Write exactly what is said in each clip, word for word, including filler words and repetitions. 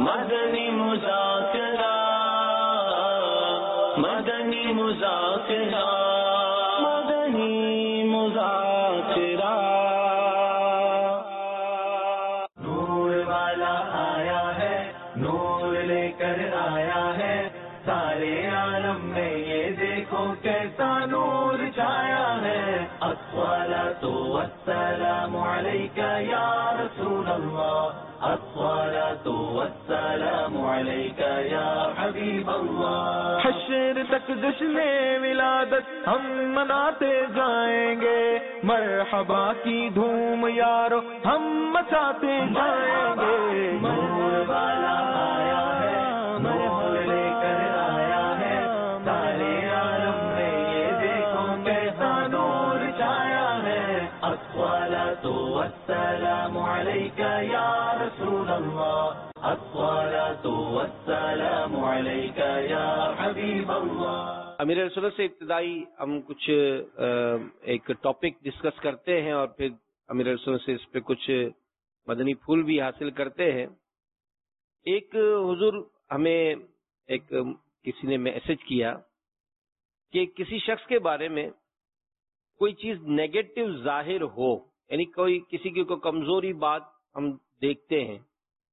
مدنی مذاکرہ مدنی مذاکرہ مدنی مذاکرہ نور والا آیا ہے نور لے کر آیا ہے سارے عالم میں یہ دیکھو کیسا نور چھایا ہے الصلاۃ والسلام علیک یا رسول اللہ الصلاۃ والسلام علیک یا حبیب اللہ حشر تک جشن ولادت ہم مناتے جائیں گے مرحبا کی دھوم یارو ہم مچاتے جائیں گے نور والا آیا ہے نور لے کر آیا ہے سارے عالم میں یہ دیکھو کیسا نور چھایا ہے الصلاۃ والسلام علیک یا رسول اللہ الصلاۃ والسلام علیک یا حبیب اللہ۔ امیر سنت سے ابتدائی ہم کچھ ایک ٹاپک ڈسکس کرتے ہیں اور پھر امیر سنت سے اس پہ کچھ مدنی پھول بھی حاصل کرتے ہیں۔ ایک حضور ہمیں ایک کسی نے میسج کیا کہ کسی شخص کے بارے میں کوئی چیز نیگیٹو ظاہر ہو، یعنی کوئی کسی کی کوئی کمزوری بات ہم دیکھتے ہیں،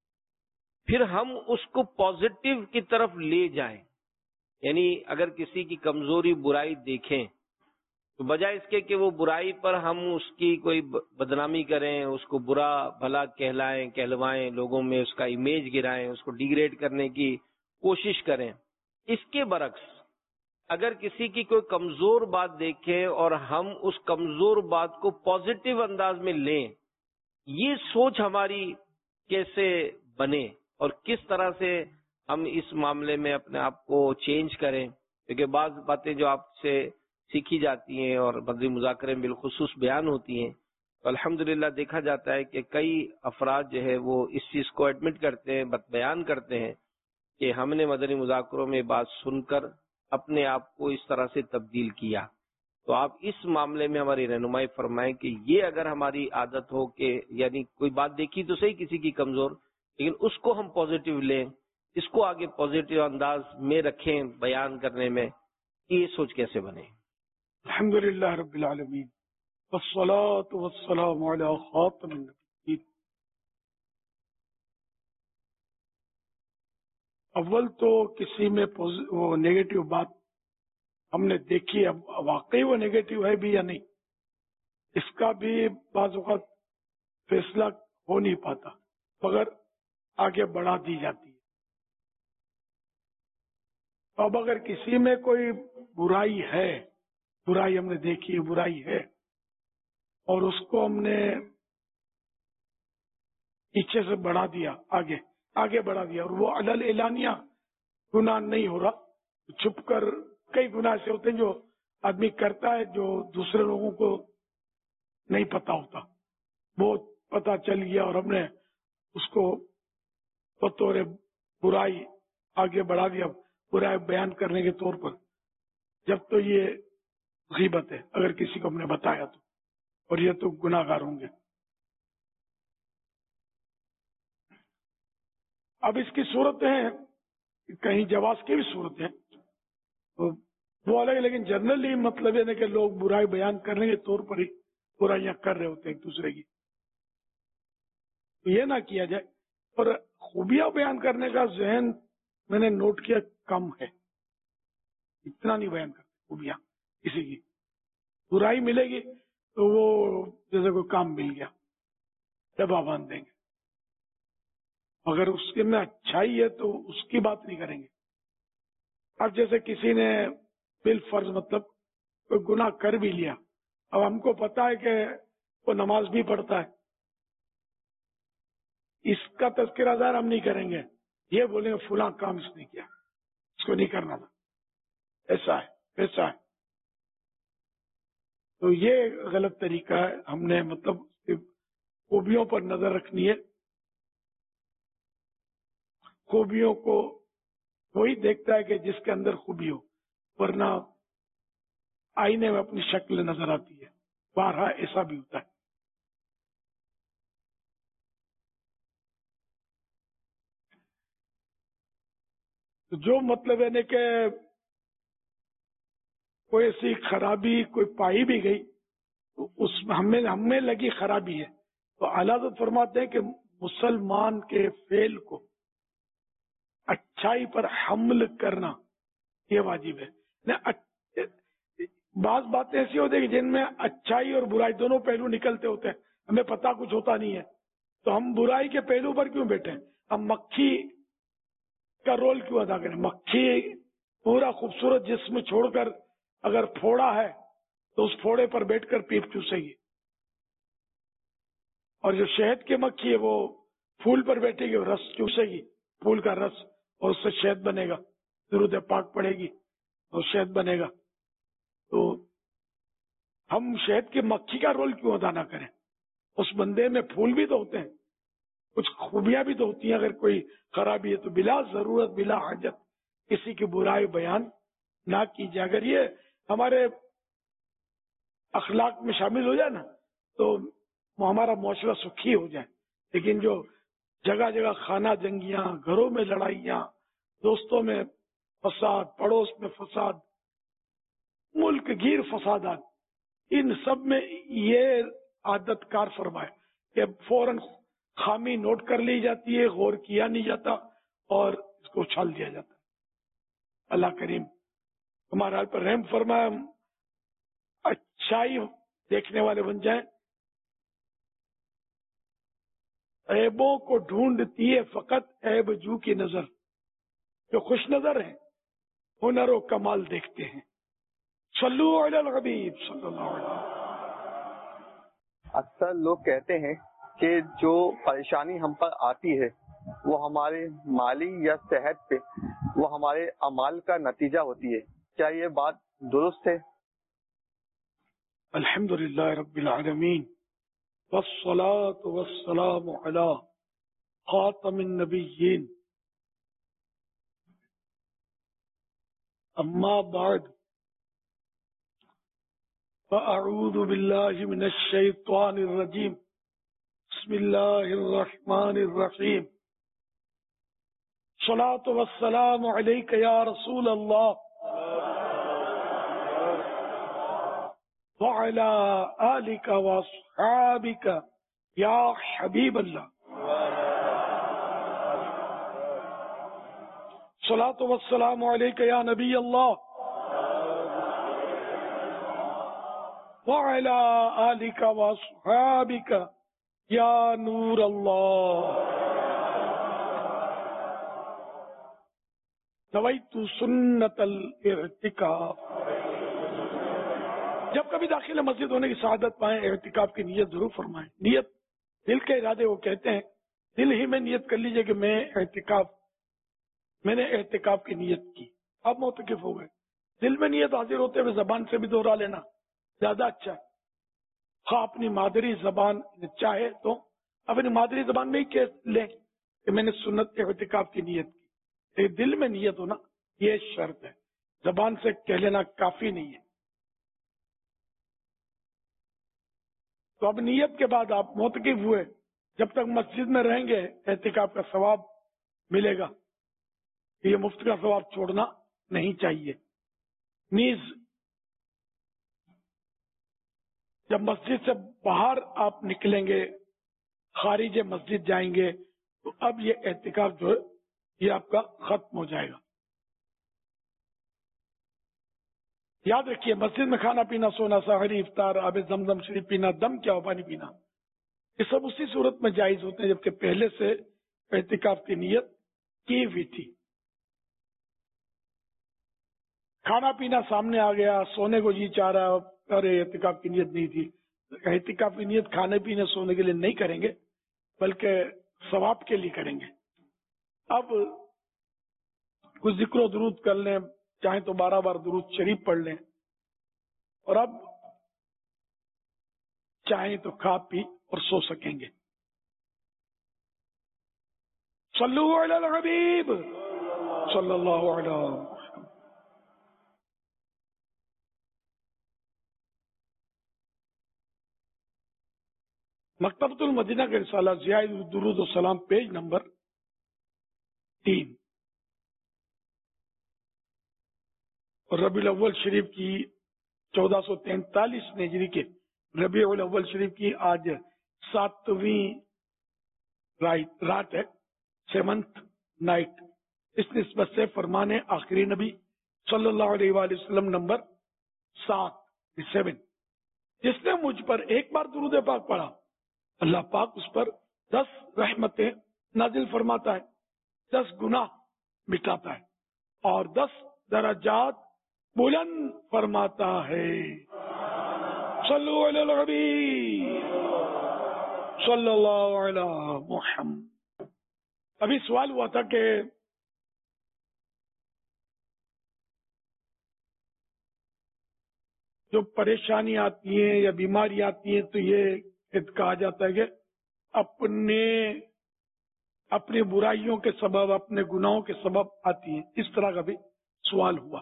پھر ہم اس کو پازیٹو کی طرف لے جائیں، یعنی اگر کسی کی کمزوری برائی دیکھیں تو بجائے اس کے کہ وہ برائی پر ہم اس کی کوئی بدنامی کریں، اس کو برا بھلا کہلائیں کہلوائیں، لوگوں میں اس کا امیج گرائیں، اس کو ڈیگریڈ کرنے کی کوشش کریں، اس کے برعکس اگر کسی کی کوئی کمزور بات دیکھیں اور ہم اس کمزور بات کو پازیٹو انداز میں لیں، یہ سوچ ہماری کیسے بنے اور کس طرح سے ہم اس معاملے میں اپنے آپ کو چینج کریں، کیونکہ بعض باتیں جو آپ سے سیکھی جاتی ہیں اور مدنی مذاکرے میں بالخصوص بیان ہوتی ہیں تو الحمدللہ دیکھا جاتا ہے کہ کئی افراد جو ہے وہ اس چیز کو ایڈمٹ کرتے ہیں، بیان کرتے ہیں کہ ہم نے مدنی مذاکروں میں بات سن کر اپنے آپ کو اس طرح سے تبدیل کیا۔ تو آپ اس معاملے میں ہماری رہنمائی فرمائیں کہ یہ اگر ہماری عادت ہو کہ یعنی کوئی بات دیکھی تو صحیح کسی کی کمزور، لیکن اس کو ہم پازیٹو لیں، اس کو آگے پازیٹو انداز میں رکھیں بیان کرنے میں، یہ سوچ کیسے بنے؟ الحمدللہ رب العالمین والصلاة والسلام علی خاتم النبیین۔ اول تو کسی میں وہ نیگیٹو بات ہم نے دیکھی، اب واقعی وہ نیگیٹو ہے بھی یا نہیں، اس کا بھی بعض اوقات فیصلہ ہو نہیں پاتا مگر آگے بڑھا دی جاتی ہے۔ اب اگر کسی میں کوئی برائی ہے، برائی ہم نے دیکھی ہے، برائی ہے اور اس کو ہم نے پیچھے سے بڑھا دیا، آگے آگے بڑھا دیا اور وہ علل اعلانیہ گناہ نہیں ہو رہا، چھپ کر کئی گناہ ایسے ہوتے ہیں جو آدمی کرتا ہے جو دوسرے لوگوں کو نہیں پتا ہوتا، وہ پتا چل گیا اور ہم نے اس کو بطور برائی آگے بڑھا دیا، برائی بیان کرنے کے طور پر، جب تو یہ غیبت ہے اگر کسی کو ہم نے بتایا تو، اور یہ تو گناہ گار ہوں گے۔ اب اس کی صورتیں کہیں جواز کی بھی صورت ہے وہ الگ ہے، لیکن جنرلی مطلب یہ نہیں کہ لوگ برائی بیان کرنے کے طور پر ہی برائیاں کر رہے ہوتے ہیں ایک دوسرے کی، یہ نہ کیا جائے۔ اور خوبیاں بیان کرنے کا ذہن میں نے نوٹ کیا کم ہے، اتنا نہیں بیان کرتے خوبیاں کسی کی، برائی ملے گی تو وہ جیسے کوئی کام مل گیا دبا باندھ دیں گے، اگر اس کے میں اچھائی ہے تو اس کی بات نہیں کریں گے۔ اب جیسے کسی نے بالفرض مطلب کوئی گناہ کر بھی لیا، اب ہم کو پتا ہے کہ وہ نماز بھی پڑھتا ہے، اس کا تذکرہ ظاہر ہم نہیں کریں گے، یہ بولیں گے فلاں کام اس نے کیا، اس کو نہیں کرنا تھا، ایسا ہے ایسا ہے، تو یہ غلط طریقہ ہے۔ ہم نے مطلب خوبیوں پر نظر رکھنی ہے، خوبیوں کو وہی دیکھتا ہے کہ جس کے اندر خوبی ہو، ورنہ آئینے میں اپنی شکل نظر آتی ہے، بارہا ایسا بھی ہوتا ہے۔ تو جو مطلب ہے کہ کوئی ایسی خرابی کوئی پائی بھی گئی تو اس میں ہمیں ہمیں لگی خرابی ہے، تو اعلیٰ حضرت فرماتے ہیں کہ مسلمان کے فعل کو اچھائی پر حمل کرنا یہ واجب ہے۔ بعض باتیں ایسی ہوتی ہیں کہ جن میں اچھائی اور برائی دونوں پہلو نکلتے ہوتے ہیں، ہمیں پتہ کچھ ہوتا نہیں ہے، تو ہم برائی کے پہلو پر کیوں بیٹھے ہیں؟ ہم مکھی کا رول کیوں ادا کریں؟ مکھی پورا خوبصورت جسم چھوڑ کر اگر پھوڑا ہے تو اس پھوڑے پر بیٹھ کر پیپ چوسے گی، اور جو شہد کی مکھی ہے وہ پھول پر بیٹھے گی اور رس چوسے گی، پھول کا رس، اور اس سے شہد بنے گا، درود پاک پڑے گی اور شہد بنے گا۔ تو ہم شہد کی مکھی کا رول کیوں ادا نہ کریں؟ اس بندے میں پھول بھی تو ہوتے ہیں، کچھ خوبیاں بھی تو ہوتی ہیں، اگر کوئی خرابی ہے تو بلا ضرورت بلا حاجت کسی کی برائی بیان نہ کی جائے۔ اگر یہ ہمارے اخلاق میں شامل ہو جائے نا تو ہمارا معاشرہ سکھی ہو جائے، لیکن جو جگہ جگہ خانہ جنگیاں، گھروں میں لڑائیاں، دوستوں میں فساد، پڑوس میں فساد، ملک گیر فسادات، ان سب میں یہ عادت کار فرمائے کہ فوراً خامی نوٹ کر لی جاتی ہے، غور کیا نہیں جاتا اور اس کو اچھال دیا جاتا ہے۔ اللہ کریم ہمارے حال پر رحم فرمائے، ہم اچھائی دیکھنے والے بن جائیں۔ عیبوں کو ڈھونڈتی ہے فقط عیب جو کی نظر، جو خوش نظر ہیں ہنر و کمال دیکھتے ہیں۔ صلو علی الحبیب صلی اللہ علیہ وسلم۔ اکثر لوگ کہتے ہیں کہ جو پریشانی ہم پر آتی ہے وہ ہمارے مالی یا صحت پہ وہ ہمارے اعمال کا نتیجہ ہوتی ہے، کیا یہ بات درست ہے؟ الحمدللہ رب العالمین والصلاة والسلام علی خاتم النبیین، اما بعد فاعوذ باللہ من الشیطان الرجیم، بسم اللہ الرحمن الرحیم، الصلاة والسلام علیک یا رسول اللہ وعلی آلک واصحابک یا حبیب اللہ، الصلاة والسلام علیک یا نبی اللہ وعلی آلک واصحابک یا نور اللہ، نویت سنت الاعتکاف۔ جب کبھی داخل مسجد ہونے کی سعادت پائیں اعتکاف کی نیت ضرور فرمائیں۔ نیت دل کے ارادے، وہ کہتے ہیں دل ہی میں نیت کر لیجئے کہ میں اعتکاف میں نے اعتکاف کی نیت کی، آپ معتکف ہو گئے۔ دل میں نیت حاضر ہوتے ہوئے زبان سے بھی دوہرا لینا زیادہ اچھا ہے، خواہ اپنی مادری زبان چاہے تو اپنی مادری زبان میں ہی کہہ لیں کہ میں نے سنت اعتکاف کی نیت کی، لیکن دل میں نیت ہونا یہ شرط ہے، زبان سے کہہ لینا کافی نہیں ہے۔ تو اب نیت کے بعد آپ معتکف ہوئے، جب تک مسجد میں رہیں گے اعتکاف کا ثواب ملے گا، یہ مفت کا ثواب چھوڑنا نہیں چاہیے۔ نیز جب مسجد سے باہر آپ نکلیں گے، خارج مسجد جائیں گے، تو اب یہ اعتکاف جو ہے یہ آپ کا ختم ہو جائے گا۔ یاد رکھیے مسجد میں کھانا پینا، سونا، سحری، افطار، آب زمزم شریف پینا، دم کیا ہو پانی پینا، یہ سب اسی صورت میں جائز ہوتے ہیں جبکہ پہلے سے اعتکاف کی نیت کی ہوئی تھی۔ کھانا پینا سامنے آ گیا، سونے کو جی چاہ رہا، ارے اعتکاف کی نیت نہیں تھی، اعتکاف کی نیت کھانے پینے سونے کے لیے نہیں کریں گے بلکہ ثواب کے لیے کریں گے۔ اب کچھ ذکر و درود کر لیں، چاہیں تو بارہ بار درود شریف پڑھ لیں، اور اب چاہیں تو کھا پی اور سو سکیں گے۔ صلو علی الحبیب صلی اللہ علیہ وسلم۔ مکتبۃ المدینہ کا رسالہ ضیاء درود و سلام، پیج نمبر تین۔ اور ربیع الاول شریف کی چودہ سو تینتالیس ہجری کے ربیع الاول شریف کی آج ساتویں رات ہے، سیونتھ نائٹ. اس نسبت سے فرمان آخری نبی صلی اللہ علیہ وآلہ وسلم نمبر سات سیون، جس نے مجھ پر ایک بار درود پاک پڑھا، اللہ پاک اس پر دس رحمتیں نازل فرماتا ہے، دس گناہ مٹاتا ہے اور دس درجات بلند فرماتا ہے. صلو علی النبی صلی اللہ علی محمد. ابھی سوال ہوا تھا کہ جو پریشانی آتی ہیں یا بیماری آتی ہیں تو یہ کہا جاتا ہے کہ اپنے اپنی برائیوں کے سبب، اپنے گناہوں کے سبب آتی ہیں. اس طرح کا بھی سوال ہوا.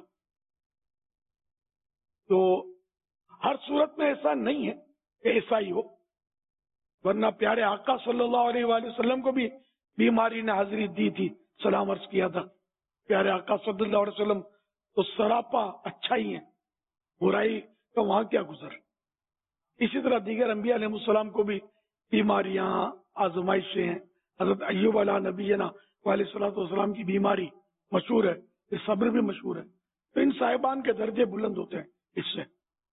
تو ہر صورت میں ایسا نہیں ہے کہ ایسا ہی ہو، ورنہ پیارے آقا صلی اللہ علیہ وآلہ وسلم کو بھی بیماری نے حاضری دی تھی، سلام عرض کیا تھا. پیارے آقا صلی اللہ علیہ وسلم تو سراپا اچھا ہی ہے، برائی تو وہاں کیا گزر. اسی طرح دیگر انبیاء علیہ السلام کو بھی بیماریاں، آزمائشیں، حضرت ایوب علیہ نبینا علیہ الصلوۃ والسلام کی بیماری مشہور ہے، یہ صبر بھی مشہور ہے. تو ان صاحبان کے درجے بلند ہوتے ہیں اس سے.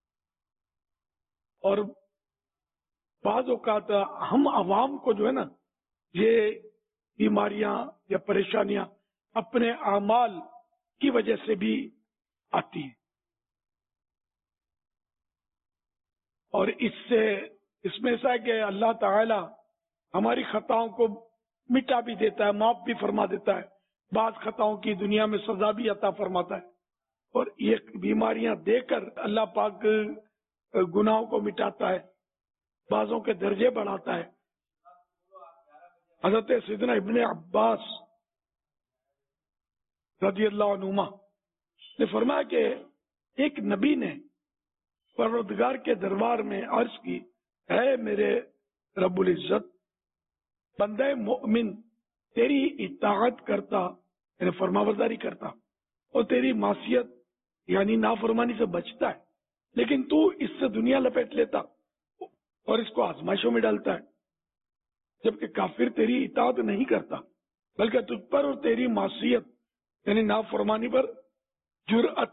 اور بعض اوقات ہم عوام کو جو ہے نا یہ بیماریاں یا پریشانیاں اپنے اعمال کی وجہ سے بھی آتی ہیں، اور اس سے اس میں ایسا ہے کہ اللہ تعالی ہماری خطاؤں کو مٹا بھی دیتا ہے، معاف بھی فرما دیتا ہے. بعض خطاؤں کی دنیا میں سزا بھی عطا فرماتا ہے، اور یہ بیماریاں دے کر اللہ پاک گناہوں کو مٹاتا ہے، بعضوں کے درجے بڑھاتا ہے. حضرت سیدنا ابن عباس رضی اللہ عنہما نے فرمایا کہ ایک نبی نے پروردگار کے دربار میں عرض کی، اے میرے رب العزت، بندہ مومن تیری اطاعت کرتا، یعنی فرما برداری کرتا، اور تیری معصیت یعنی نافرمانی سے بچتا ہے، لیکن تو اس سے دنیا لپیٹ لیتا اور اس کو آزمائشوں میں ڈالتا ہے، جبکہ کافر تیری اطاعت نہیں کرتا بلکہ تجھ پر اور تیری معصیت یعنی نافرمانی پر جرأت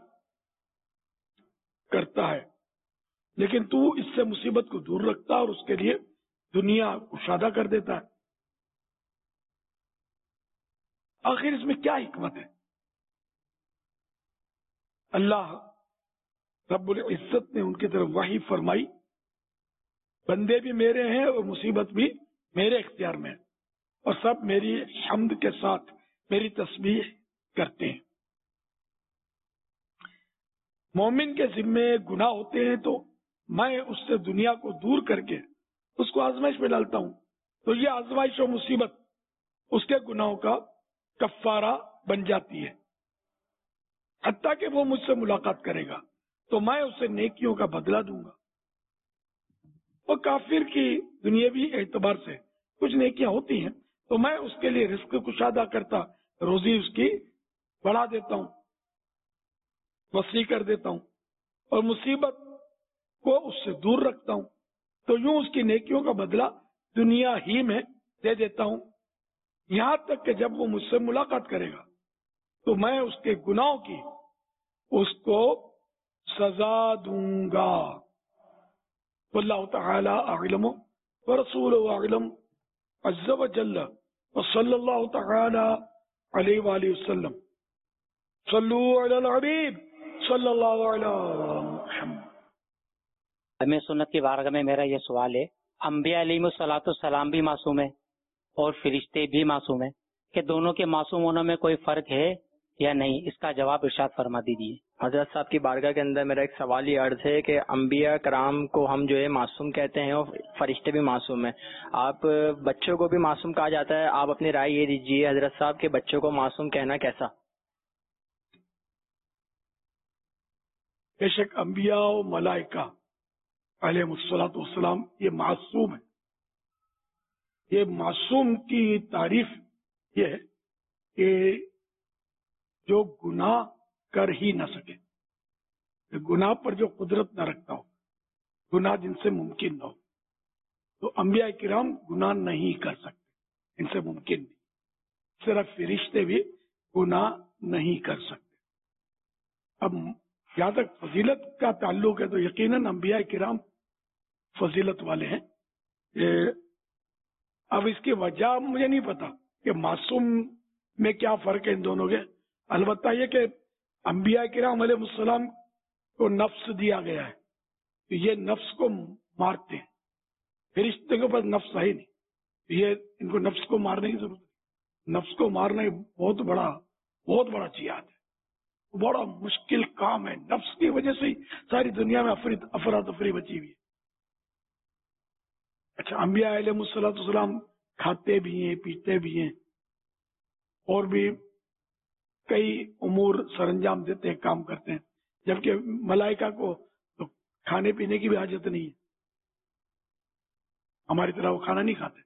کرتا ہے، لیکن تو اس سے مصیبت کو دور رکھتا اور اس کے لیے دنیا کشادہ کر دیتا ہے. آخر اس میں کیا حکمت ہے؟ اللہ رب العزت نے ان کی طرف وحی فرمائی، بندے بھی میرے ہیں اور مصیبت بھی میرے اختیار میں ہے، اور سب میری حمد کے ساتھ میری تسبیح کرتے ہیں. مومن کے ذمے گناہ ہوتے ہیں تو میں اس سے دنیا کو دور کر کے اس کو آزمائش میں ڈالتا ہوں، تو یہ آزمائش و مصیبت اس کے گناہوں کا کفارہ بن جاتی ہے، حتیٰ کہ وہ مجھ سے ملاقات کرے گا تو میں اسے نیکیوں کا بدلہ دوں گا. اور کافر کی دنیاوی اعتبار سے کچھ نیکیاں ہوتی ہیں تو میں اس کے لیے رزق کشادہ کرتا، روزی اس کی بڑھا دیتا ہوں، وسیع کر دیتا ہوں، اور مصیبت کو اس سے دور رکھتا ہوں. تو یوں اس کی نیکیوں کا بدلہ دنیا ہی میں دے دیتا ہوں، یہاں تک کہ جب وہ مجھ سے ملاقات کرے گا تو میں اس کے گناہوں کی اس کو سزا دوں گا. واللہ تعالی اعلم ورسولہ اعلم عز وجل وصلی اللہ تعالی علیہ وآلہ وسلم. صلو علی الحبیب صلی اللہ علیہ محمد. میں سنت کی بارگاہ میں میرا یہ سوال ہے، انبیاء علیہ الصلوۃ والسلام بھی معصوم ہے اور فرشتے بھی معصوم ہیں، کہ دونوں کے معصوم ہونے میں کوئی فرق ہے یا نہیں؟ اس کا جواب ارشاد فرما دیجیے. حضرت صاحب کی بارگاہ کے اندر میرا ایک سوال یہ عرض ہے کہ انبیاء کرام کو ہم جو ہے معصوم کہتے ہیں اور فرشتے بھی معصوم ہیں، آپ بچوں کو بھی معصوم کہا جاتا ہے، آپ اپنی رائے یہ دیجیے حضرت صاحب کہ بچوں کو معصوم کہنا کیسا؟ بے شک انبیاء و ملائکہ علیہ الصلوۃ والسلام یہ معصوم ہے. یہ معصوم کی تعریف یہ ہے کہ جو گناہ کر ہی نہ سکے، गुनाह पर जो कुदरत न रखता हो, गुनाह जिनसे मुमकिन न हो, तो अंबिया किराम गुनाह नहीं कर सकते, इनसे मुमकिन नहीं। सिर्फ फरिश्ते भी गुनाह नहीं कर सकते। अब जहाँ तक फजीलत का ताल्लुक है तो यकीनन अंबिया किराम फजीलत वाले हैं। ये अब इसकी वजह मुझे नहीं पता कि मासूम में क्या फर्क है इन दोनों के। अलबत्ता ये कि अंबिया किराम अलैहिस्सलाम को नफ्स दिया गया है, तो ये नफ्स को मारते हैं। फरिश्ते के पास नफ्स है ही नहीं, ये इनको नफ्स को मारने की जरूरत है। नफ्स को मारना बहुत बड़ा बहुत बड़ा जिहाद है, बड़ा मुश्किल काम है। नफ्स की वजह से ही सारी दुनिया में अफरी अफरा तफरी बची हुई है। अच्छा, अंबिया अलैहिस्सलाम खाते भी हैं, पीते भी हैं, और भी कई उमूर सरंजाम देते हैं, काम करते हैं, जबकि मलाइका को तो खाने पीने की भी हाजत नहीं है, हमारी तरह वो खाना नहीं खाते।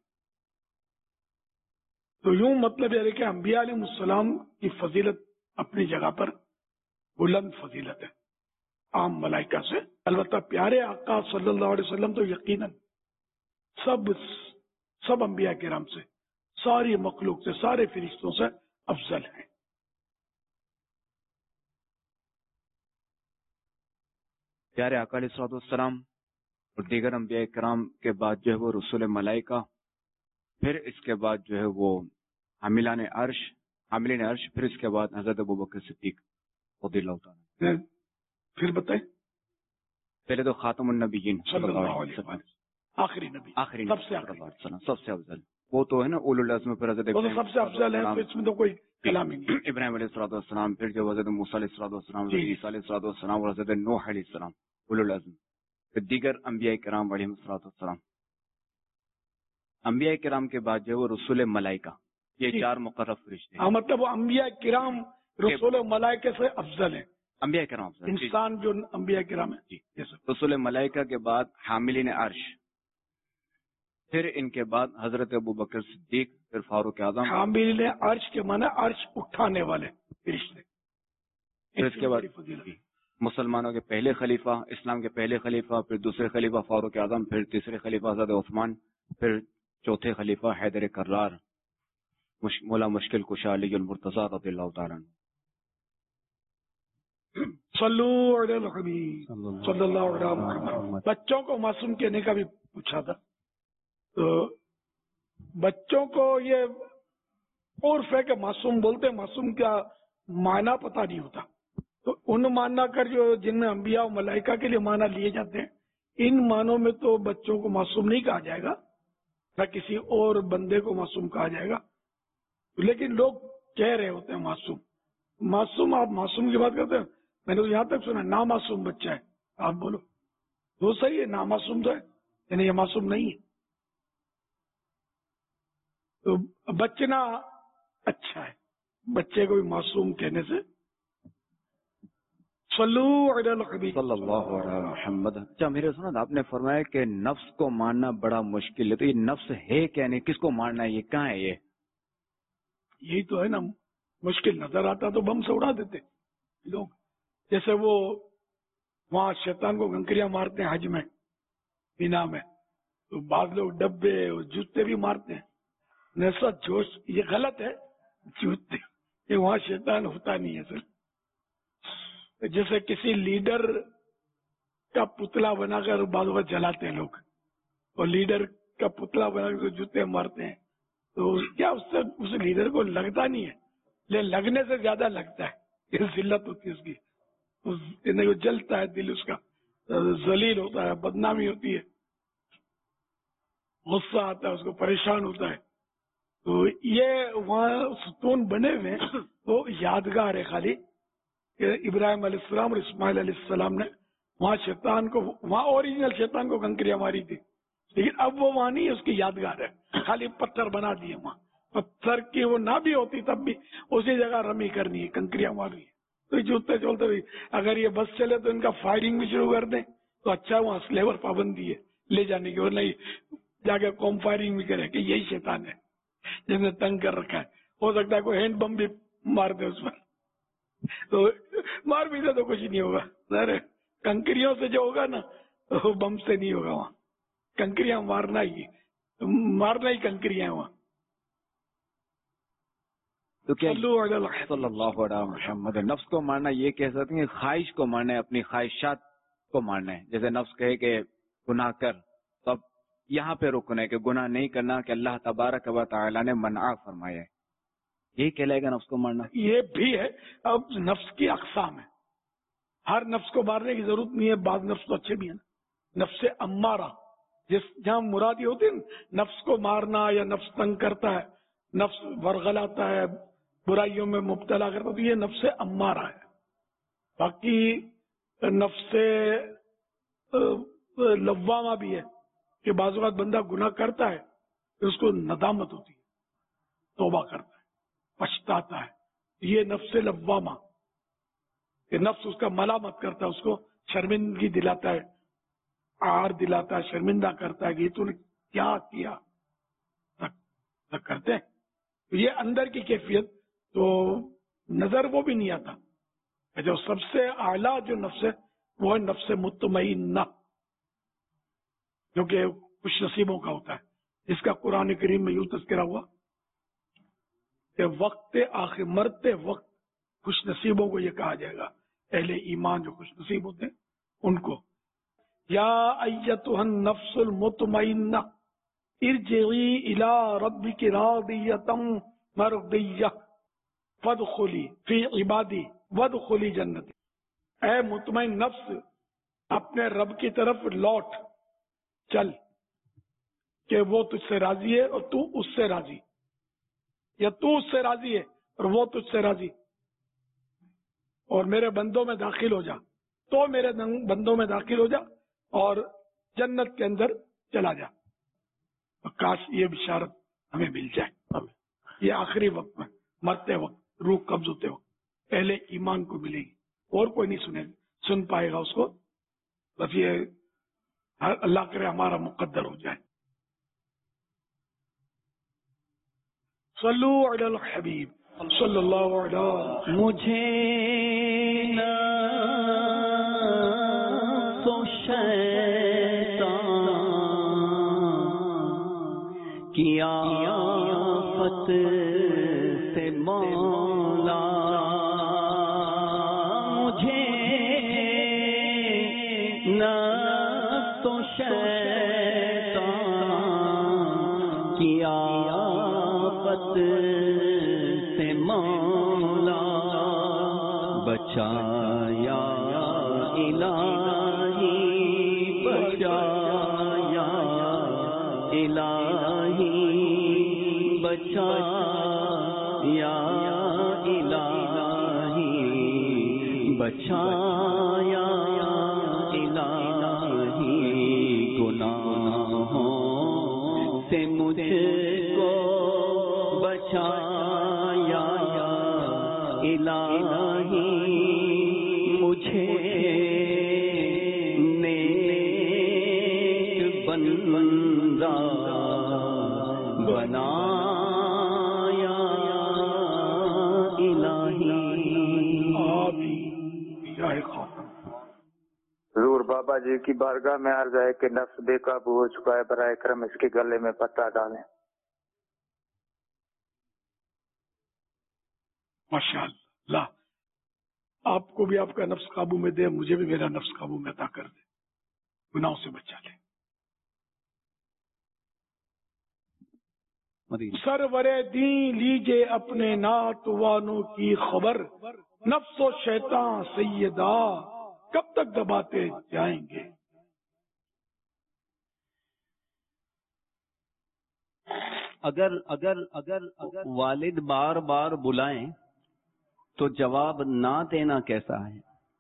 तो यूं मतलब यह है कि अंबिया अलैहिस्सलाम की फजीलत अपनी जगह पर बुलंद फजीलत है आम मलाइका से। अलबत्ता प्यारे आका सल्लल्लाहु अलैहि वसल्लम तो यकीनन सब सब अंबिया किराम से, सारी मखलूक से, सारे फरिश्तों से अफजल हैं। प्यारे आका अलैहिस्सलाम और दीगर अंबिया किराम के बाद जो है वो रसूल मलाइका, फिर इसके बाद जो है वो हामिलान अर्श हामिलान अर्श फिर इसके बाद हजरत अबू बकर सिद्दीक रज़ियल्लाहु ताला। फिर बताएं। पहले तो खातमुन नबीयीन सल्लल्लाहु अलैहि वसल्लम, आखिरी नबी, आखिरी सबसे आखिरी, सबसे अफजल, वो तो है ना उलुल अज़्म, फिर हजरत वो तो सबसे अफजल है, तो इसमें तो कोई कलाम ही नहीं। इब्राहिम अलैहिस्सलाम, फिर जो हजरत मूसा अलैहिस्सलाम, ईसा अलैहिस्सलाम और हजरत नूह अलैहिस्सलाम उलुल अज़्म, फिर दीगर अंबिया किराम अलैहिस्सलाम। अंबिया किराम के बाद जो है वो रसूल मलाइका, ये चार मुकर्रब फरिश्ते। हाँ, मतलब वो अंबिया किराम रसूल मलाइका से अफजल है। अंबिया किराम अफजल, इंसान जो अंबिया किराम है जी, रसूल मलाइका के बाद हामिलीन अर्श, फिर इनके बाद हजरत अबू बकर सिद्दीक, फिर फारूक आजम। हामिलीन अर्श के माने अर्श उठाने वाले फरिश्ते। फिर इसके बाद मुसलमानों के पहले खलीफा, इस्लाम के पहले खलीफा, फिर दूसरे खलीफा फारूक आजम, फिर तीसरे खलीफा हजरत उस्मान, फिर चौथे खलीफा हैदर कर्रार, मौला मुश्किल कुशा अली मुर्तज़ा रज़ियल्लाहु ताला। सल्लू अलल हबीब सल्लल्लाहु अलैहि वसल्लम। बच्चों को मासूम कहने का भी पूछा था, तो बच्चों को ये उर्फ है कि मासूम बोलते, मासूम का माना पता नहीं होता, तो उन माना कर जो जिनमें अंबिया और मलाइका के लिए माना लिए जाते हैं, इन मानों में तो बच्चों को मासूम नहीं कहा जाएगा, न किसी और बंदे को मासूम कहा जाएगा। लेकिन लोग कह रहे होते हैं मासूम मासूम, आप मासूम की बात करते हैं। मैंने तो यहां तक सुना ना मासूम बच्चा है, आप बोलो तो सही है, ना मासूम तो है, यानी ये मासूम नहीं है। तो बचना अच्छा है, बच्चे को भी मासूम कहने से। सल्लल्लाहु अलैहि मुहम्मद। अच्छा, मेरे सुना आपने फरमाया कि नफ्स को मारना बड़ा मुश्किल है, तो ये नफ्स है क्या, नहीं किसको मारना है, ये कहाँ है? ये यही तो है ना, मुश्किल नजर आता तो बम से उड़ा देते लोग। जैसे वो वहां शैतान को कंकरियां मारते हैं हज में, बिना में, तो बाद लोग डब्बे और जूते भी मारते हैं। ऐसा जोश, ये गलत है, जूते ये वहां शैतान होता नहीं है सर। जैसे किसी लीडर का पुतला बनाकर बाद में जलाते हैं लोग, और लीडर का पुतला बनाकर जूते मारते हैं, तो क्या उससे उस लीडर को लगता नहीं है, लेकिन लगने से ज्यादा लगता है, ये जिल्लत होती है उसकी, उस वो जलता है दिल उसका, जलील होता है, बदनामी होती है, गुस्सा आता है उसको, परेशान होता है। तो ये वहाँ सुतून बने हुए वो यादगार है खाली कि इब्राहिम अलैहिस्सलाम और इस्माइल अलैहिस्सलाम ने वहाँ शैतान को, वहाँ ओरिजिनल शैतान को कंकरियां मारी थी, लेकिन अब वो वहाँ नहीं है, उसकी यादगार है, खाली पत्थर बना दिए वहाँ। पत्थर की वो ना भी होती तब भी उसी जगह रमी करनी है, कंकरियां मारनी है। तो चलते चलते भी अगर ये बस चले तो इनका फायरिंग भी शुरू कर दें तो अच्छा, वहाँ स्लेवर पाबंदी है ले जाने की, और नहीं जाके कॉम फायरिंग भी करे कि यही शैतान है जिसने तंग कर रखा है। हो सकता है कोई हैंड बम भी मार दे उस पर, तो मार भी दे तो कुछ नहीं होगा सर, कंकरियों से जो होगा ना वो बम से नहीं होगा। वहाँ कंकरियां मारना ही मारना ही कंकरियां वहाँ। तो क्या सल्लल्लाहु अलैहि मुहम्मद नफ्स को मारना ये कह सकते हैं, ख्वाहिश को मारना है, अपनी ख्वाहिशात को मारना है। जैसे नफ्स कहे कि गुनाह कर, तो अब यहाँ पे रुकना है कि गुनाह नहीं करना, कि अल्लाह तबारक व तआला ने मना फरमाया है, यही कहलाएगा नफ्स को मारना। ये भी है। अब नफ्स की अकसाम है, हर नफ्स को मारने की जरूरत नहीं है। बाद नफ्स तो अच्छे भी है ना। नफ्स अम्मारा जिस जहाँ मुरादी होती है नफ्स को मारना, या नफ्स तंग करता है, नफ्स वरगलाता है, बुराइयों में मुब्तला करता, तो ये नफ्स अम्मारा है। बाकी नफ्स लव्वामा भी है कि बाज़ औक़ात बंदा गुनाह करता है फिर उसको नदामत होती है, तौबा करता है, पछताता है। ये नफ्स लव्वामा कि नफ्स उसका मलामत करता है, उसको शर्मिंदगी दिलाता है, आर दिलाता है, शर्मिंदा करता है कि तूने क्या किया, तक, तक करते हैं। तो ये अंदर की कैफियत तो नजर वो भी नहीं आता। जो सबसे आला जो नफ्स है वो है नफ्स मुतमइन्ना, जो कि खुश नसीबों का होता है, जिसका कुरान करीम में यूं तज़किरा हुआ कि वक्त आखिर मरते वक्त खुश नसीबों को ये कहा जाएगा, अहले ईमान जो खुश नसीब होते हैं उनको, या अय्यतुहन नफ्सुल मुतमइन्ना इरजिई इला रब्बिकी रादियतम मरदिय्यह फदखुली फी इबादी वदखुली जन्नती। ऐ मुतमइन नफ्स, अपने रब की तरफ लौट चल कि वो तुझसे राजी है और तू उससे राजी, या तू उससे राजी है और वो तुझसे राजी, और मेरे बंदों में दाखिल हो जा, तो मेरे बंदों में दाखिल हो जा और जन्नत के अंदर चला जा। तो काश ये बिशारत हमें मिल जाए। ये आखिरी वक्त में, मरते वक्त, रूह कब्ज होते वक्त पहले ईमान को मिलेगी, और कोई नहीं सुनेगा, सुन पाएगा उसको। बस ये अल्लाह करे हमारा मुकद्दर हो जाए। सल्लु अलल हबीब सल्लल्लाहु अलैहि। मुझे ना तो शैतान की आफत से मौला, मुझे ना तो शैतान की आफत से मौला बचाया इलाही, बचाया इलाही, बचाया इलाही, बचाया इलाही, गुनाहों से मुझको बचाया इलाही, मुझे नेक बंदा बनाया इलाही। हजूर बाबा जी की बारगाह में अर्ज है कि नफ्स बेकाबू हो चुका है, बराए करम इसके गले में पट्टा डालें। माशाअल्लाह, आपको भी आपका नफ्स काबू में दे, मुझे भी मेरा नफ्स काबू में अता कर दे, गुनाहों से बचा ले। सरवरे दी लीजिए अपने नातवानों की खबर, नफ्सो शैतान सैयदा कब तक दबाते जाएंगे। अगर अगर अगर अगर वालिद बार बार बुलाएं तो जवाब ना देना कैसा है?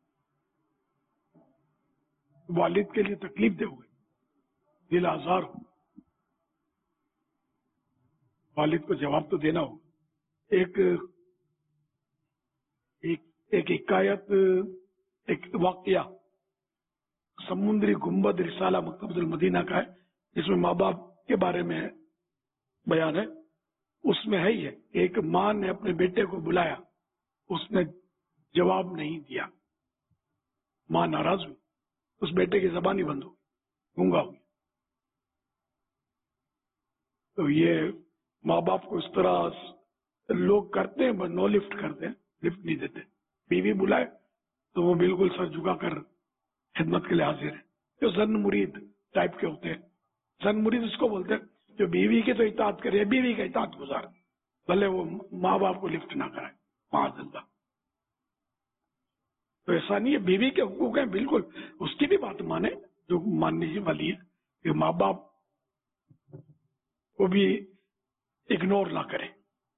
वालिद के लिए तकलीफ दोगे, दिल आजार हो, वालिद को जवाब तो देना होगा। एक एक एक हिकायत, एक वाकया समुद्री गुम्बद रिसाला मकतबुल मदीना का है, जिसमें माँ बाप के बारे में बयान है। उसमें है ये, एक माँ ने अपने बेटे को बुलाया, उसने जवाब नहीं दिया, माँ नाराज हुई, اس بیٹے کی زبان ہی بند ہو گونگا ہو گیا. تو یہ ماں باپ کو اس طرح لوگ کرتے ہیں، بس نو لفٹ کرتے ہیں، لفٹ نہیں دیتے. بیوی بلائے تو وہ بالکل سر جھکا کر خدمت کے لیے حاضر ہے. جو زن مرید ٹائپ کے ہوتے ہیں، زن مرید اس کو بولتے ہیں جو بیوی کی تو اطاعت کرے، بیوی کا اطاعت گزار، بھلے وہ ماں باپ کو لفٹ نہ کرائے. معاذ اللہ. تو ایسا نہیں ہے، بیوی کے حقوق ہیں بالکل، اس کی بھی بات مانے جو ماننے والی ہے، کہ ماں باپ کو بھی اگنور نہ کرے.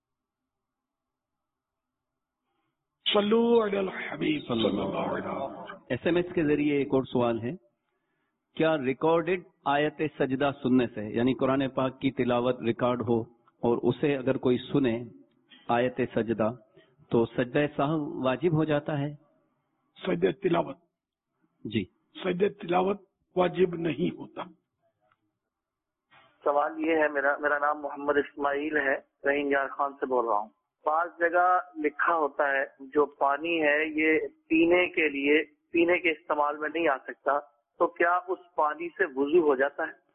صلو علی الحبیب صلی اللہ علیہ وسلم. ایس ایم ایس کے ذریعے ایک اور سوال ہے، کیا ریکارڈڈ آیت سجدہ سننے سے، یعنی قرآن پاک کی تلاوت ریکارڈ ہو اور اسے اگر کوئی سنے آیت سجدہ، تو سجدہ سہو واجب ہو جاتا ہے؟ سجدہ تلاوت جی سجدہ تلاوت واجب نہیں ہوتا. سوال یہ ہے میرا میرا نام محمد اسماعیل ہے، رحیم یار خان سے بول رہا ہوں. بعض جگہ لکھا ہوتا ہے جو پانی ہے یہ پینے کے لیے پینے کے استعمال میں نہیں آ سکتا، تو کیا اس پانی سے وضو ہو جاتا ہے؟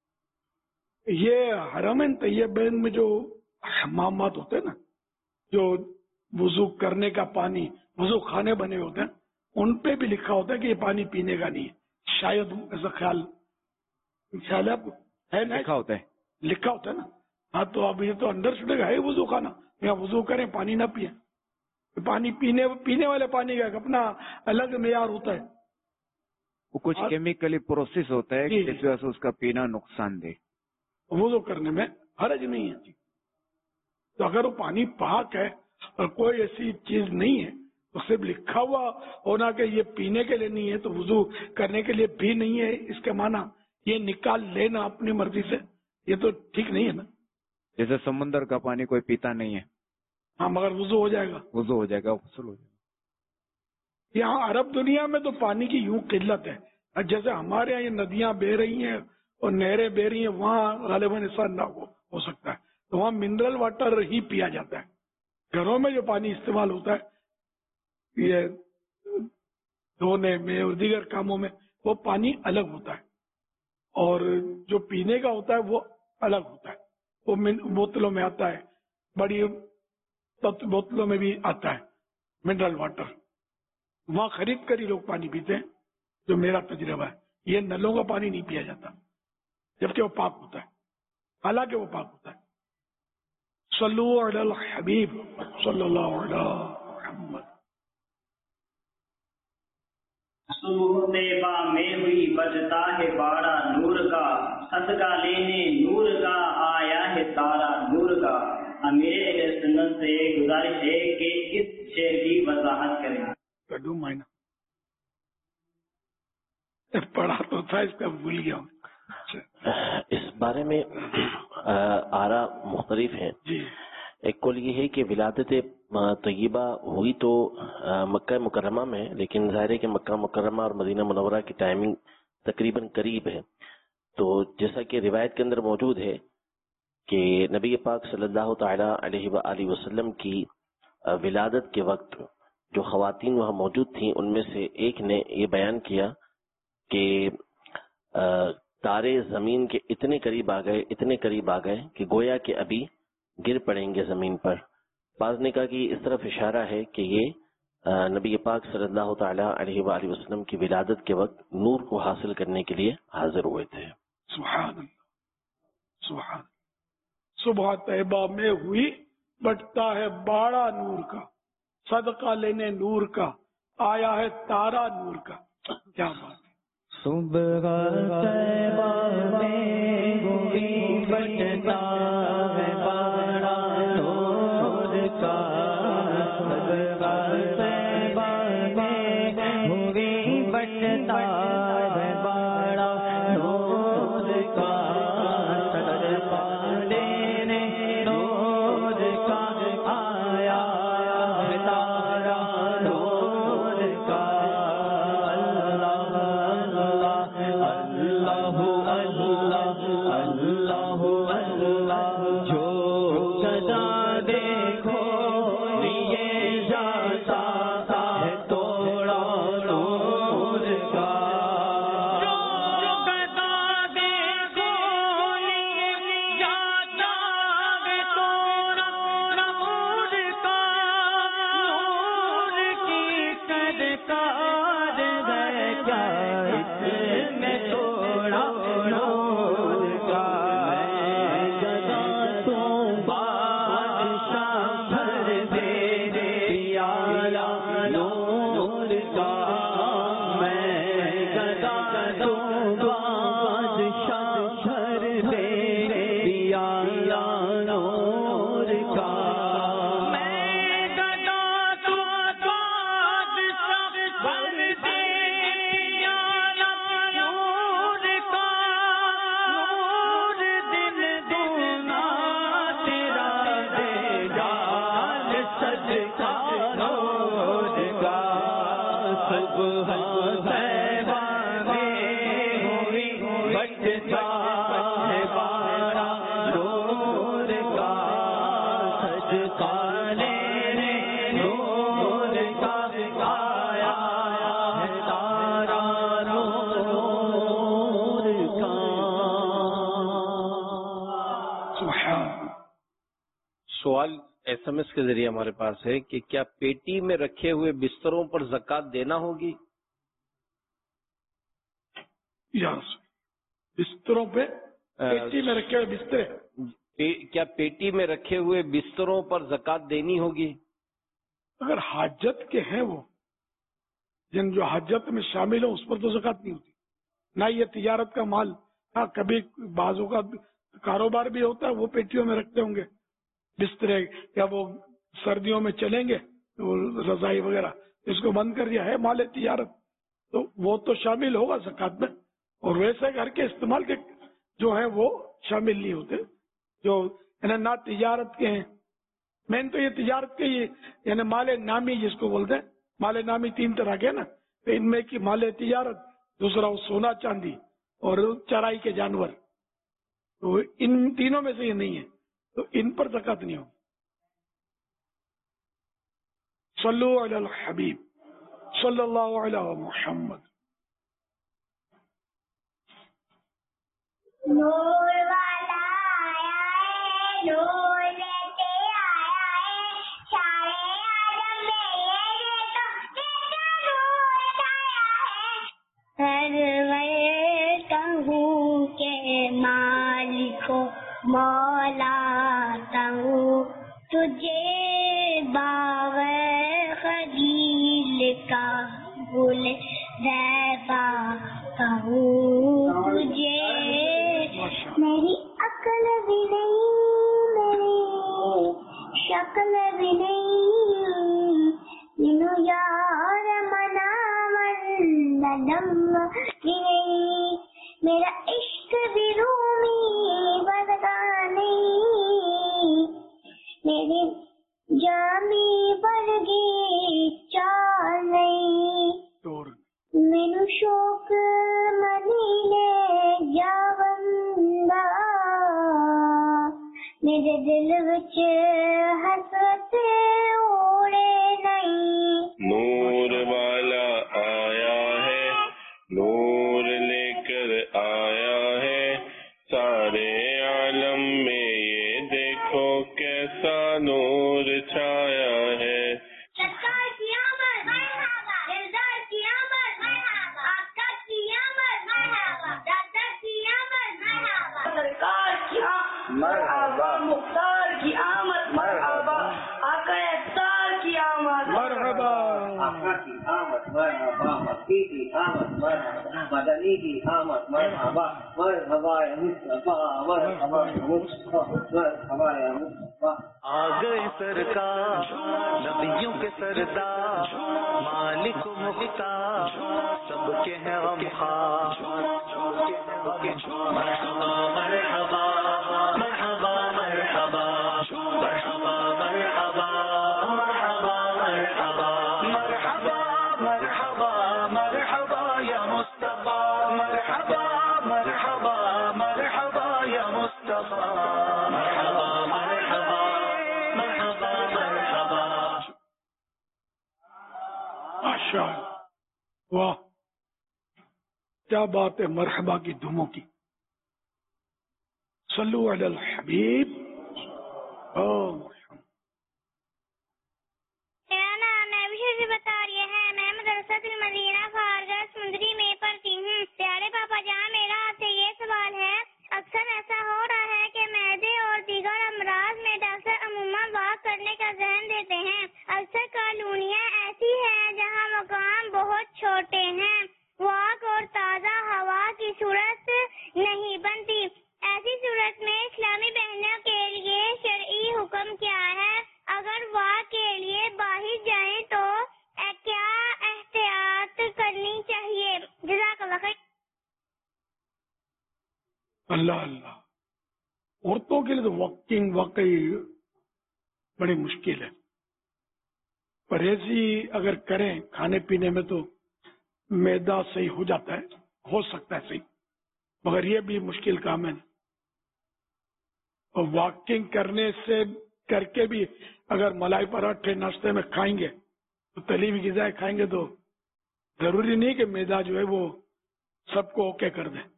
یہ حرمین طیبین میں جو حمامات ہوتے ہیں نا، جو وضو کرنے کا پانی، وضو خانے بنے ہوتے ہیں، ان پہ بھی لکھا ہوتا ہے کہ یہ پانی پینے کا نہیں ہے. شاید ایسا خیال خیال ہے آپ کو؟ ہے نا، لکھا ہوتا ہے لکھا ہوتا ہے نا. ہاں تو اب یہ تو اندر چھٹے گا ہے وضو خانہ، یا وضو کریں پانی نہ پیئیں. پانی پینے پینے والے پانی کا اپنا الگ معیار ہوتا ہے. وہ کچھ کیمیکلی پروسیس ہوتا ہے جی. جس وجہ سے اس کا پینا نقصان دہ. وضو کرنے میں حرج نہیں ہے. تو اگر وہ پانی پاک ہے اور کوئی ایسی چیز نہیں ہے تو صرف لکھا ہوا ہونا کہ یہ پینے کے لیے نہیں ہے تو وضو کرنے کے لیے بھی نہیں ہے، اس کے معنی یہ نکال لینا اپنی مرضی سے، یہ تو ٹھیک نہیں ہے نا. جیسے سمندر کا پانی کوئی پیتا نہیں ہے، ہاں مگر وضو ہو جائے گا، وضو ہو جائے گا، غسل ہو جائے گا. یہاں عرب دنیا میں تو پانی کی یوں قلت ہے. جیسے ہمارے یہاں یہ ندیاں بہ رہی ہیں اور نہریں بہ رہی ہیں، وہاں غالباً ایسا نہ ہو ہو سکتا ہے. تو وہاں منرل واٹر ہی پیا جاتا ہے. گھروں میں جو پانی استعمال ہوتا ہے یہ دھونے میں اور دیگر کاموں میں، وہ پانی الگ ہوتا ہے، اور جو پینے کا ہوتا ہے وہ الگ ہوتا ہے. وہ بوتلوں میں آتا ہے، بڑی بوتلوں میں بھی آتا ہے منرل واٹر. وہاں خرید کر ہی لوگ پانی پیتے ہیں، جو میرا تجربہ ہے. یہ نلوں کا پانی نہیں پیا جاتا، جبکہ وہ پاک ہوتا ہے، حالانکہ وہ پاک ہوتا ہے. صلو علی الحبیب صلی اللہ علیہ محمد. صبح طیبہ میں ہوئی بجتا ہے باڑا نور کا، صدقہ لینے نور کا آیا ہے تارا نور کا. امیر اہل سنت سے گزارش ہے کہ اس شعر کی وضاحت کریں. کڈو مائنا پڑھا تو تھا، اس کا بھول گیا ہوں. اس بارے میں آرا مختلف ہیں. جی. ایک قول یہ ہے کہ ولادت طیبہ ہوئی تو مکہ مکرمہ میں، لیکن ظاہر ہے کہ مکہ مکرمہ اور مدینہ منورہ کی ٹائمنگ تقریباً قریب ہے. تو جیسا کہ روایت کے اندر موجود ہے کہ نبی پاک صلی اللہ تعالی علیہ وآلہ وسلم کی ولادت کے وقت جو خواتین وہاں موجود تھیں ان میں سے ایک نے یہ بیان کیا کہ تارے زمین کے اتنے قریب آ گئے اتنے قریب آ گئے کہ گویا کہ ابھی گر پڑیں گے زمین پر. بعض نے کہا کہ اس طرف اشارہ ہے کہ یہ نبی پاک صلی اللہ تعالی علیہ وآلہ وسلم کی ولادت کے وقت نور کو حاصل کرنے کے لیے حاضر ہوئے تھے. سبحان اللہ، سبحان. صبح طیبہ میں ہوئی بٹتا ہے باڑا نور کا، صدقہ لینے نور کا آیا ہے تارا نور کا. کیا بات ہے. صبح طیبہ میں ہوئی بٹتا ہے باڑا نور کا، صبح طیبہ میں ہوئی بٹتا ہے باڑا نور کا، صدقہ لینے نور کا آیا ہے تارا نور کا. اللہ اللہ اللہ اللہ سار ہے کیا اس میں تھوڑا نور کا گدا تو بادشاہ بھر دے پیالہ نور کا میں گدا تو بادشاہ بھر دے پیالہ نور کا سوال ایس ایم ایس کے ذریعے ہمارے پاس ہے کہ کیا پیٹی میں رکھے ہوئے بستروں پر زکوٰۃ دینا ہوگی؟ یس، بستروں پہ پیٹی میں رکھے ہوئے بستر، کیا پیٹی میں رکھے ہوئے بستروں پر زکوٰۃ دینی ہوگی؟ اگر حاجت کے ہیں وہ، جن جو حاجت میں شامل ہوں اس پر تو زکوٰۃ نہیں ہوتی، نہ یہ تجارت کا مال۔ ہاں کبھی بعضوں کا کاروبار بھی ہوتا ہے، وہ پیٹیوں میں رکھتے ہوں گے بسترے، یا وہ سردیوں میں چلیں گے وہ رضائی وغیرہ، اس کو بند کر دیا ہے مال تجارت، تو وہ تو شامل ہوگا زکوٰۃ میں۔ اور ویسے گھر کے استعمال کے جو ہیں وہ شامل نہیں ہوتے، جو یعنی نہ تجارت کے ہیں۔ مین تو یہ تجارت کے ہی یعنی مال نامی جس کو بولتے ہیں، مال نامی تین طرح کے نا، تو ان میں کی مال تجارت، دوسرا وہ سونا چاندی اور چرائی کے جانور، تو ان تینوں میں سے یہ نہیں ہے، تو ان پر زکوٰۃ نہیں ہوگی۔ صلو علی الحبیب صلی اللہ علیہ محمد۔ نور والا آیا ہے، نور لیتے آیا ہے، سارے عالم میں یہ دیکھو کتنا نور چھایا ہے۔ ہر کہوں کہ مالک مولا ہوں، تجھے باغ خلیل کا گل ریبا کہوں، تجھے میری عقل بھی نہیں، میری شکل بھی نہیں، مینو یار منا من نم بھی نہیں، میرا عشق بھی رومی برگا نہیں، میری جامی برگی چال نہیں، مینو شوق مدینے جاوندا، میرے دل وچ حسرت اوڑے نہیں۔ نور والا آیا ہے، نور لے کر آیا ہے، سارے عالم میں یہ دیکھو کیسا نور چھایا ہے۔ سرکار کی آمد مرحبا، سردار کی آمد مرحبا، آقا کی آمد مرحبا، دادا کی آمد مرحبا، سرکار کی آمد مرحبا، مختار کی آمد مرحبا، آقا اختار کی آمد مرحبا، آقا کی آمد مرحبا، مکی کی آمد مرحبا، مدنی کی آمد مرحبا، مرحبا یا مصطفیٰ، مرحبا یا مصطفیٰ، مرحبا یا مصطفیٰ۔ آ گئے سرکار نبیوں کے سردار، مالک مختار سب کے ہیں غمخوار، مرحبا مرحبا مرحبا مرحبا مرحبا مرحبا مرحبا مرحبا مرحبا مرحبا مرحبا یا مصطفیٰ، مرحبا مرحبا مرحبا یا مصطفیٰ، مرحبا مرحبا مرحبا مرحبا۔ ماشاء واہ کیا بات ہے، مرحبا کی دھوموں کی۔ صلو علی الحبیب۔ میرا نام نبی سے بتا رہی ہے، میں مدرسہ مکۃ المدینہ خارجہ سمندری میں پڑھتی ہوں۔ پیارے پاپا جان، میرا آپ سے یہ سوال ہے، اکثر ایسا ہو رہا ہے کہ معدے اور دیگر امراض میں ڈاکٹر عموماً واک کرنے کا ذہن دیتے ہیں۔ اکثر کالونیاں ایسی ہیں جہاں مکان بہت چھوٹے ہیں، واک اور تازہ ہوا کی صورت نہیں بنتی۔ ایسی صورت میں اسلامی بہنوں کے لیے شرعی حکم کیا ہے؟ اگر واک کے لیے باہر جائیں تو کیا احتیاط کرنی چاہیے؟ جزاک اللہ خیر۔ اللہ اللہ، عورتوں کے لیے تو واکنگ واقعی بڑی مشکل ہے۔ پرہیزی اگر کریں کھانے پینے میں تو معدہ صحیح ہو جاتا ہے، ہو سکتا ہے صحیح، مگر یہ بھی مشکل کام ہے۔ اور واکنگ کرنے سے کر کے بھی اگر ملائی پراٹھے ناشتے میں کھائیں گے تو تلی ہوئی غذائیں کھائیں گے تو ضروری نہیں کہ معدہ جو ہے وہ سب کو اوکے کر دیں۔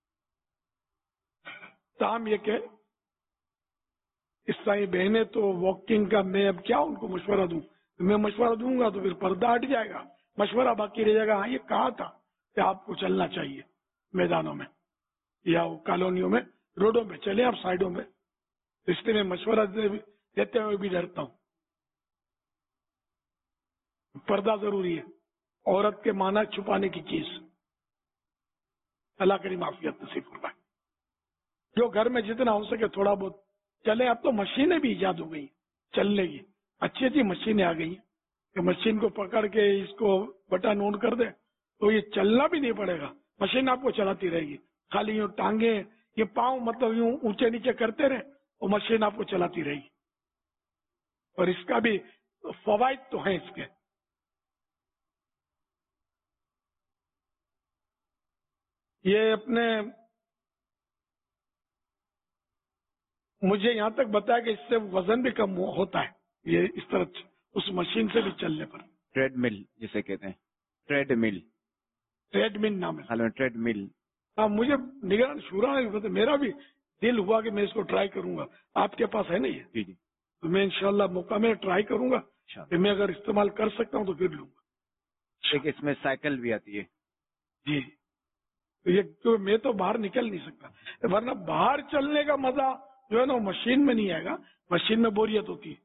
تاہم یہ کہ عیسائی بہنیں تو واکنگ کا میں اب کیا ان کو مشورہ دوں؟ میں مشورہ دوں گا تو پھر پردہ ہٹ جائے گا، مشورہ باقی رہ جائے گا۔ ہاں یہ کہا تھا کہ آپ کو چلنا چاہیے میدانوں میں یا کالونیوں میں، روڈوں میں چلیں آپ سائڈوں میں، اس لیے میں مشورہ دیتے ہوئے بھی ڈرتا ہوں۔ پردہ ضروری ہے، عورت کے معنی چھپانے کی چیز۔ اللہ کریم عافیت نصیب فرمائے۔ جو گھر میں جتنا ہو سکے تھوڑا بہت چلے۔ اب تو مشینیں بھی ایجاد ہو گئی چلنے کی، اچھی اچھی مشینیں آ گئی ہیں کہ مشین کو پکڑ کے اس کو بٹن آن کر دے تو یہ چلنا بھی نہیں پڑے گا، مشین آپ کو چلاتی رہے گی۔ خالی یوں ٹانگیں یہ پاؤں مطلب یوں اونچے نیچے کرتے رہے وہ مشین آپ کو چلاتی رہے گی۔ اور اس کا بھی فوائد تو ہیں اس کے۔ یہ اپنے مجھے یہاں تک بتایا کہ اس سے وزن بھی کم ہوتا ہے، یہ اس طرح اس مشین سے بھی چلنے پر۔ ٹریڈ مل جسے کہتے ہیں، ٹریڈ مل، ٹریڈ مل نام ہے، ٹریڈ مل۔ ہاں مجھے نگران شورا نے بتایا، میرا بھی دل ہوا کہ میں اس کو ٹرائی کروں گا۔ آپ کے پاس ہے نا یہ؟ جی جی، تو میں انشاءاللہ موقع میں ٹرائی کروں گا کہ میں اگر استعمال کر سکتا ہوں تو پھر لوں گا۔ ایک اس میں سائیکل بھی آتی ہے۔ جی، یہ میں تو باہر نکل نہیں سکتا، ورنہ باہر چلنے کا مزہ جو ہے نا وہ مشین میں نہیں آئے گا، مشین میں بوریت ہوتی ہے۔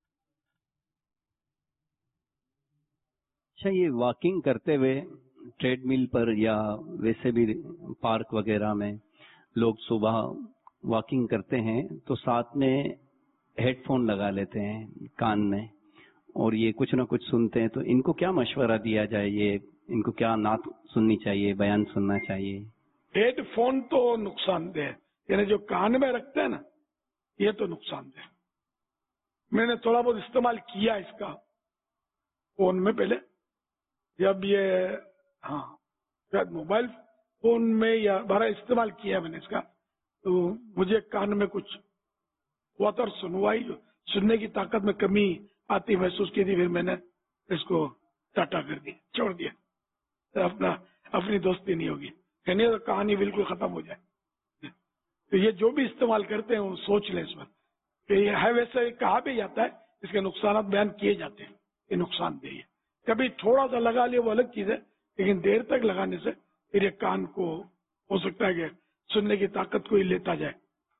اچھا، یہ واکنگ کرتے ہوئے ٹریڈ مل پر یا ویسے بھی پارک وغیرہ میں لوگ صبح واکنگ کرتے ہیں تو ساتھ میں ہیڈ فون لگا لیتے ہیں کان میں اور یہ کچھ نہ کچھ سنتے ہیں، تو ان کو کیا مشورہ دیا جائے؟ یہ ان کو کیا نعت سننی چاہیے، بیان سننا چاہیے؟ ہیڈ فون تو نقصان دہ ہے، یعنی جو کان میں رکھتے ہیں نا یہ تو نقصان دہ ہے۔ میں نے تھوڑا بہت استعمال کیا اس کا فون میں پہلے، جب یہ ہاں شاید موبائل فون میں یا بارہ استعمال کیا میں نے اس کا، تو مجھے کان میں کچھ ہوا تھا اور سنوائی سننے کی طاقت میں کمی آتی محسوس کی تھی، پھر میں نے اس کو ٹاٹا کر دیا، چھوڑ دیا، اپنا اپنی دوستی نہیں ہوگی، یعنی تو کہانی بالکل ختم ہو جائے۔ تو یہ جو بھی استعمال کرتے ہیں وہ سوچ لیں اس وقت کہ یہ ہے، ویسے کہا بھی جاتا ہے، اس کے نقصانات بیان کیے جاتے ہیں، یہ نقصان دہ ہے۔ کبھی تھوڑا سا لگا لیا وہ الگ چیز ہے، لیکن دیر تک لگانے سے پھر یہ کان کو ہو سکتا ہے کہ سننے کی طاقت کو ہی لیتا جائے۔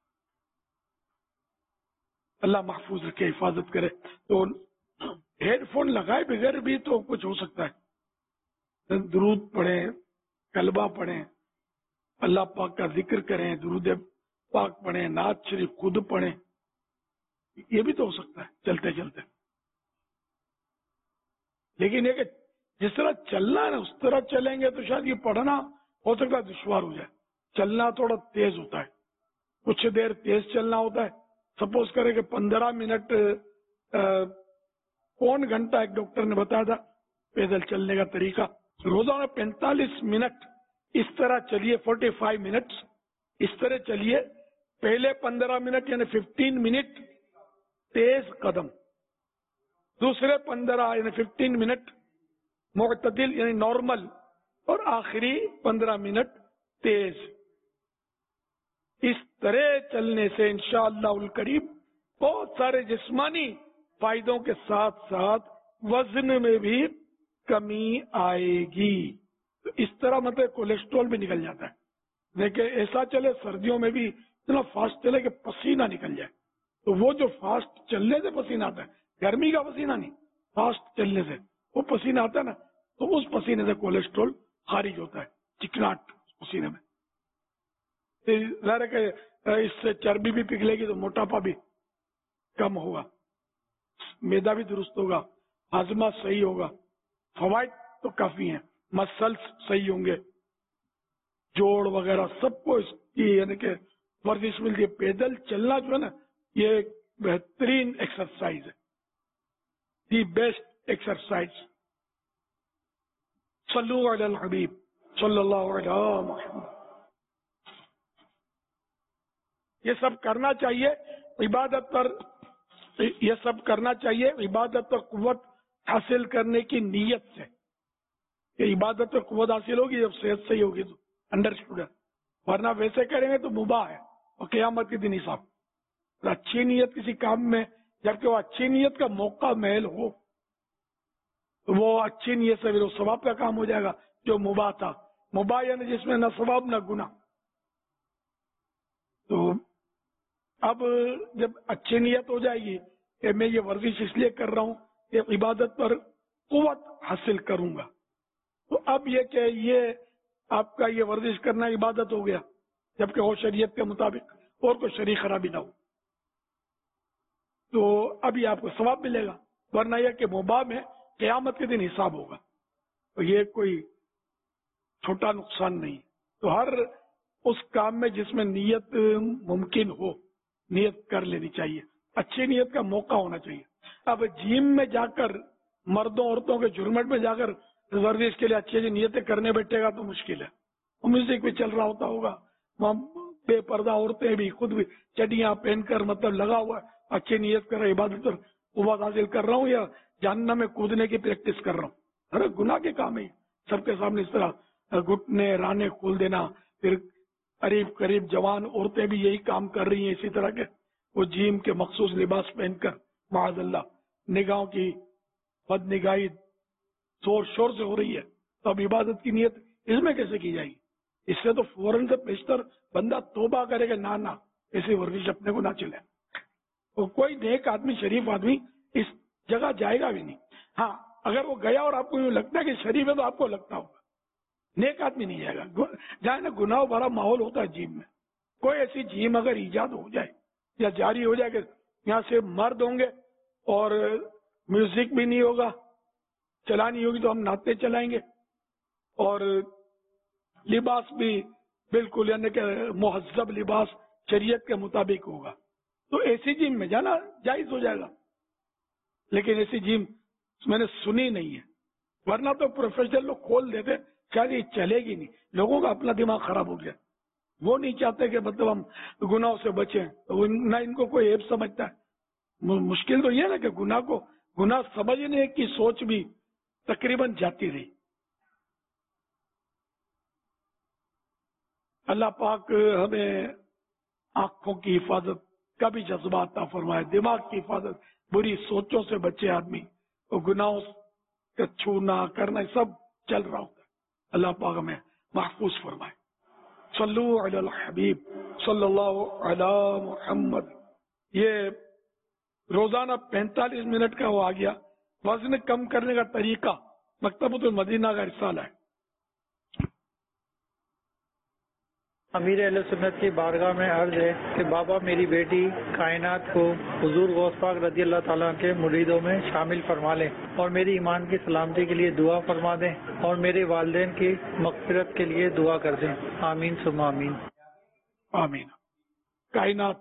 اللہ محفوظ رکھے، حفاظت کرے۔ تو ہیڈ فون لگائے بغیر بھی تو کچھ ہو سکتا ہے، درود پڑھیں، کلبہ پڑھیں، اللہ پاک کا ذکر کریں، درود پاک پڑھیں، نعت شریف خود پڑھیں، یہ بھی تو ہو سکتا ہے چلتے چلتے۔ لیکن یہ کہ جس طرح چلنا ہے نا اس طرح چلیں گے تو شاید یہ پڑھنا ہو سکتا ہے دشوار ہو جائے۔ چلنا تھوڑا تیز ہوتا ہے، کچھ دیر تیز چلنا ہوتا ہے۔ سپوز کرے کہ پندرہ منٹ پون گھنٹہ ایک ڈاکٹر نے بتایا تھا پیدل چلنے کا طریقہ، روزانہ پینتالیس منٹ اس طرح چلیے، فورٹی فائیو منٹ اس طرح چلیے۔ پہلے پندرہ منٹ یعنی ففٹین منٹ تیز قدم، دوسرے پندرہ یعنی ففٹین منٹ معتدل یعنی نارمل، اور آخری پندرہ منٹ تیز۔ اس طرح چلنے سے انشاءاللہ الکریم بہت سارے جسمانی فائدوں کے ساتھ ساتھ وزن میں بھی کمی آئے گی. تو اس طرح مطلب کولیسٹرول بھی نکل جاتا ہے. دیکھیں ایسا چلے سردیوں میں بھی اتنا فاسٹ چلے کہ پسینہ نکل جائے. تو وہ جو فاسٹ چلنے سے پسینہ آتا ہے, گرمی کا پسینہ نہیں, فاسٹ چلنے سے وہ پسینہ آتا ہے نا, تو اس پسینے سے کولیسٹرول خارج ہوتا ہے, چکناٹ پسینے میں. ظاہر ہے کہ اس سے چربی بھی پگھلے گی تو موٹاپا بھی کم ہوگا, میدا بھی درست ہوگا, ہاضمہ صحیح ہوگا. فوائد تو کافی ہیں, مسلس صحیح ہوں گے, جوڑ وغیرہ سب کو اس کی یعنی کہ ورزش ملتی ہے. پیدل چلنا جو ہے نا یہ ایک بہترین ایکسرسائز ہے, دی بیسٹ ایکسرسائز. صلو علی الحبیب صلی اللہ علیہ محمد. یہ سب کرنا چاہیے عبادت پر, یہ سب کرنا چاہیے عبادت پر قوت حاصل کرنے کی نیت سے. کہ عبادت پر قوت حاصل ہوگی جب صحت صحیح ہوگی تو انڈرسٹوڈ ہے, ورنہ ویسے کریں گے تو مباح ہے اور قیامت کے دن حساب. اچھی نیت کسی کام میں, جبکہ وہ اچھی نیت کا موقع محل ہو تو وہ اچھی نیت سے وہ ثواب کا کام ہو جائے گا. جو مباح تھا, مباح یعنی جس میں نہ ثواب نہ گناہ. تو اب جب اچھی نیت ہو جائے گی کہ میں یہ ورزش اس لیے کر رہا ہوں کہ عبادت پر قوت حاصل کروں گا, تو اب یہ کہ یہ آپ کا یہ ورزش کرنا عبادت ہو گیا, جبکہ وہ شریعت کے مطابق اور کوئی شرعی خرابی نہ ہو, تو ابھی آپ کو ثواب ملے گا. ورنہ یہ کہ مباح میں قیامت کے دن حساب ہوگا, تو یہ کوئی چھوٹا نقصان نہیں. تو ہر اس کام میں جس میں نیت ممکن ہو نیت کر لینی چاہیے, اچھی نیت کا موقع ہونا چاہیے. اب جیم میں جا کر مردوں عورتوں کے جھرمٹ میں جا کر ورزش کے لیے اچھی اچھی نیتیں کرنے بیٹھے گا تو مشکل ہے. میوزک بھی چل رہا ہوتا ہوگا, وہاں بے پردہ عورتیں بھی خود بھی چڈیاں پہن کر مطلب لگا ہوا ہے, اچھی نیت کر رہا, عبادت پر قوت حاصل کر رہا ہوں یا جہنم میں کودنے کی پریکٹس کر رہا ہوں. ارے گناہ کے کام ہے سب کے سامنے اس طرح گھٹنے رانے کھول دینا. پھر قریب قریب جوان عورتیں بھی یہی کام کر رہی ہیں اسی طرح کے, وہ جیم کے مخصوص لباس پہن کر معاذ اللہ نگاہوں کی بد نگاہی زور شور سے ہو رہی ہے. تو اب عبادت کی نیت اس میں کیسے کی جائے گی؟ اس سے تو فوراً سے بیشتر بندہ توبہ کرے گا, نہ نہ ایسی ورزش اپنے کو نہ چلے. تو کوئی نیک آدمی شریف آدمی اس جگہ جائے گا بھی نہیں. ہاں اگر وہ گیا اور آپ کو یوں لگتا ہے کہ شریف ہے تو آپ کو لگتا ہوگا, نیک آدمی نہیں جائے گا. جہاں نا گناہ بھرا ماحول ہوتا ہے جیم میں, کوئی ایسی جیم اگر ایجاد ہو جائے یا جاری ہو جائے کہ یہاں سے مرد ہوں گے اور میوزک بھی نہیں ہوگا, چلانی ہوگی تو ہم ناطے چلائیں گے, اور لباس بھی بالکل یعنی کہ مہذب لباس شریعت کے مطابق ہوگا, تو ایسی جیم میں جانا جائز ہو جائے گا. لیکن ایسی جیم میں نے سنی نہیں ہے, ورنہ تو پروفیشنل لوگ کھول دیتے, شاید یہ چلے گی نہیں. لوگوں کا اپنا دماغ خراب ہو گیا, وہ نہیں چاہتے کہ مطلب ہم گناہوں سے بچیں, نہ ان کو کوئی عیب سمجھتا ہے. مشکل تو یہ ہے نا کہ گناہ کو گناہ سمجھنے کی سوچ بھی تقریباً جاتی رہی. اللہ پاک ہمیں آنکھوں کی حفاظت کا بھی جذبہ عطا فرمائے, دماغ کی حفاظت, بری سوچوں سے بچے آدمی, وہ گناہوں کا چھونا کرنا سب چل رہا ہوتا ہے. اللہ پاک ہمیں محفوظ فرمائے. صلو علی الحبیب صلی اللہ علی محمد. یہ روزانہ پینتالیس منٹ کا وہ آ گیا. وزن کم کرنے کا طریقہ مکتبۃ المدینہ کا رسالہ ہے. امیر اہل سنت کی بارگاہ میں عرض ہے کہ بابا میری بیٹی کائنات کو حضور غوث پاک رضی اللہ تعالیٰ کے مریدوں میں شامل فرما لیں, اور میری ایمان کی سلامتی کے لیے دعا فرما دیں, اور میرے والدین کی مغفرت کے لیے دعا کر دیں. آمین ثم آمین. آمین. کائنات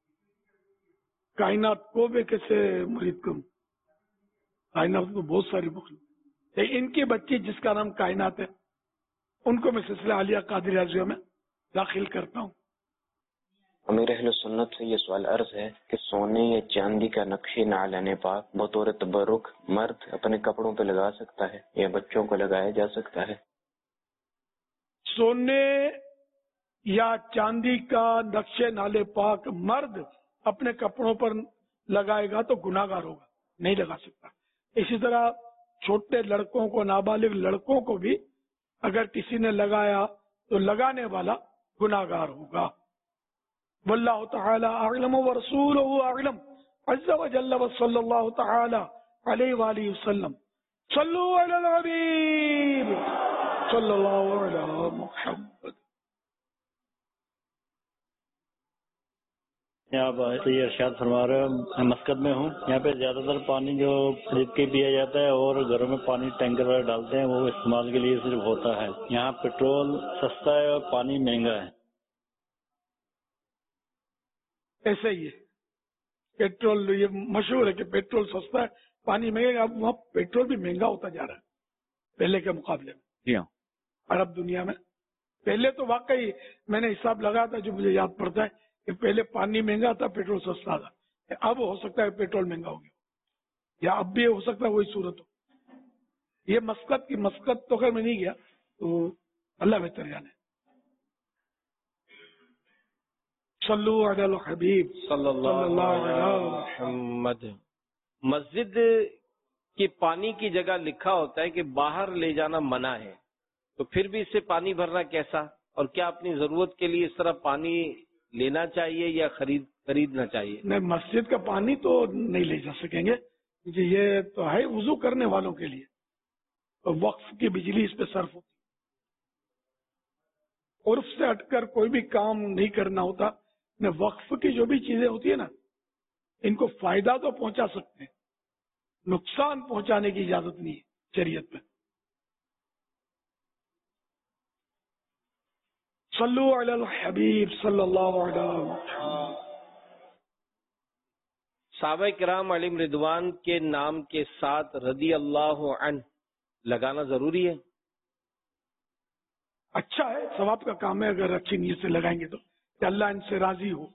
کائنات کو بھی کیسے مرید کروں؟ کائنات کو بہت ساری مخلوق, ان کی بچی جس کا نام کائنات ہے ان کو میں سلسلہ عالیہ قادری اعظمیہ میں داخل کرتا ہوں. امیر اہل سنت سے یہ سوال عرض ہے کہ سونے یا چاندی کا نقشے نعلین پاک بطور تبرک مرد اپنے کپڑوں پہ لگا سکتا ہے یا بچوں کو لگایا جا سکتا ہے؟ سونے یا چاندی کا نقشے نالے پاک مرد اپنے کپڑوں پر لگائے گا تو گناہ گار ہوگا, نہیں لگا سکتا. اسی طرح چھوٹے لڑکوں کو, نابالغ لڑکوں کو بھی اگر کسی نے لگایا تو لگانے والا گناہگار ہوگا. واللہ تعالی اعلم ورسولہ اعلم عز وجل وصلی اللہ تعالی علیہ وآلہ وسلم. صلو علی الحبیب صلی اللہ علی محمد. آپ یہ ارشاد فرما رہے ہو, میں مسقط میں ہوں, یہاں پہ زیادہ تر پانی جو خرید کے پیا جاتا ہے اور گھروں میں پانی ٹینکر والے ڈالتے ہیں وہ استعمال کے لیے صرف ہوتا ہے. یہاں پیٹرول سستا ہے اور پانی مہنگا ہے. ایسے ہی ہے, پیٹرول یہ مشہور ہے کہ پیٹرول سستا ہے پانی مہنگا. اب وہاں پیٹرول بھی مہنگا ہوتا جا رہا ہے پہلے کے مقابلے میں. جی ہاں, عرب دنیا میں پہلے تو واقعی میں نے حساب لگایا تھا جو مجھے یاد پڑتا ہے کہ پہلے پانی مہنگا تھا, پیٹرول سستا تھا. اب ہو سکتا ہے پیٹرول مہنگا ہو گیا, یا اب بھی ہو سکتا ہے وہی صورت ہو. یہ مسقط کی مسقط تو خیر میں نہیں گیا, تو اللہ بہتر جانے. صلو علی الحبیب صلی اللہ علیہ محمد. مسجد کے پانی کی جگہ لکھا ہوتا ہے کہ باہر لے جانا منع ہے, تو پھر بھی اس سے پانی بھرنا کیسا, اور کیا اپنی ضرورت کے لیے اس طرح پانی لینا چاہیے یا خرید خریدنا چاہیے؟ نہیں, مسجد کا پانی تو نہیں لے جا سکیں گے کیونکہ یہ تو ہے وضو کرنے والوں کے لیے, اور وقف کی بجلی اس پہ صرف ہوتی. عرف سے ہٹ کر کوئی بھی کام نہیں کرنا ہوتا. وقف کی جو بھی چیزیں ہوتی ہیں نا, ان کو فائدہ تو پہنچا سکتے ہیں, نقصان پہنچانے کی اجازت نہیں ہے شریعت میں. صلو علی الحبیب صلی اللہ علیہ وسلم. صحابہ کرام علیہم رضوان کے نام کے ساتھ رضی اللہ عنہ لگانا ضروری ہے؟ اچھا ہے, ثواب کا کام ہے اگر اچھی نیت سے لگائیں گے تو, کہ اللہ ان سے راضی ہو.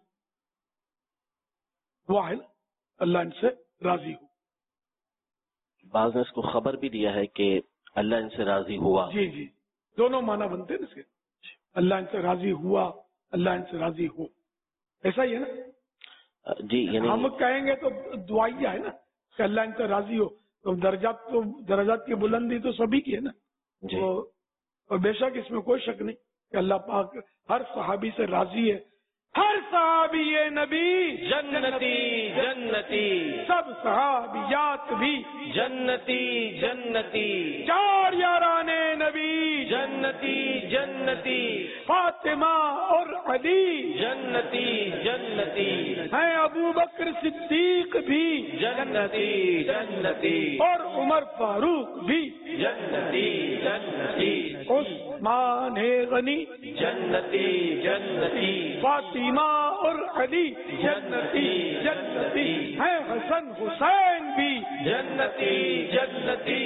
واحد اللہ ان سے راضی ہو. بعض نے اس کو خبر بھی دیا ہے کہ اللہ ان سے راضی ہوا. جی جی, دونوں معنی بنتے ہیں اس کے, اللہ ان سے راضی ہوا, اللہ ان سے راضی ہو, ایسا ہی ہے نا. جی یعنی ہم کہیں گے تو دعائیہ ہے نا کہ اللہ ان سے راضی ہو, تو درجات تو درجات کی بلندی تو سبھی کی ہے نا. جی. اور بے شک اس میں کوئی شک نہیں کہ اللہ پاک ہر صحابی سے راضی ہے. ہر صحابی نبی جنتی جنتی, سب صحابیات بھی جنتی جنتی, چار یاران نبی جنتی جنتی, فاطمہ اور علی جنتی جنتی, ہیں ابو بکر صدیق بھی جنتی جنتی, اور عمر فاروق بھی جنتی جنتی, عثمان غنی جنتی جنتی, فاطمہ اور علی جنتی جنتی, ہیں حسن حسین بھی جنتی جنتی,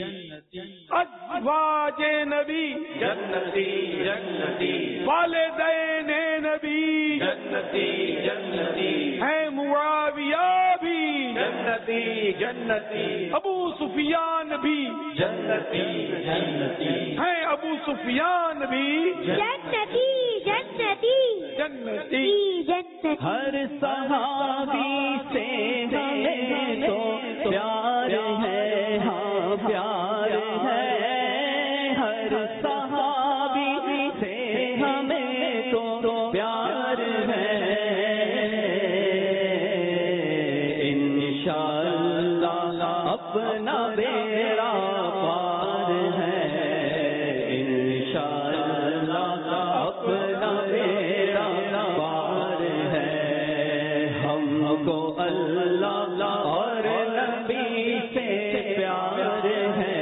ازواج نبی جنتی جنتی, والدین نبی جنتی جنتی, ہیں معاویہ بھی جنتی جنتی, ابو سفیان بھی جنتی جنتی, ہیں ابو سفیان بھی جنتی جنتی جنتی. ہر صحابی سے ہمیں تو پیار ہے, ہاں پیار ہے, ہر صحابی سے ہمیں تو پیار ہے. انشاءاللہ اپنا بیڑا پار ہے, انشاءاللہ اپنا بیڑا پار ہے. ہم کو اللہ اور نبی سے پیار ہے,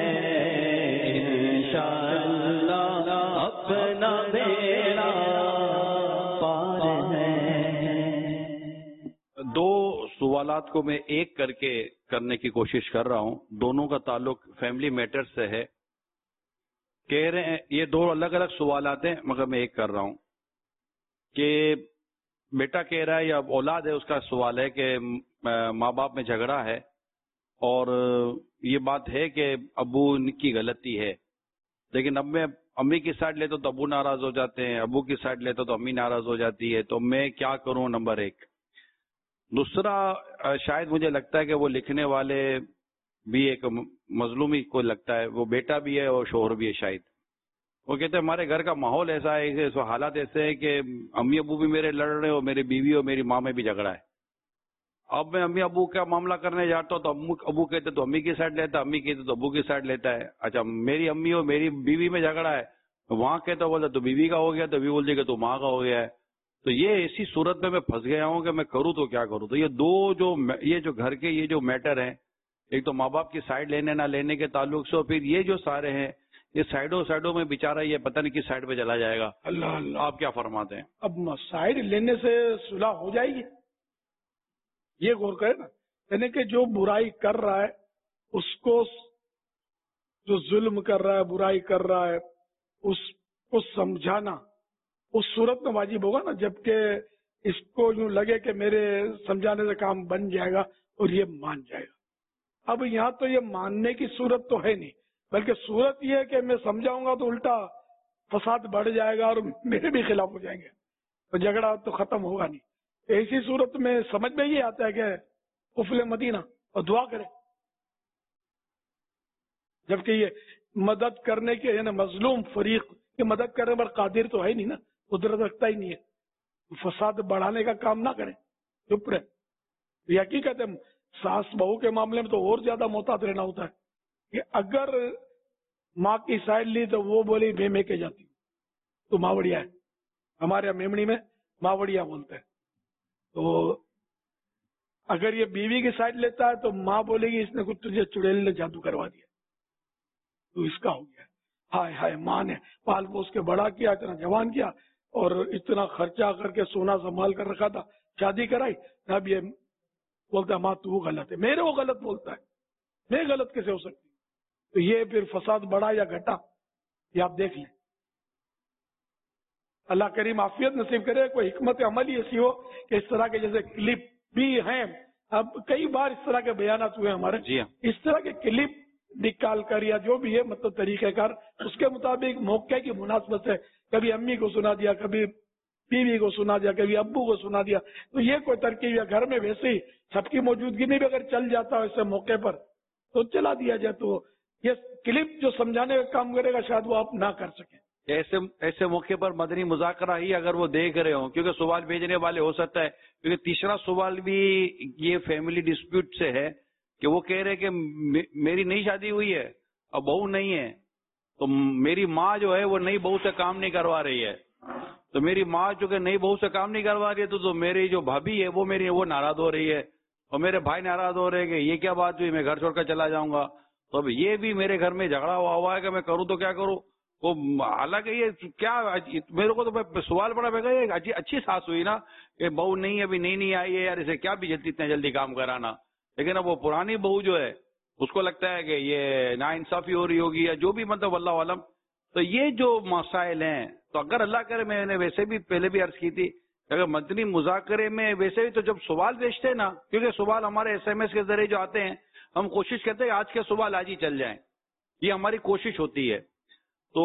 انشاءاللہ اپنا بیڑا پار ہے. دو سوالات کو میں ایک کر کے کرنے کی کوشش کر رہا ہوں. دونوں کا تعلق فیملی میٹر سے ہے. کہہ رہے ہیں یہ دو الگ الگ سوالات ہیں مگر میں ایک کر رہا ہوں کہ بیٹا کہہ رہا ہے یا اولاد ہے, اس کا سوال ہے کہ ماں باپ میں جھگڑا ہے اور یہ بات ہے کہ ابو کی غلطی ہے, لیکن اب میں امی کی سائڈ لیتا تو ابو ناراض ہو جاتے ہیں, ابو کی سائڈ لیتا تو امی ناراض ہو جاتی ہے, تو میں کیا کروں؟ نمبر ایک. دوسرا شاید مجھے لگتا ہے کہ وہ لکھنے والے بھی ایک مظلومی کو لگتا ہے، وہ بیٹا بھی ہے اور شوہر بھی ہے شاید. وہ کہتے ہیں ہمارے گھر کا ماحول ایسا ہے، حالات ایسے ہیں کہ امی ابو بھی میرے لڑ رہے اور میری بیوی اور میری ماں میں بھی جھگڑا ہے. اب میں امی ابو کا معاملہ کرنے جاتا ہوں تو ابو کہتے تو امی کی سائڈ لیتا ہے، امی کہتے تو ابو کی سائڈ لیتا ہے. اچھا میری امی اور میری بیوی میں جھگڑا ہے، وہاں کہتا بولتا تو بیوی کا ہو گیا، تو بیوی بولتی کہ تو ماں کا ہو گیا ہے. تو یہ ایسی صورت میں میں پھنس گیا ہوں کہ میں کروں تو کیا کروں. تو یہ دو جو یہ جو گھر کے یہ جو میٹر ہیں، ایک تو ماں باپ کی سائڈ لینے نہ لینے کے تعلق سے، اور پھر یہ جو سارے ہیں یہ سائڈوں سائڈوں میں بیچارہ یہ پتہ نہیں کس سائڈ پہ چلا جائے گا. اللہ اللہ، آپ کیا فرماتے ہیں؟ اب سائڈ لینے سے صلح ہو جائے گی؟ یہ غور کرے نا، یعنی کہ جو برائی کر رہا ہے اس کو، جو ظلم کر رہا ہے برائی کر رہا ہے اس کو سمجھانا اس صورت میں واجب ہوگا نا، جبکہ اس کو یوں لگے کہ میرے سمجھانے سے کام بن جائے گا اور یہ مان جائے گا. اب یہاں تو یہ ماننے کی صورت تو ہے نہیں، بلکہ صورت یہ ہے کہ میں سمجھاؤں گا تو الٹا فساد بڑھ جائے گا اور میرے بھی خلاف ہو جائیں گے، تو جھگڑا تو ختم ہوگا نہیں. ایسی صورت میں سمجھ میں یہ آتا ہے کہ قفل مدینہ اور دعا کرے، جبکہ یہ مدد کرنے کے یعنی مظلوم فریق کی مدد کرنے پر قادر تو ہے نہیں نا، قدرت رکھتا ہی نہیں ہے. فساد بڑھانے کا کام نہ کرے، چپ رہے. یہ حقیقت ہے، ساس بہو کے معاملے میں تو اور زیادہ محتاط رہنا ہوتا ہے کہ اگر ماں کی سائڈ لی تو وہ بولی میں میں کے جاتی ہوں تو ماوڑیا ہے. ہمارے یہاں میمڑی میں ماوڑیا بولتے ہیں. تو اگر یہ بیوی کی سائڈ لیتا ہے تو ماں بولے گی اس نے کچھ تجھے چڑیل نے جادو کروا دیا تو اس کا ہو گیا. ہائے ہائے، ماں نے پال پوس کے بڑا کیا، اتنا جوان کیا اور اتنا خرچہ کر کے سونا سنبھال کر رکھا تھا، شادی کرائی، اب یہ بولتا ہے ماں تو وہ غلط ہے، میرے وہ غلط بولتا ہے، میں غلط کیسے ہو سکتی؟ تو یہ پھر فساد بڑھا یا گھٹا یہ آپ دیکھ لیں. اللہ کریم عافیت نصیب کرے. کوئی حکمت عملی ایسی ہو کہ اس طرح کے جیسے کلپ بھی ہیں، اب کئی بار اس طرح کے بیانات ہوئے ہمارے، جی ہاں. اس طرح کے کلپ نکال کر یا جو بھی ہے مطلب طریقہ کار اس کے مطابق موقع کی مناسبت سے کبھی امی کو سنا دیا، کبھی بیوی کو سنا دیا، کبھی ابو کو سنا دیا. تو یہ کوئی ترکیب یا گھر میں ویسے ہی سب کی موجودگی میں بھی اگر چل جاتا ہے ایسے موقع پر تو چلا دیا جائے. تو یہ کلپ جو سمجھانے کا کام کرے گا شاید وہ آپ نہ کر سکیں. ایسے ایسے موقع پر مدنی مذاکرہ ہی اگر وہ دیکھ رہے ہوں، کیونکہ سوال بھیجنے والے ہو سکتا ہے، کیونکہ تیسرا سوال بھی یہ فیملی ڈسپیوٹ سے ہے کہ وہ کہہ رہے کہ میری نئی شادی ہوئی ہے اور بہو نہیں ہے، تو میری ماں جو ہے وہ نئی بہو سے کام نہیں کروا رہی ہے، تو میری ماں جو کہ نئی بہو سے کام نہیں کروا رہی ہے تو, تو میری جو بھابھی ہے وہ میری وہ ناراض ہو رہی ہے اور میرے بھائی ناراض ہو رہے ہیں کہ یہ کیا بات ہوئی، میں گھر چھوڑ کر چلا جاؤں گا. تو اب یہ بھی میرے گھر میں جھگڑا ہوا ہوا ہے کہ میں کروں تو کیا کروں. وہ حالانکہ یہ کیا میرے کو تو سوال پڑا میں یہ اچھی ساس ہوئی نا کہ بہو نہیں ابھی نئی نہیں آئی ہے یار، اسے کیا بھی جلدی اتنا جلدی کام کرانا. لیکن اب وہ پرانی بہو جو ہے اس کو لگتا ہے کہ یہ نا انصافی ہو رہی ہوگی یا جو بھی مطلب اللہ عالم. تو یہ جو مسائل ہیں تو اگر اللہ کرے، میں نے ویسے بھی پہلے بھی عرض کی تھی اگر مدنی مذاکرے میں ویسے بھی تو جب سوال بیچتے ہیں نا، کیونکہ سوال ہمارے ایس ایم ایس کے ذریعے جو آتے ہیں ہم کوشش کرتے ہیں آج کے سوال آج ہی چل جائیں، یہ ہماری کوشش ہوتی ہے. تو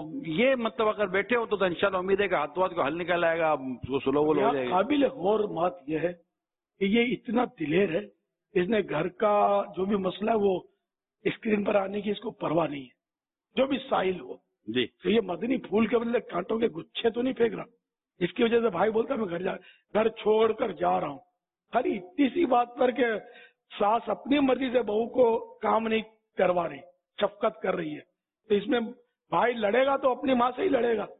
یہ مطلب اگر بیٹھے ہو تو انشاءاللہ امید ہے کہ ہاتھ ہاتھ کو حل نکل آئے گا، سلو ہو جائے گا. قابل غور بات یہ ہے کہ یہ اتنا دلیر ہے، اس نے گھر کا جو بھی مسئلہ ہے وہ اسکرین پر آنے کی اس کو پرواہ نہیں ہے، جو بھی سائل ہو جی. تو یہ مدنی پھول کے بدلے کانٹوں کے گچھے تو نہیں پھینک رہا. اس کی وجہ سے بھائی بولتا میں گھر جا گھر چھوڑ کر جا رہا ہوں، خالی اتنی سی بات پر کہ ساس اپنی مرضی سے بہو کو کام نہیں کروا رہی، شفقت کر رہی ہے. تو اس میں بھائی لڑے گا تو اپنی ماں سے ہی لڑے گا،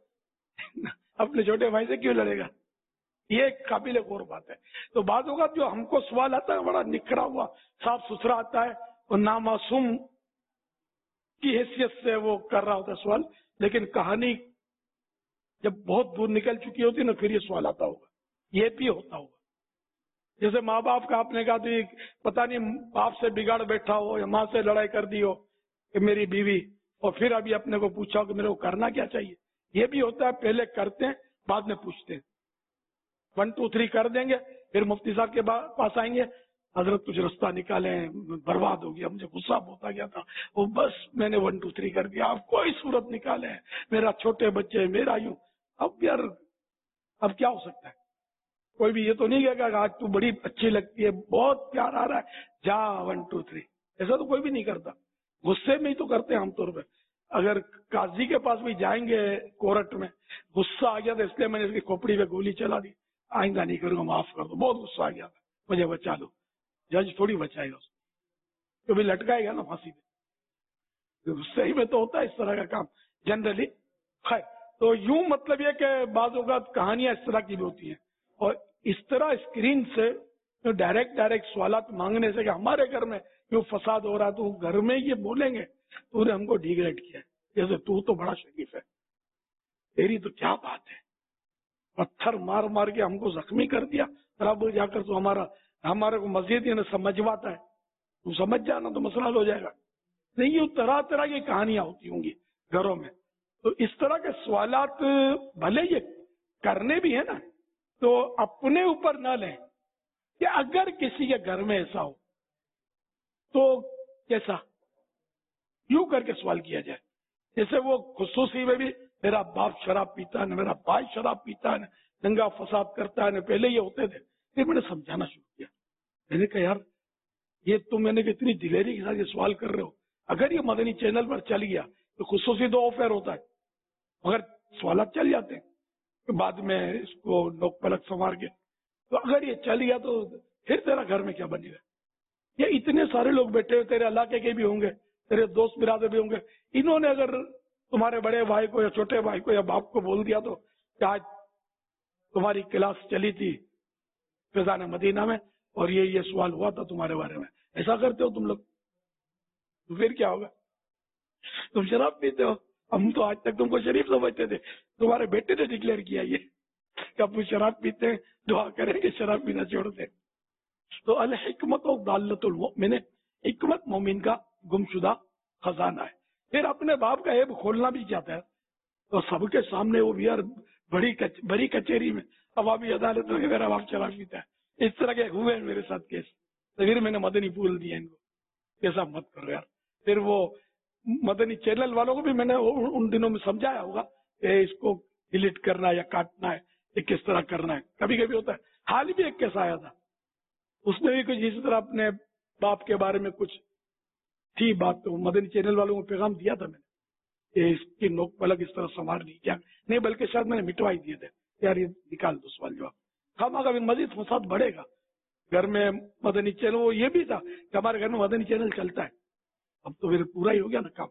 اپنے چھوٹے بھائی سے کیوں لڑے گا. یہ ایک قابل غور بات ہے. تو بعض اوقات جو ہم کو سوال آتا ہے بڑا نکھرا ہوا صاف ستھرا آتا ہے اور نامعصوم کی حیثیت سے وہ کر رہا ہوتا ہے سوال، لیکن کہانی جب بہت دور نکل چکی ہوتی ہے نا پھر یہ سوال آتا ہوگا. یہ بھی ہوتا ہوگا جیسے ماں باپ کا آپ نے کہا تھی پتہ نہیں باپ سے بگاڑ بیٹھا ہو یا ماں سے لڑائی کر دی ہو کہ میری بیوی، اور پھر ابھی اپنے کو پوچھا ہو کہ میرے کو کرنا کیا چاہیے. یہ بھی ہوتا ہے، پہلے کرتے ہیں بعد میں پوچھتے ہیں. ون ٹو تھری کر دیں گے پھر مفتی صاحب کے پاس آئیں گے، حضرت کچھ رستہ نکالیں، برباد ہو گیا، مجھے غصہ ہوتا گیا تھا، وہ بس میں نے ون ٹو تھری کر دیا، آپ کوئی صورت نکالیں، میرا چھوٹے بچے میرا یوں. اب یار اب کیا ہو سکتا ہے؟ کوئی بھی یہ تو نہیں کہے گا آج تو بڑی اچھی لگتی ہے، بہت پیار آ رہا ہے، جا ون ٹو تھری. ایسا تو کوئی بھی نہیں کرتا, غصے میں ہی تو کرتے ہیں عام طور پہ. اگر قاضی کے پاس بھی جائیں گے کورٹ میں, غصہ آ گیا تھا اس لیے میں نے اس کی کھوپڑی پہ گولی چلا دی, آئندہ نہیں کروں گا, معاف کر دو, بہت غصہ آ گیا تھا, مجھے بچا لو. جج تھوڑی بچائے گا اس کو, کبھی لٹکائے گا نا پھانسی پہ. غصے ہی میں تو ہوتا ہے اس طرح کا کام جنرلی. خیر, تو یوں مطلب یہ کہ بعض اوقات کہانیاں اس طرح کی بھی ہوتی ہیں, اور اس طرح اسکرین سے ڈائریکٹ ڈائریکٹ سوالات مانگنے سے کہ ہمارے گھر میں کیوں فساد ہو رہا ہے, تو گھر میں یہ بولیں گے تو نے ہم کو ڈیگریڈ کیا ہے, جیسے تو تو بڑا شریف ہے, تیری تو کیا بات ہے, پتھر مار مار کے ہم کو زخمی کر دیا, اب جا کر تو ہمارا ہمارے کو مزید یہ سمجھواتا ہے, تو سمجھ جانا تو مسئلہ حل ہو جائے گا. نہیں, یہ طرح طرح کی کہانیاں ہوتی ہوں گی گھروں میں. تو اس طرح کے سوالات بھلے یہ کرنے بھی ہیں نا, تو اپنے اوپر نہ لیں کہ اگر کسی کے گھر میں ایسا ہو تو کیسا, یوں کر کے سوال کیا جائے. جیسے وہ خصوصی میں بھی میرا باپ شراب پیتا ہے, میرا بھائی شراب پیتا ہے, دنگا فساد کرتا ہے, پہلے یہ ہوتے تھے. پھر میں نے سمجھانا شروع کیا, میں نے کہا یار یہ تم میں نے کتنی دلیری کے ساتھ یہ سوال کر رہے ہو, اگر یہ مدنی چینل پر چل گیا تو خصوصی دو آفر ہوتا ہے, مگر سوالات چل جاتے ہیں بعد میں اس کو نوک پلک سنوار کے. تو اگر یہ چل گیا تو پھر تیرا گھر میں کیا بنے گا. یہ اتنے سارے لوگ بیٹھے ہوئے, تیرے علاقے کے بھی ہوں گے, تیرے دوست برادر بھی ہوں گے, انہوں نے اگر تمہارے بڑے بھائی کو یا چھوٹے بھائی کو یا باپ کو بول دیا تو کہ آج تمہاری کلاس چلی تھی فیضان مدینہ میں اور یہ یہ سوال ہوا تھا تمہارے بارے میں, ایسا کرتے ہو تم لوگ, تو پھر کیا ہوگا. تم شراب پیتے ہو, ہم تو آج تک تم کو شریف سمجھتے تھے, تمہارے بیٹے نے ڈکلیئر کیا یہ کہ اب شراب پیتے ہیں, دعا کریں کہ شراب پینا چھوڑ دیں. تو الحکمت و دالت المؤمن, حکمت مومن کا گمشدہ خزانہ ہے. پھر اپنے باپ کا عیب کھولنا بھی چاہتا ہے تو سب کے سامنے وہ بھی یار بڑی کچ, بڑی کچہری میں عوامی عدالت میں میرا باپ شراب پیتا ہے, اس طرح کے ہوئے میرے ساتھ کیس. تو پھر میں نے مدنی پھول دیا ان کو, ایسا مت کرو یار. پھر وہ مدنی چینل والوں کو بھی میں نے ان دنوں میں سمجھایا ہوگا کہ اس کو ڈیلیٹ کرنا ہے یا کاٹنا ہے, یہ کس طرح کرنا ہے. کبھی کبھی ہوتا ہے, حال ہی بھی ایک کیس آیا تھا, اس میں بھی کچھ اسی طرح اپنے باپ کے بارے میں کچھ تھی بات, تو مدنی چینل والوں کو پیغام دیا تھا میں نے کہ اس کی نوک پلک اس طرح سنوار نہیں کیا, نہیں بلکہ شاید میں نے مٹوائی دیے تھے یار یہ نکال دو سوال جواب. ہم اگر مزید فساد بڑھے گا گھر میں مدنی چینل, وہ یہ بھی تھا کہ ہمارے گھر میں مدنی چینل چلتا ہے, اب تو پھر پورا ہی ہو گیا نا کام.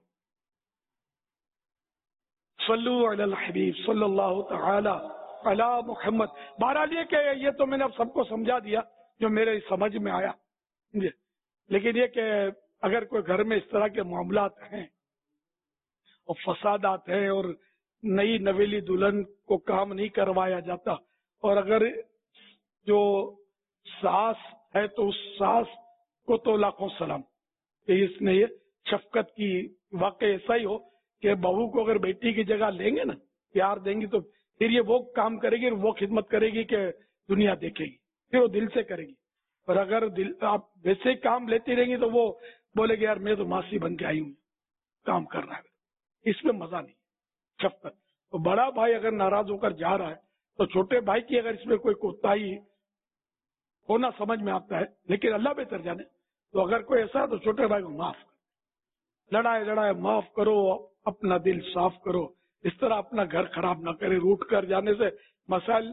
صلو علی الحبیب صلی اللہ تعالی علی محمد. بہرحال یہ کہ یہ تو میں نے اب سب کو سمجھا دیا جو میرے سمجھ میں آیا, لیکن یہ کہ اگر کوئی گھر میں اس طرح کے معاملات ہیں اور فسادات ہیں اور نئی نویلی دلہن کو کام نہیں کروایا جاتا, اور اگر جو ساس ہے تو اس ساس کو تو لاکھوں سلام کہ اس نے یہ شفقت کی, واقع ایسا ہی ہو کہ بہو کو اگر بیٹی کی جگہ لیں گے نا, پیار دیں گی, تو پھر یہ وہ کام کرے گی, وہ خدمت کرے گی کہ دنیا دیکھے گی, پھر وہ دل سے کرے گی. اور اگر دل آپ ویسے ہی کام لیتی رہیں گی تو وہ بولے گی یار میں تو ماسی بن کے آئی ہوں, کام کر رہا ہے, اس میں مزہ نہیں. شفقت, تو بڑا بھائی اگر ناراض ہو کر جا رہا ہے تو چھوٹے بھائی کی اگر اس میں کوئی کوتاہی ہونا سمجھ میں آتا ہے, لیکن اللہ بہتر جانے, تو اگر کوئی ایسا ہے تو چھوٹے بھائی کو معاف کرو, لڑائے لڑائے معاف کرو, اپنا دل صاف کرو. اس طرح اپنا گھر خراب نہ کرے. روٹ کر جانے سے مسائل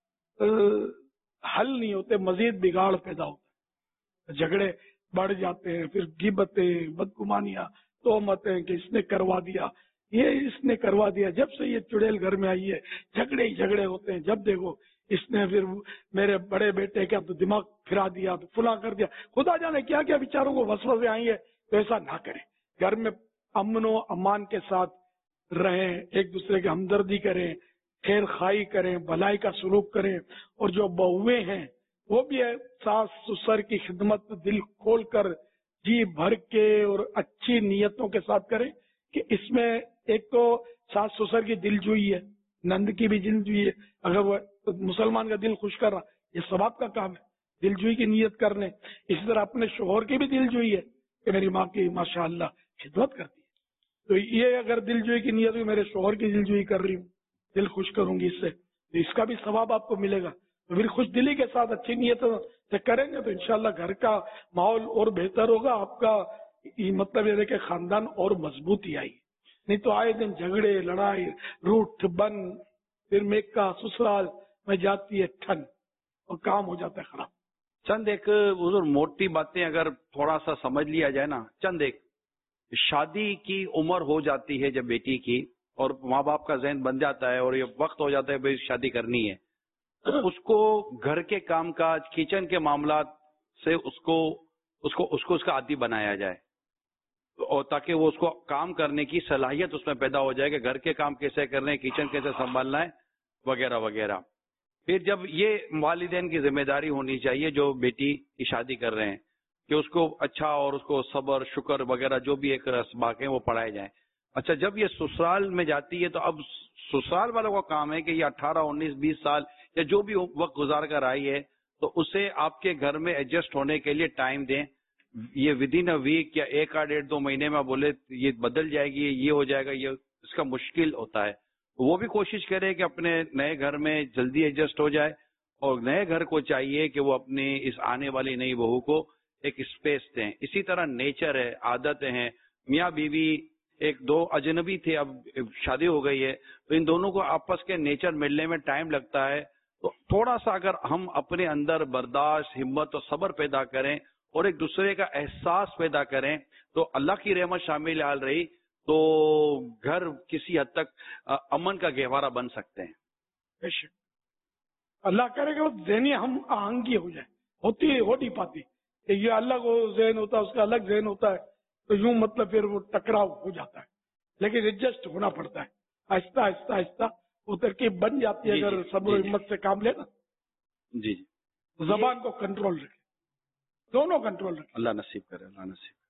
حل نہیں ہوتے, مزید بگاڑ پیدا ہوتا ہے, جھگڑے بڑھ جاتے ہیں, پھر غیبتیں, بدگمانیاں, تہمتیں کہ اس نے کروا دیا, یہ اس نے کروا دیا. جب سے یہ چڑیل گھر میں آئی ہے جھگڑے ہی جھگڑے ہوتے ہیں. جب دیکھو اس نے پھر میرے بڑے بیٹے کا تو دماغ پھرا دیا, تو فلاں کر دیا, خدا جانے کیا کیا بیچاروں کو وسوسے آئی ہے. تو ایسا نہ کریں, گھر میں امن و امان کے ساتھ رہیں, ایک دوسرے کی ہمدردی کریں, خیر خائی کریں, بھلائی کا سلوک کریں. اور جو بہویں ہیں وہ بھی ساس سسر کی خدمت دل کھول کر جی بھر کے اور اچھی نیتوں کے ساتھ کریں, کہ اس میں ایک تو ساس سسر کی دل جوئی ہے, نند کی بھی دل جوئی ہے. اگر وہ مسلمان کا دل خوش کر رہا, یہ ثواب کا کام ہے, دل جوئی کی نیت کرنے. اسی طرح اپنے شوہر کی بھی دل جوئی ہے کہ میری ماں کی ماشاء اللہ خدمت کرتی ہے, تو یہ اگر دل جوئی کی نیت ہوئی, میرے شوہر کی دل جوئی کر رہی ہوں, دل خوش کروں گی اس سے, تو اس کا بھی ثواب آپ کو ملے گا. تو پھر خوش دلی کے ساتھ اچھی نیت سے کریں گے تو انشاءاللہ گھر کا ماحول اور بہتر ہوگا, آپ کا یہ مطلب یہ ہے کہ خاندان اور مضبوطی آئی، نہیں تو آئے دن جھگڑے لڑائی روٹ بن، پھر میکا سسرال میں جاتی ہے ٹھن اور کام ہو جاتا ہے خراب. چند ایک حضور موٹی باتیں اگر تھوڑا سا سمجھ لیا جائے نا، چند ایک شادی کی عمر ہو جاتی ہے جب بیٹی کی اور ماں باپ کا ذہن بن جاتا ہے اور یہ وقت ہو جاتا ہے بھائی شادی کرنی ہے، اس کو گھر کے کام کاج کچن کے معاملات سے اس کو اس کو اس کو اس کا عادی بنایا جائے، اور تاکہ وہ اس کو کام کرنے کی صلاحیت اس میں پیدا ہو جائے کہ گھر کے کام کیسے کرنے ہیں، کچن کیسے سنبھالنا ہے وغیرہ وغیرہ. پھر جب یہ والدین کی ذمہ داری ہونی چاہیے جو بیٹی کی شادی کر رہے ہیں کہ اس کو اچھا اور اس کو صبر شکر وغیرہ جو بھی ایک اسباق ہیں وہ پڑھائے جائیں. اچھا جب یہ سسرال میں جاتی ہے تو اب سسرال والوں کا کام ہے کہ یہ اٹھارہ انیس بیس سال یا جو بھی وقت گزار کر آئی ہے تو اسے آپ کے گھر میں ایڈجسٹ ہونے کے لیے ٹائم دیں. یہ ود ان اے ویک یا ایک آدھ ڈیڑھ دو مہینے میں بولے یہ بدل جائے گی یہ ہو جائے گا، یہ اس کا مشکل ہوتا ہے. وہ بھی کوشش کرے کہ اپنے نئے گھر میں جلدی ایڈجسٹ ہو جائے، اور نئے گھر کو چاہیے کہ وہ اپنی اس آنے والی نئی بہو کو ایک اسپیس دیں. اسی طرح نیچر ہے، عادتیں ہیں. میاں بیوی ایک دو اجنبی تھے، اب شادی ہو گئی ہے تو ان دونوں کو آپس کے نیچر ملنے میں ٹائم لگتا ہے. تو تھوڑا سا اگر ہم اپنے اندر برداشت ہمت اور صبر پیدا کریں اور ایک دوسرے کا احساس پیدا کریں تو اللہ کی رحمت شامل حال رہی تو گھر کسی حد تک امن کا گہوارہ بن سکتے ہیں. بے شک اللہ کرے کہ ذہنی ہم آہنگی ہو جائے، ہوتی ہو نہیں پاتی کہ یہ الگ ذہن ہوتا ہے اس کا الگ ذہن ہوتا ہے تو یوں مطلب پھر وہ ٹکراؤ ہو جاتا ہے. لیکن ایڈجسٹ ہونا پڑتا ہے، آہستہ آہستہ آہستہ وہ ترکیب بن جاتی ہے اگر صبر و ہمت سے کام لینا. جی جی زبان کو کنٹرول رکھے، دونوں کنٹرول رکھے. اللہ نصیب کرے، اللہ نصیب کرے.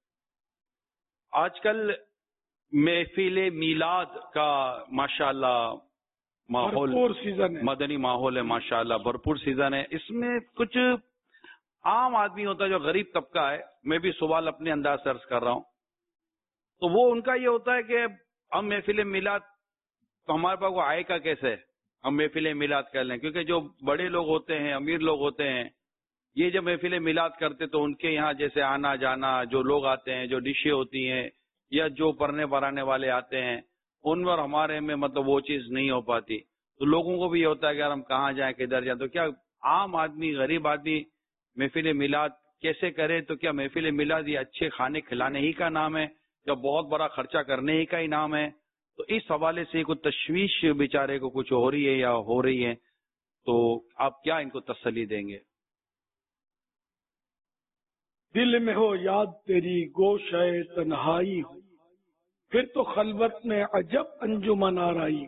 آج کل محفل میلاد کا ماشاءاللہ ماحول بھرپور سیزن ہے، مدنی ماحول ہے، ماشاءاللہ بھرپور سیزن ہے. اس میں کچھ عام آدمی ہوتا ہے جو غریب طبقہ ہے، میں بھی سوال اپنے انداز سے عرض کر رہا ہوں، تو وہ ان کا یہ ہوتا ہے کہ ہم محفل میلاد تو ہمارے پاس وہ آئے کا کیسے ہم محفل میلاد کر لیں، کیونکہ جو بڑے لوگ ہوتے ہیں امیر لوگ ہوتے ہیں یہ جب محفل میلاد کرتے تو ان کے یہاں جیسے آنا جانا جو لوگ آتے ہیں جو ڈشیں ہوتی ہیں یا جو پڑھنے پڑھانے والے آتے ہیں ان پر ہمارے میں مطلب وہ چیز نہیں ہو پاتی. تو لوگوں کو بھی یہ ہوتا ہے کہ یار ہم کہاں جائیں کدھر جائیں. تو کیا عام آدمی غریب آدمی محفل میلاد کیسے کرے؟ تو کیا محفل میلاد یہ اچھے کھانے کھلانے ہی کا نام ہے یا بہت بڑا خرچہ کرنے ہی کا ہی نام ہے؟ تو اس حوالے سے کوئی تشویش بیچارے کو کچھ ہو رہی ہے یا ہو رہی ہے تو آپ کیا ان کو تسلی دیں گے؟ دل میں ہو یاد تیری گوشہ تنہائی ہو، پھر تو خلوت میں عجب انجمن آرائی.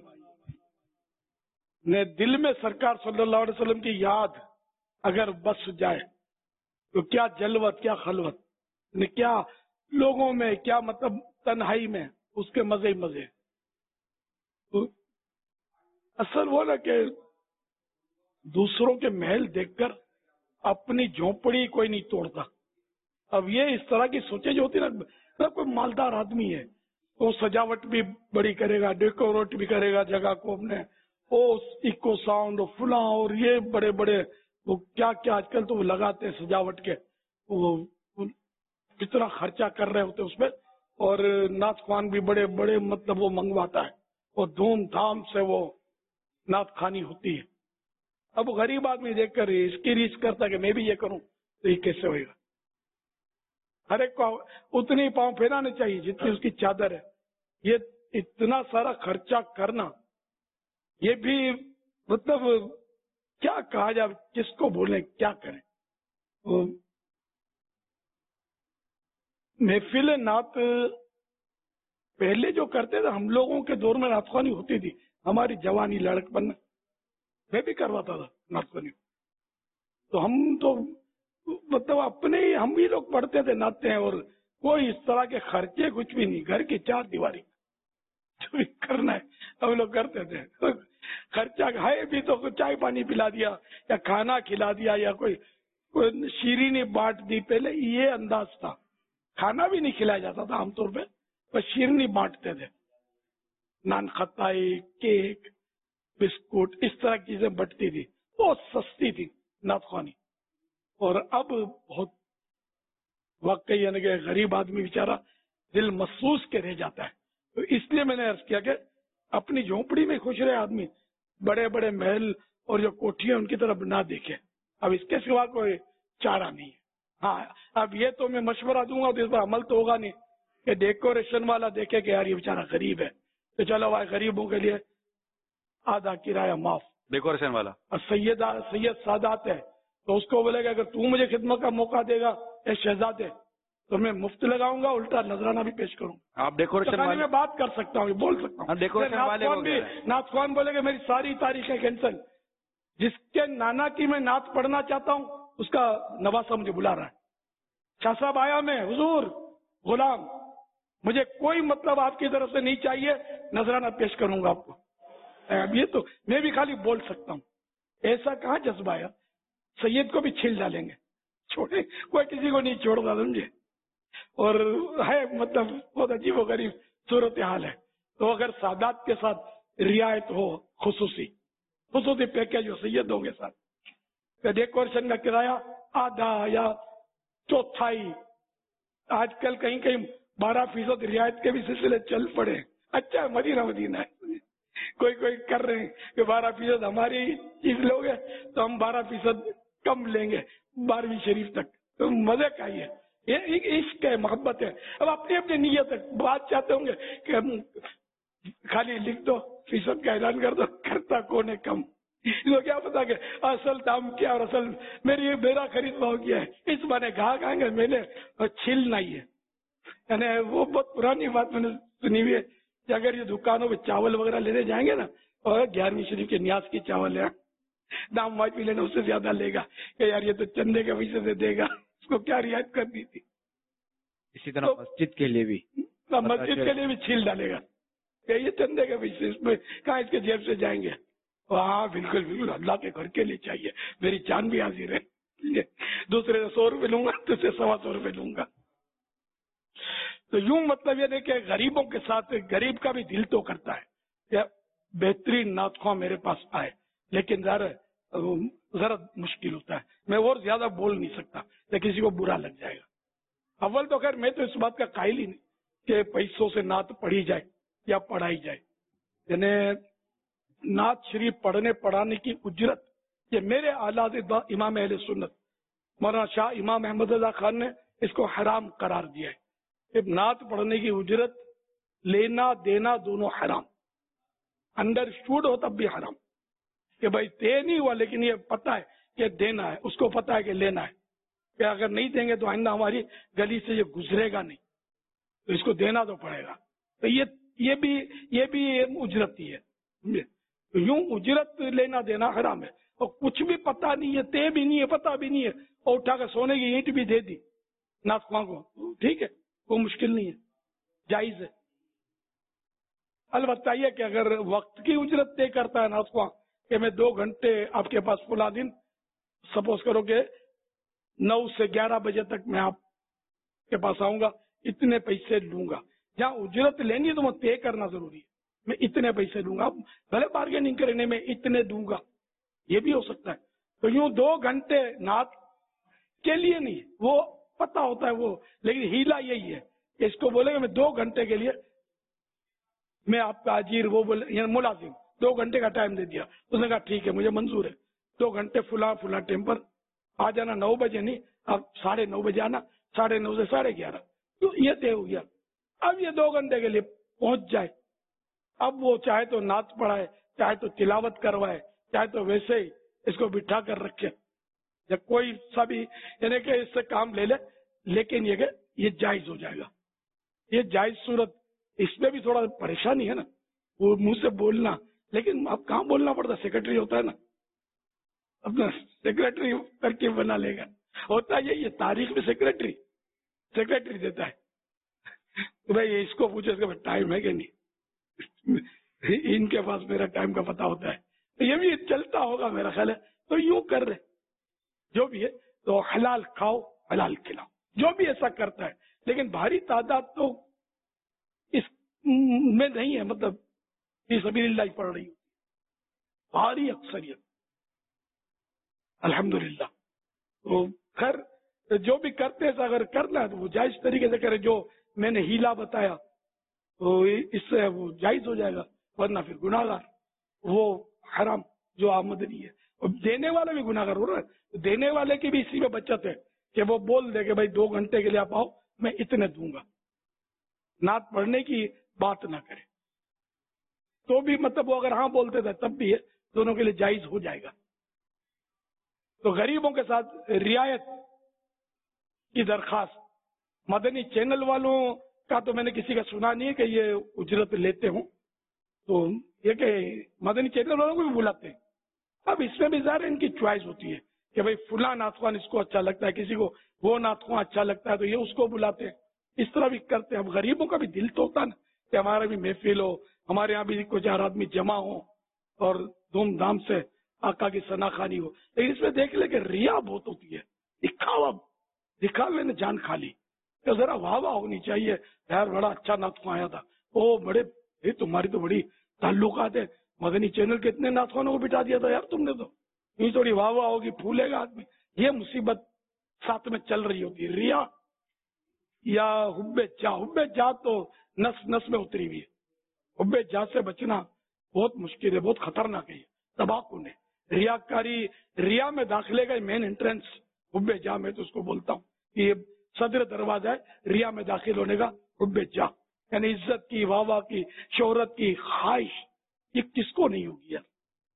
نے دل میں سرکار صلی اللہ علیہ وسلم کی یاد اگر بس جائے تو کیا جلوت کیا خلوت، نے کیا لوگوں میں کیا مطلب تنہائی میں اس کے مزے مزے. تو اصل وہ نا کہ دوسروں کے محل دیکھ کر اپنی جھونپڑی کوئی نہیں توڑتا. اب یہ اس طرح کی سوچیں جو ہوتی نا، کوئی مالدار آدمی ہے تو سجاوٹ بھی بڑی کرے گا، ڈیکوریٹ بھی کرے گا جگہ کو اپنے، وہ اکو ساؤنڈ اور فلاں اور یہ بڑے بڑے وہ کیا کیا آج کل تو وہ لگاتے ہیں سجاوٹ کے، وہ کتنا خرچہ کر رہے ہوتے اس میں، اور نعت خوان بھی بڑے بڑے مطلب وہ منگواتا ہے اور دھوم دھام سے وہ نعت خوانی ہوتی ہے. اب غریب آدمی دیکھ کر اس کی ریچ کرتا ہے کہ میں بھی یہ کروں تو یہ کیسے ہوئے گا؟ ہر ایک کو اتنی پاؤں پھیرانے چاہیے جتنی اس کی چادر ہے. یہ اتنا سارا خرچہ کرنا یہ بھی مطلب کیا کہا جائے، کس کو بولیں کیا کریں. محفل نعت پہلے جو کرتے تھے ہم لوگوں کے دور میں نعت خوانی ہوتی تھی، ہماری جوانی لڑک بن میں بھی کرواتا تھا نعت خوانی. تو ہم تو مطلب اپنے ہی ہم بھی لوگ پڑھتے تھے ناچتے ہیں، اور کوئی اس طرح کے خرچے کچھ بھی نہیں، گھر کی چار دیواری جو بھی کرنا ہے ہم لوگ کرتے تھے. خرچہ ہے بھی تو چائے پانی پلا دیا یا کھانا کھلا دیا یا کوئی کوئی شیرینی بانٹ دی. پہلے یہ انداز تھا، کھانا بھی نہیں کھلایا جاتا تھا عام طور پہ، بس شیرینی بانٹتے تھے. نان خطائی، کیک، بسکٹ، اس طرح کی چیزیں بٹتی تھی، بہت سستی تھی نعت خوانی. اور اب بہت واقعی یعنی کہ غریب آدمی بیچارہ دل محسوس کے رہ جاتا ہے. تو اس لیے میں نے عرض کیا کہ اپنی جھونپڑی میں خوش رہے آدمی, بڑے بڑے محل اور جو کوٹھیاں ان کی طرف نہ دیکھے. اب اس کے سوا کوئی چارہ نہیں ہے. ہاں اب یہ تو میں مشورہ دوں گا تو اس پر عمل تو ہوگا نہیں کہ ڈیکوریشن والا دیکھے کہ یار یہ بیچارہ غریب ہے تو چلو بھائی غریبوں کے لیے آدھا کرایہ معاف. ڈیکوریشن والا سید سید سادات ہے تو اس کو بولے گا اگر تو مجھے خدمت کا موقع دے گا اے شہزادے تو میں مفت لگاؤں گا, الٹا نذرانہ بھی پیش کروں گا. آپ ڈیکوریشن والے میں بات کر سکتا ہوں, بول سکتا ہوں. ڈیکوریشن والے کو بھی نعت خوان بولے گا میری ساری تاریخیں کینسل. جس کے نانا کی میں نعت پڑھنا چاہتا ہوں اس کا نواسا مجھے بلا رہا ہے. شاہ صاحب آیا میں حضور غلام, مجھے کوئی مطلب آپ کی طرف سے نہیں چاہیے, نذرانہ پیش کروں گا آپ کو. اب یہ تو میں بھی خالی بول سکتا ہوں, ایسا کہاں جذبہ ہے. سید کو بھی چھیل ڈالیں گے, چھوڑے کوئی کسی کو نہیں چھوڑتا سمجھے. اور ہے مطلب بہت عجیب و غریب صورت حال ہے. تو اگر سادات کے ساتھ رعایت ہو, خصوصی خصوصی پیکیج ہو سیدوں کے ساتھ, ڈیکوریشن کا کرایہ آدھا یا چوتھائی, آج کل کہیں کہیں بارہ فیصد رعایت کے بھی سلسلے چل پڑے. اچھا ہے مدینہ مدینہ ہے, کوئی کوئی کر رہے ہیں کہ بارہ فیصد ہماری چیز لوگے تو ہم بارہ فیصد کم لیں گے بارہویں شریف تک. تو مزے کا ہی ہے, یہ عشق ہے, محبت ہے. اب اپنی اپنی نیت ہے, بات چاہتے ہوں گے کہ ہم خالی لکھ دو فیصد کا اعلان کر دو, کرتا کون ہے کم. تو کیا پتا کہ اصل دام کیا اور اصل میری میرا خرید بھاؤ کیا ہے. اس بانے گاہک آئیں گے میں نے چھیلنا ہی ہے. یعنی وہ بہت پرانی بات میں نے سنی ہوئی ہے کہ اگر یہ دکانوں پہ چاول وغیرہ لینے جائیں گے نا, اور گیارہویں شریف کے نیاز کی چاول ہے, دام واج بھی لینا اس سے زیادہ لے گا کہ یار یہ تو چندے کے پیسے سے دے گا, اس کو کیا رعایت کرنی تھی. اسی طرح مسجد کے لیے بھی مسجد کے لیے بھی چھیل ڈالے گا کہ یہ چندے کے پیسے, اس میں کہاں اس کے جیب سے جائیں گے. ہاں بالکل بالکل, اللہ کے گھر کے لیے چاہیے, میری جان بھی حاضر ہے. دوسرے سے سو روپے لوں گا, دوسرے سوا سو روپے لوں گا. تو یوں مطلب یہ نہیں کہ غریبوں کے ساتھ غریب کا بھی دل تو کرتا ہے کہ بہترین نعت خواہ میرے پاس آئے, لیکن ذرا ذرا مشکل ہوتا ہے. میں اور زیادہ بول نہیں سکتا کہ کسی کو برا لگ جائے گا. اول تو خیر میں تو اس بات کا قائل ہی نہیں کہ پیسوں سے نعت پڑھی جائے یا پڑھائی جائے. یعنی نعت شریف پڑھنے پڑھانے کی اجرت یہ میرے اعلیٰ امام اہل سنت مولانا شاہ امام احمد رضا خان نے اس کو حرام قرار دیا ہے. نعت پڑھنے کی اجرت لینا دینا دونوں حرام, انڈر اسٹوڈ ہو تب بھی حرام کہ بھائی دے نہیں ہوا لیکن یہ پتا ہے کہ دینا ہے, اس کو پتا ہے کہ لینا ہے, کہ اگر نہیں دیں گے تو آئندہ ہماری گلی سے یہ گزرے گا نہیں, تو اس کو دینا تو پڑے گا. تو یہ یہ بھی یہ بھی اجرت ہی ہے. تو یوں اجرت لینا دینا حرام ہے. اور کچھ بھی پتا نہیں ہے, طے بھی نہیں ہے, پتا بھی نہیں ہے, اور اٹھا کر سونے کی اینٹ بھی دے دی نعت خواہ کو, ٹھیک ہے, کوئی مشکل نہیں ہے, جائز ہے. البتہ یہ کہ اگر وقت کی اجرت طے کرتا ہے نعت خواہ کہ میں دو گھنٹے آپ کے پاس فلاں دن, سپوز کرو کہ نو سے گیارہ بجے تک میں آپ کے پاس آؤں گا, اتنے پیسے لوں گا. جہاں اجرت لینی ہے تو وہ طے کرنا ضروری ہے, میں اتنے پیسے لوں گا, بھلے بارگیننگ کرنے میں اتنے دوں گا, یہ بھی ہو سکتا ہے. تو یوں دو گھنٹے نعت کے لیے نہیں, وہ پتا ہوتا ہے وہ, لیکن ہیلا یہی ہے کہ اس کو بولے گا میں دو گھنٹے کے لیے میں آپ کا اجیر, وہ بولے یعنی ملازم, دو گھنٹے کا ٹائم دے دیا. اس نے کہا ٹھیک ہے مجھے منظور ہے, دو گھنٹے فلاں فلاں ٹائم پر آ جانا, نو بجے نہیں اب ساڑھے نو بجے آنا, ساڑھے نو سے ساڑھے گیارہ, تو یہ طے ہو گیا. اب یہ دو گھنٹے کے لیے پہنچ جائے, اب وہ چاہے تو نعت پڑھائے, چاہے تو تلاوت کروائے, چاہے تو ویسے ہی اس کو بٹھا کر رکھے, یا کوئی سا بھی یعنی کہ اس سے کام لے لے, لیکن یہ کہ یہ جائز ہو جائے گا. یہ جائز صورت, اس میں بھی تھوڑا پریشانی ہے نا, وہ منہ سے بولنا, لیکن اب کہاں بولنا پڑتا, سیکرٹری ہوتا ہے نا, اپنا سیکرٹری ترکیب بنا لے گا. ہوتا ہے یہ تاریخ میں سیکرٹری سیکرٹری دیتا ہے, تو بھائی اس کو پوچھو اس کا ٹائم ہے کہ نہیں, ان کے پاس میرا ٹائم کا پتا ہوتا ہے. تو یہ بھی چلتا ہوگا میرا خیال ہے. تو یوں کر رہے جو بھی ہے, تو حلال کھاؤ حلال کھلاؤ, جو بھی ایسا کرتا ہے. لیکن بھاری تعداد تو اس میں نہیں ہے, مطلب فی سبیل اللہ پڑھ رہی, بھاری اکثریت الحمدللہ. تو خیر جو بھی کرتے ہیں اگر کرنا ہے تو وہ جائز طریقے سے کرے. جو میں نے ہیلا بتایا تو اس سے وہ جائز ہو جائے گا, ورنہ پھر گناہگار وہ حرام جو آمدنی ہے. اور دینے والا بھی گناہگار ہو رہا ہے. دینے والے کی بھی اسی میں بچت ہے کہ وہ بول دے کہ بھائی دو گھنٹے کے لیے آپ آؤ, میں اتنے دوں گا. نعت پڑھنے کی بات نہ کرے تو بھی مطلب وہ اگر ہاں بولتے تھے تب بھی ہے, دونوں کے لیے جائز ہو جائے گا. تو غریبوں کے ساتھ رعایت کی درخواست. مدنی چینل والوں کا تو میں نے کسی کا سنا نہیں ہے کہ یہ اجرت لیتے ہوں, تو یہ کہ مدنی چینل والوں کو بھی بلاتے ہیں. اب اس میں بھی ظاہر ان کی چوائس ہوتی ہے کہ بھائی فلاں نعتخوان اس کو اچھا لگتا ہے, کسی کو وہ نعتخوان اچھا لگتا ہے تو یہ اس کو بلاتے ہیں. اس طرح بھی کرتے ہیں. اب غریبوں کا بھی دل تو ہوتا نا کہ ہمارا بھی محفل ہو, ہمارے یہاں بھی کچھ چار آدمی جمع ہو اور دھوم دھام سے آقا کی ثناخوانی ہو. لیکن اس میں دیکھ لے کہ ریا بہت ہوتی ہے, دکھاوا دکھاوے نے جان کھا لی. تو ذرا واہ واہ ہونی چاہیے, یار بڑا اچھا نعتخوان آیا تھا, او بڑے یہ تمہاری تو بڑی تعلقات ہے, مدنی چینل کے اتنے نعتخوانوں کو بٹھا دیا تھا یار تم نے, تو یہ تھوڑی واہ واہ ہوگی, پھولے گا آدمی. یہ مصیبت ساتھ میں چل رہی ہوتی ہے, ریا یا حب جا. حب جا تو نس نس میں اتری ہوئی ہے. حب جا سے بچنا بہت مشکل ہے, بہت خطرناک ہے, تباہ کن ہے. ریا کاری, ریا میں داخلے کا مین انٹرنس حب جا میں تو اس کو بولتا ہوں کہ یہ صدر دروازہ ہے ریا میں داخل ہونے کا. حب جا یعنی عزت کی, واہ واہ کی, شہرت کی خواہش. یہ کس کو نہیں ہوگی یار؟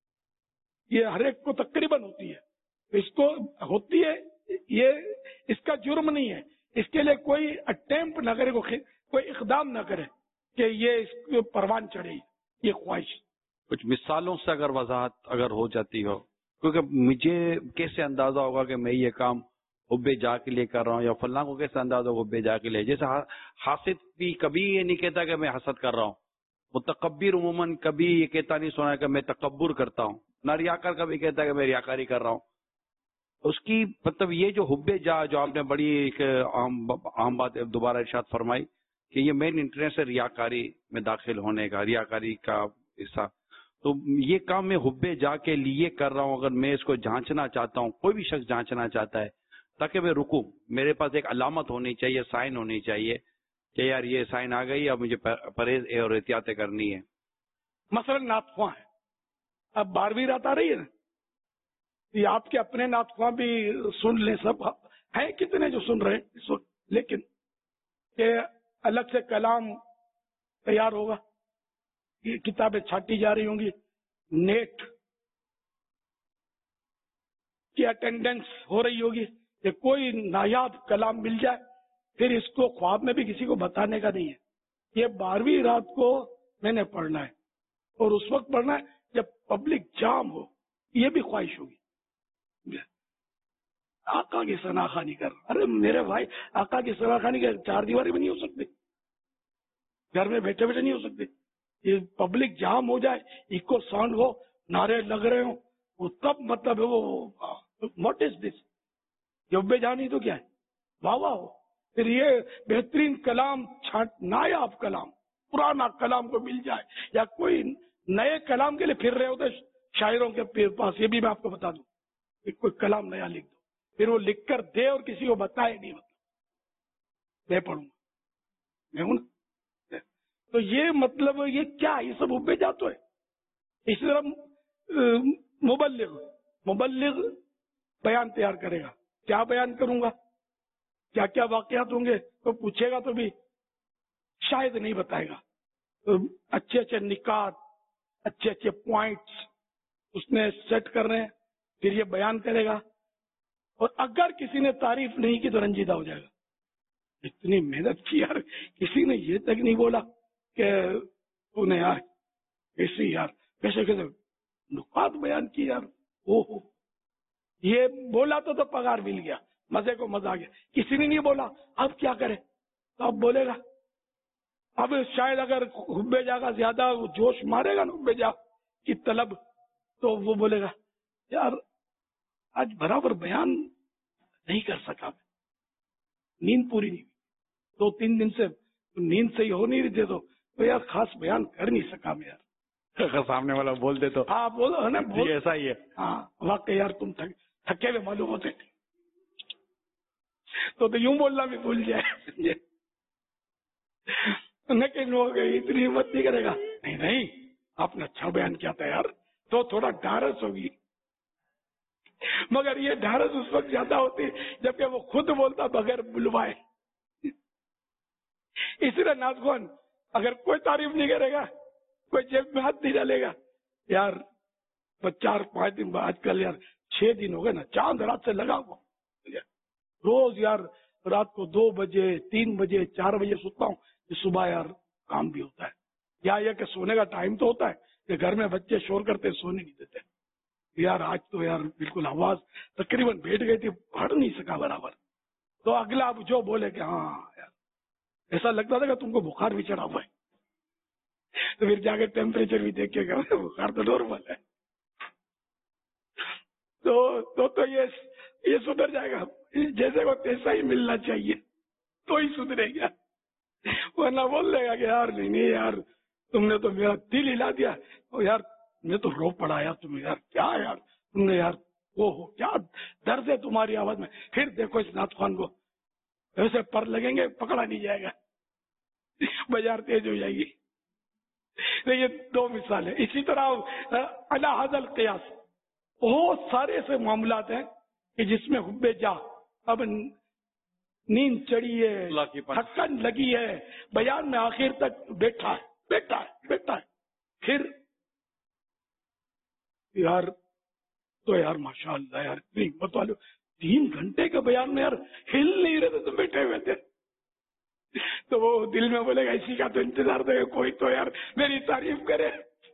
یہ ہر ایک کو تقریباً ہوتی ہے. اس کو ہوتی ہے, یہ اس کا جرم نہیں ہے. اس کے لیے کوئی اٹیمپٹ نہ کرے, کوئی اقدام نہ کرے کہ یہ اس کو پروان چڑھے یہ خواہش. کچھ مثالوں سے اگر وضاحت اگر ہو جاتی ہو, کیونکہ مجھے کیسے اندازہ ہوگا کہ میں یہ کام حب جا کے لیے کر رہا ہوں, یا فلاں کو کیسے اندازہ ہوگا حب جا کے لیے. جیسے حاسد بھی کبھی یہ نہیں کہتا کہ میں حسد کر رہا ہوں, متکبر عموماً کبھی یہ کہتا نہیں سنا کہ میں تکبر کرتا ہوں. نہ ریاکار کبھی کہتا ہے کہ میں ریاکاری کر رہا ہوں. اس کی مطلب یہ جو حب جا جو آپ نے بڑی ایک عام بات دوبارہ ارشاد فرمائی کہ یہ مین انٹرسٹ ہے ریاکاری میں داخل ہونے کا, ریاکاری کا حصہ. تو یہ کام میں حب جا کے لیے کر رہا ہوں. اگر میں اس کو جانچنا چاہتا ہوں, کوئی بھی شخص جانچنا چاہتا ہے, تاکہ میں رکوں, میرے پاس ایک علامت ہونی چاہیے, سائن ہونی چاہیے کہ یار یہ سائن آ گئی, اب مجھے پرہیز اور احتیاطیں کرنی ہے. مثلا نعتخواں ہے, اب بارہویں رات آ رہی ہے نا, یہ آپ کے اپنے نعتخواں بھی سن لیں, سب ہیں کتنے جو سن رہے ہیں اس وقت, لیکن کہ الگ سے کلام تیار ہوگا, یہ کتابیں چھاٹی جا رہی ہوں گی, نیٹ کی اٹینڈنس ہو رہی ہوگی کہ کوئی نایاب کلام مل جائے, پھر اس کو خواب میں بھی کسی کو بتانے کا نہیں ہے. یہ بارہویں رات کو میں نے پڑھنا ہے, اور اس وقت پڑھنا ہے جب پبلک جام ہو. یہ بھی خواہش ہوگی. آقا کی ثناخوانی کر, ارے میرے بھائی آقا کی ثناخوانی کے چار دیواری میں نہیں ہو سکتے, گھر میں بیٹھے بیٹھے نہیں ہو سکتے. یہ پبلک جام ہو جائے, ایکو ساؤنڈ ہو, نعرے لگ رہے ہوں, وہ تب مطلب ہے وہ واٹ از دس. جب جانی تو کیا ہے, واہ واہ ہو. پھر یہ بہترین کلام چھانٹ, نایاب کلام, پرانا کلام کو مل جائے, یا کوئی نئے کلام کے لیے پھر رہے ہوتے شاعروں کے پاس, یہ بھی میں آپ کو بتا دوں کہ کوئی کلام نیا لکھ دو, پھر وہ لکھ کر دے اور کسی کو بتائے نہیں, مطلب میں پڑھوں گا, میں ہوں نا. تو یہ مطلب یہ کیا, یہ سب حب جا تو ہے. اسی طرح مبلغ مبلغ بیان تیار کرے گا, کیا بیان کروں گا, کیا کیا واقعات ہوں گے, تو پوچھے گا تو بھی شاید نہیں بتائے گا. تو اچھے اچھے نکات, اچھے اچھے پوائنٹس اس نے سیٹ کر رہے ہیں, پھر یہ بیان کرے گا. اور اگر کسی نے تعریف نہیں کی تو رنجیدہ ہو جائے گا. اتنی محنت کی یار, کسی نے یہ تک نہیں بولا کہ تو نے یار کیسے یار کیسے کیسے نکات بیان کی یار, او ہو یہ بولا تو تو پگار مل گیا, مزے کو مزہ آ گیا. کسی نے نہیں بولا, اب کیا کرے, تو اب بولے گا. اب شاید اگر حب جا کا زیادہ جوش مارے گا نا حب جا کی طلب, تو وہ بولے گا یار آج برابر بیان نہیں کر سکا, میں نیند پوری نہیں ہوئی, دو تین دن سے نیند صحیح ہو نہیں رہی تھی, تو یار خاص بیان کر نہیں سکا میں یار. سامنے والا بول دے تو ہاں بولو ہے نا, ایسا ہی ہے. ہاں واقعی یار تم تھکے ہوئے معلوم ہوتے تھے. تو تو یوں بولنا بھی بھول جائے لیکن ہو گئی اتنی ہمت نہیں کرے گا. نہیں نہیں آپ نے اچھا بیان کیا تھا یار, تو تھوڑا ڈھارس ہوگی. مگر یہ ڈھارس اس وقت زیادہ ہوتی جبکہ وہ خود بولتا بغیر بلوائے. اسی طرح نازخوان اگر کوئی تعریف نہیں کرے گا, کوئی جیب میں ہاتھ نہیں ڈالے گا, یار چار پانچ دن آج کل یار چھ دن ہو گئے نا, چاند رات سے لگا ہوا روز یار رات کو دو بجے تین بجے چار بجے سوتا ہوں, صبح یار کام بھی ہوتا ہے. یا یہ کہ سونے کا ٹائم تو ہوتا ہے کہ گھر میں بچے شور کرتے سونے نہیں دیتے. یار آج تو یار بالکل آواز تقریباً بیٹھ گئی تھی, پڑھ نہیں سکا برابر. تو اگلا اب جو بولے کہ ہاں یار ایسا لگتا تھا کہ تم کو بخار بھی چڑھا ہوا ہے, تو پھر جا کے ٹیمپریچر بھی دیکھ کے کہ بخار تو نارمل ہے. تو تو, تو یہ یہ سدھر جائے گا, جیسے کو تیسا ہی ملنا چاہیے تو ہی سدھرے گا. ورنہ بول دے گا کہ یار نہیں نہیں یار تم نے تو میرا دل ہلا دیا, اور یار میں تو رو پڑا یار تمہیں, یار کیا یار تم نے یار وہ ہو کیا درد ہے تمہاری آواز میں. پھر دیکھو اس نعت خوان کو ایسے پر لگیں گے پکڑا نہیں جائے گا, بازار تیز ہو جائے گی. یہ دو مثال ہے. اسی طرح علی ھذا القیاس بہت سارے ایسے معاملات ہیں کہ جس میں حب جا, اب نیند چڑھی ہے, تھکن لگی ہے, بیان میں آخر تک بیٹھا ہے بیٹھا ہے بیٹھا ہے, پھر یار تو یار ماشاء اللہ یار اتنی ہمت والے, تین گھنٹے کا بیان میں یار ہل نہیں رہے تھے, تو بیٹھے ہوئے تھے. تو وہ دل میں بولے گا اسی کا تو انتظار تھا, کوئی تو یار میری تعریف کرے.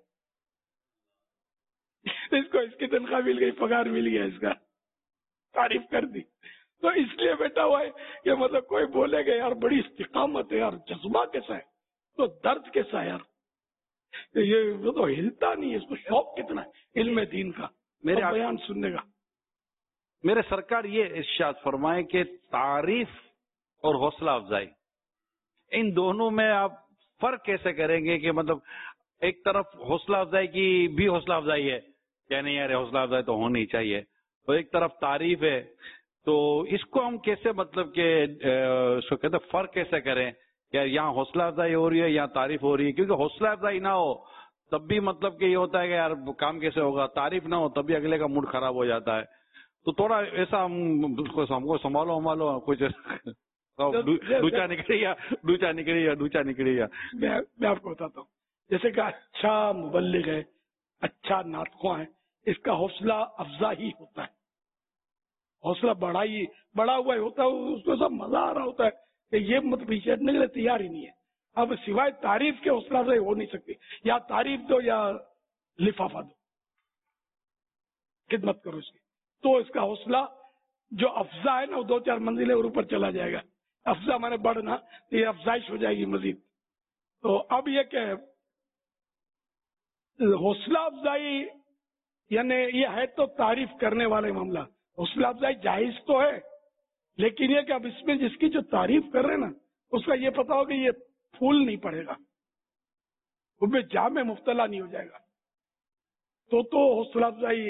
اس کو اس کی تنخواہ مل گئی, پگار مل گیا, اس کا تعریف کر دی. تو اس لیے بیٹھا ہوا ہے کہ مطلب کوئی بولے گا یار بڑی استقامت ہے, یار جذبہ کیسا ہے, تو درد کیسا ہے یار, یہ وہ تو ہلتا نہیں ہے, اس کو شوق کتنا ہے علم دین کا, میرے بیان سننے کا. میرے سرکار یہ ارشاد فرمائے کہ تعریف اور حوصلہ افزائی ان دونوں میں آپ فرق کیسے کریں گے؟ کہ مطلب ایک طرف حوصلہ افزائی کی بھی حوصلہ افزائی ہے کہ نہیں یار حوصلہ افزائی تو ہونی چاہیے, اور ایک طرف تعریف ہے, تو اس کو ہم کیسے مطلب کہ اس کو کہتے فرق کیسے کریں کہ یہاں حوصلہ افزائی ہو رہی ہے یا تعریف ہو رہی ہے؟ کیونکہ حوصلہ افزائی نہ ہو تب بھی مطلب کہ یہ ہوتا ہے کہ یار کام کیسے ہوگا, تعریف نہ ہو تب بھی اگلے کا موڈ خراب ہو جاتا ہے. تو تھوڑا ایسا ہم کو سنبھالو ہمالو کچھ ڈوچا نکلی یا ڈوچا نکلی یا ڈوچا نکلی یا میں آپ کو بتاتا ہوں. جیسے کہ اچھا مبلغ ہے, اچھا نعت خواں ہے, اس کا حوصلہ افزا ہی ہوتا ہے, حوصلہ بڑا ہی بڑا ہوا ہی ہوتا ہے, اس کو سب مزہ آ رہا ہوتا ہے کہ یہ مت پیچھے ہٹنے کے لیے تیار ہی نہیں ہے. اب سوائے تعریف کے حوصلہ افزائی ہو نہیں سکتی, یا تعریف دو یا لفافہ دو, خدمت کرو اس کی, تو اس کا حوصلہ جو افزا ہے نا وہ دو چار منزلیں اور اوپر چلا جائے گا. افزا مانے بڑھنا, تو یہ افزائش ہو جائے گی مزید. تو اب یہ کہ حوصلہ افزائی یعنی یہ ہے تو تعریف کرنے والے معاملہ, حوصلہ افزائی جائز تو ہے, لیکن یہ کہ اب اس میں جس کی جو تعریف کر رہے ہیں نا اس کا یہ پتا ہو کہ یہ پھول نہیں پڑے گا, وہ جام میں مبتلا نہیں ہو جائے گا, تو تو حوصلہ افزائی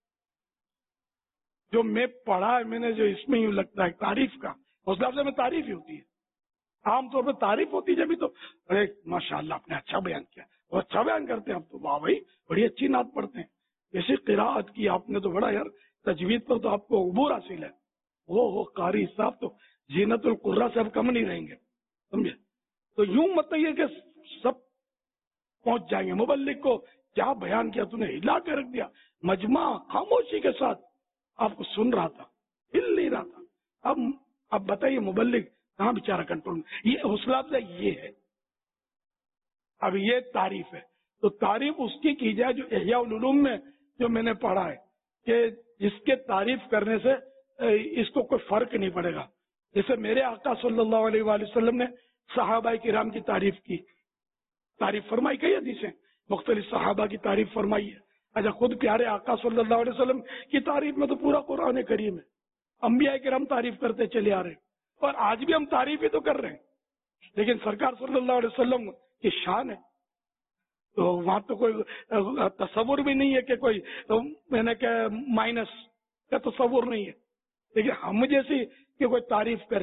جو میں پڑھا ہے میں نے, جو اس میں یوں لگتا ہے تعریف کا حوصلہ افزائی میں تعریف ہی ہوتی ہے. عام طور پہ تعریف ہوتی ہے جبھی تو ارے ماشاء اللہ آپ نے اچھا بیان کیا, اور اچھا بیان کرتے ہیں آپ تو, واہ بھائی بڑی اچھی نعت پڑھتے ہیں, جیسے قراءت کی آپ نے تو بڑا یار, تجوید پر تو آپ کو عبور حاصل ہے, وہ ہو قاری صاحب تو زینت القرا سے اب کم نہیں رہیں گے, سمجھے. تو یوں مت یہ کہ سب پہنچ جائیں گے. مبلغ کو کیا بیان کیا, تو نے ہلا کے رکھ دیا, مجمع خاموشی کے ساتھ آپ کو سن رہا تھا, ہل نہیں رہا تھا. اب اب بتائیے مبلغ کہاں بیچارہ کنٹرول میں. یہ حوصلہ افزائی یہ ہے. اب یہ تعریف ہے, تو تعریف اس کی کی جائے جو احیاء العلوم میں جو میں نے پڑھا ہے کہ جس کے تعریف کرنے سے اس کو کوئی فرق نہیں پڑے گا. جیسے میرے آقا صلی اللہ علیہ وآلہ وسلم نے صحابہ کرام کی تعریف کی, تعریف فرمائی, کئی حدیثیں مختلف صحابہ کی تعریف فرمائی ہے. اچھا خود پیارے آقا صلی اللہ علیہ وسلم کی تعریف میں تو پورا قرآن کریم ہے, انبیاء کرام تعریف کرتے چلے آ رہے ہیں, اور آج بھی ہم تعریف ہی تو کر رہے ہیں, لیکن سرکار صلی اللہ علیہ وسلم کی شان ہے, تو وہاں تو کوئی تصور بھی نہیں ہے کہ کوئی میں نے کہ مائنس کا تصور نہیں ہے. لیکن ہم جیسی کہ کوئی تعریف کرے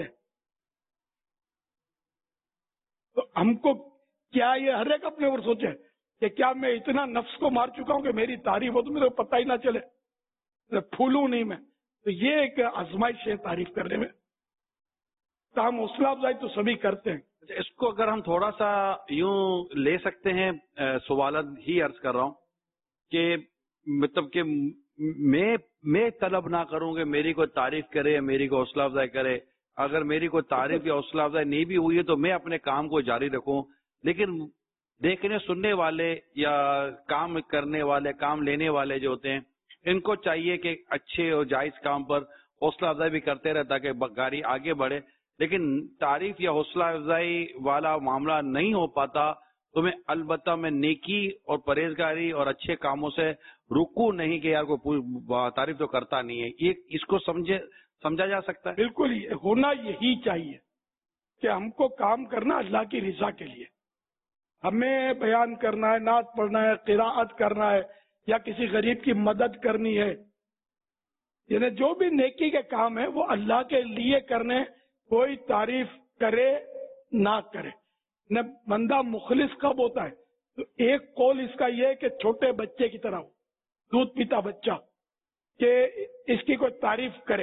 تو ہم کو کیا یہ ہر ایک اپنے اوپر سوچے کہ کیا میں اتنا نفس کو مار چکا ہوں کہ میری تعریف ہو تو میرے کو پتہ ہی نہ چلے, پھولوں نہیں میں. تو یہ ایک آزمائش ہے تعریف کرنے میں. تاہم حوصلہ افزائی تو سبھی کرتے ہیں. اس کو اگر ہم تھوڑا سا یوں لے سکتے ہیں, سوالات ہی عرض کر رہا ہوں کہ مطلب کہ میں میں طلب نہ کروں کہ میری کوئی تعریف کرے, میری کوئی حوصلہ افزائی کرے. اگر میری کوئی تعریف یا حوصلہ افزائی نہیں بھی ہوئی ہے تو میں اپنے کام کو جاری رکھوں. لیکن دیکھنے سننے والے یا کام کرنے والے, کام لینے والے جو ہوتے ہیں, ان کو چاہیے کہ اچھے اور جائز کام پر حوصلہ افزائی بھی کرتے رہے تاکہ گاڑی آگے بڑھے. لیکن تعریف یا حوصلہ افزائی والا معاملہ نہیں ہو پاتا تو میں البتہ میں نیکی اور پرہیزگاری اور اچھے کاموں سے رکو نہیں کہ یار کوئی تعریف تو کرتا نہیں ہے. یہ اس کو سمجھے سمجھا جا سکتا ہے. بالکل ہونا یہی چاہیے کہ ہم کو کام کرنا اللہ کی رضا کے لیے. ہمیں بیان کرنا ہے, نعت پڑھنا ہے, قراءت کرنا ہے, یا کسی غریب کی مدد کرنی ہے, یعنی جو بھی نیکی کے کام ہے وہ اللہ کے لیے کرنے. کوئی تعریف کرے نہ کرے. نہ بندہ مخلص کب ہوتا ہے تو ایک قول اس کا یہ ہے کہ چھوٹے بچے کی طرح ہو, دودھ پیتا بچہ, کہ اس کی کوئی تعریف کرے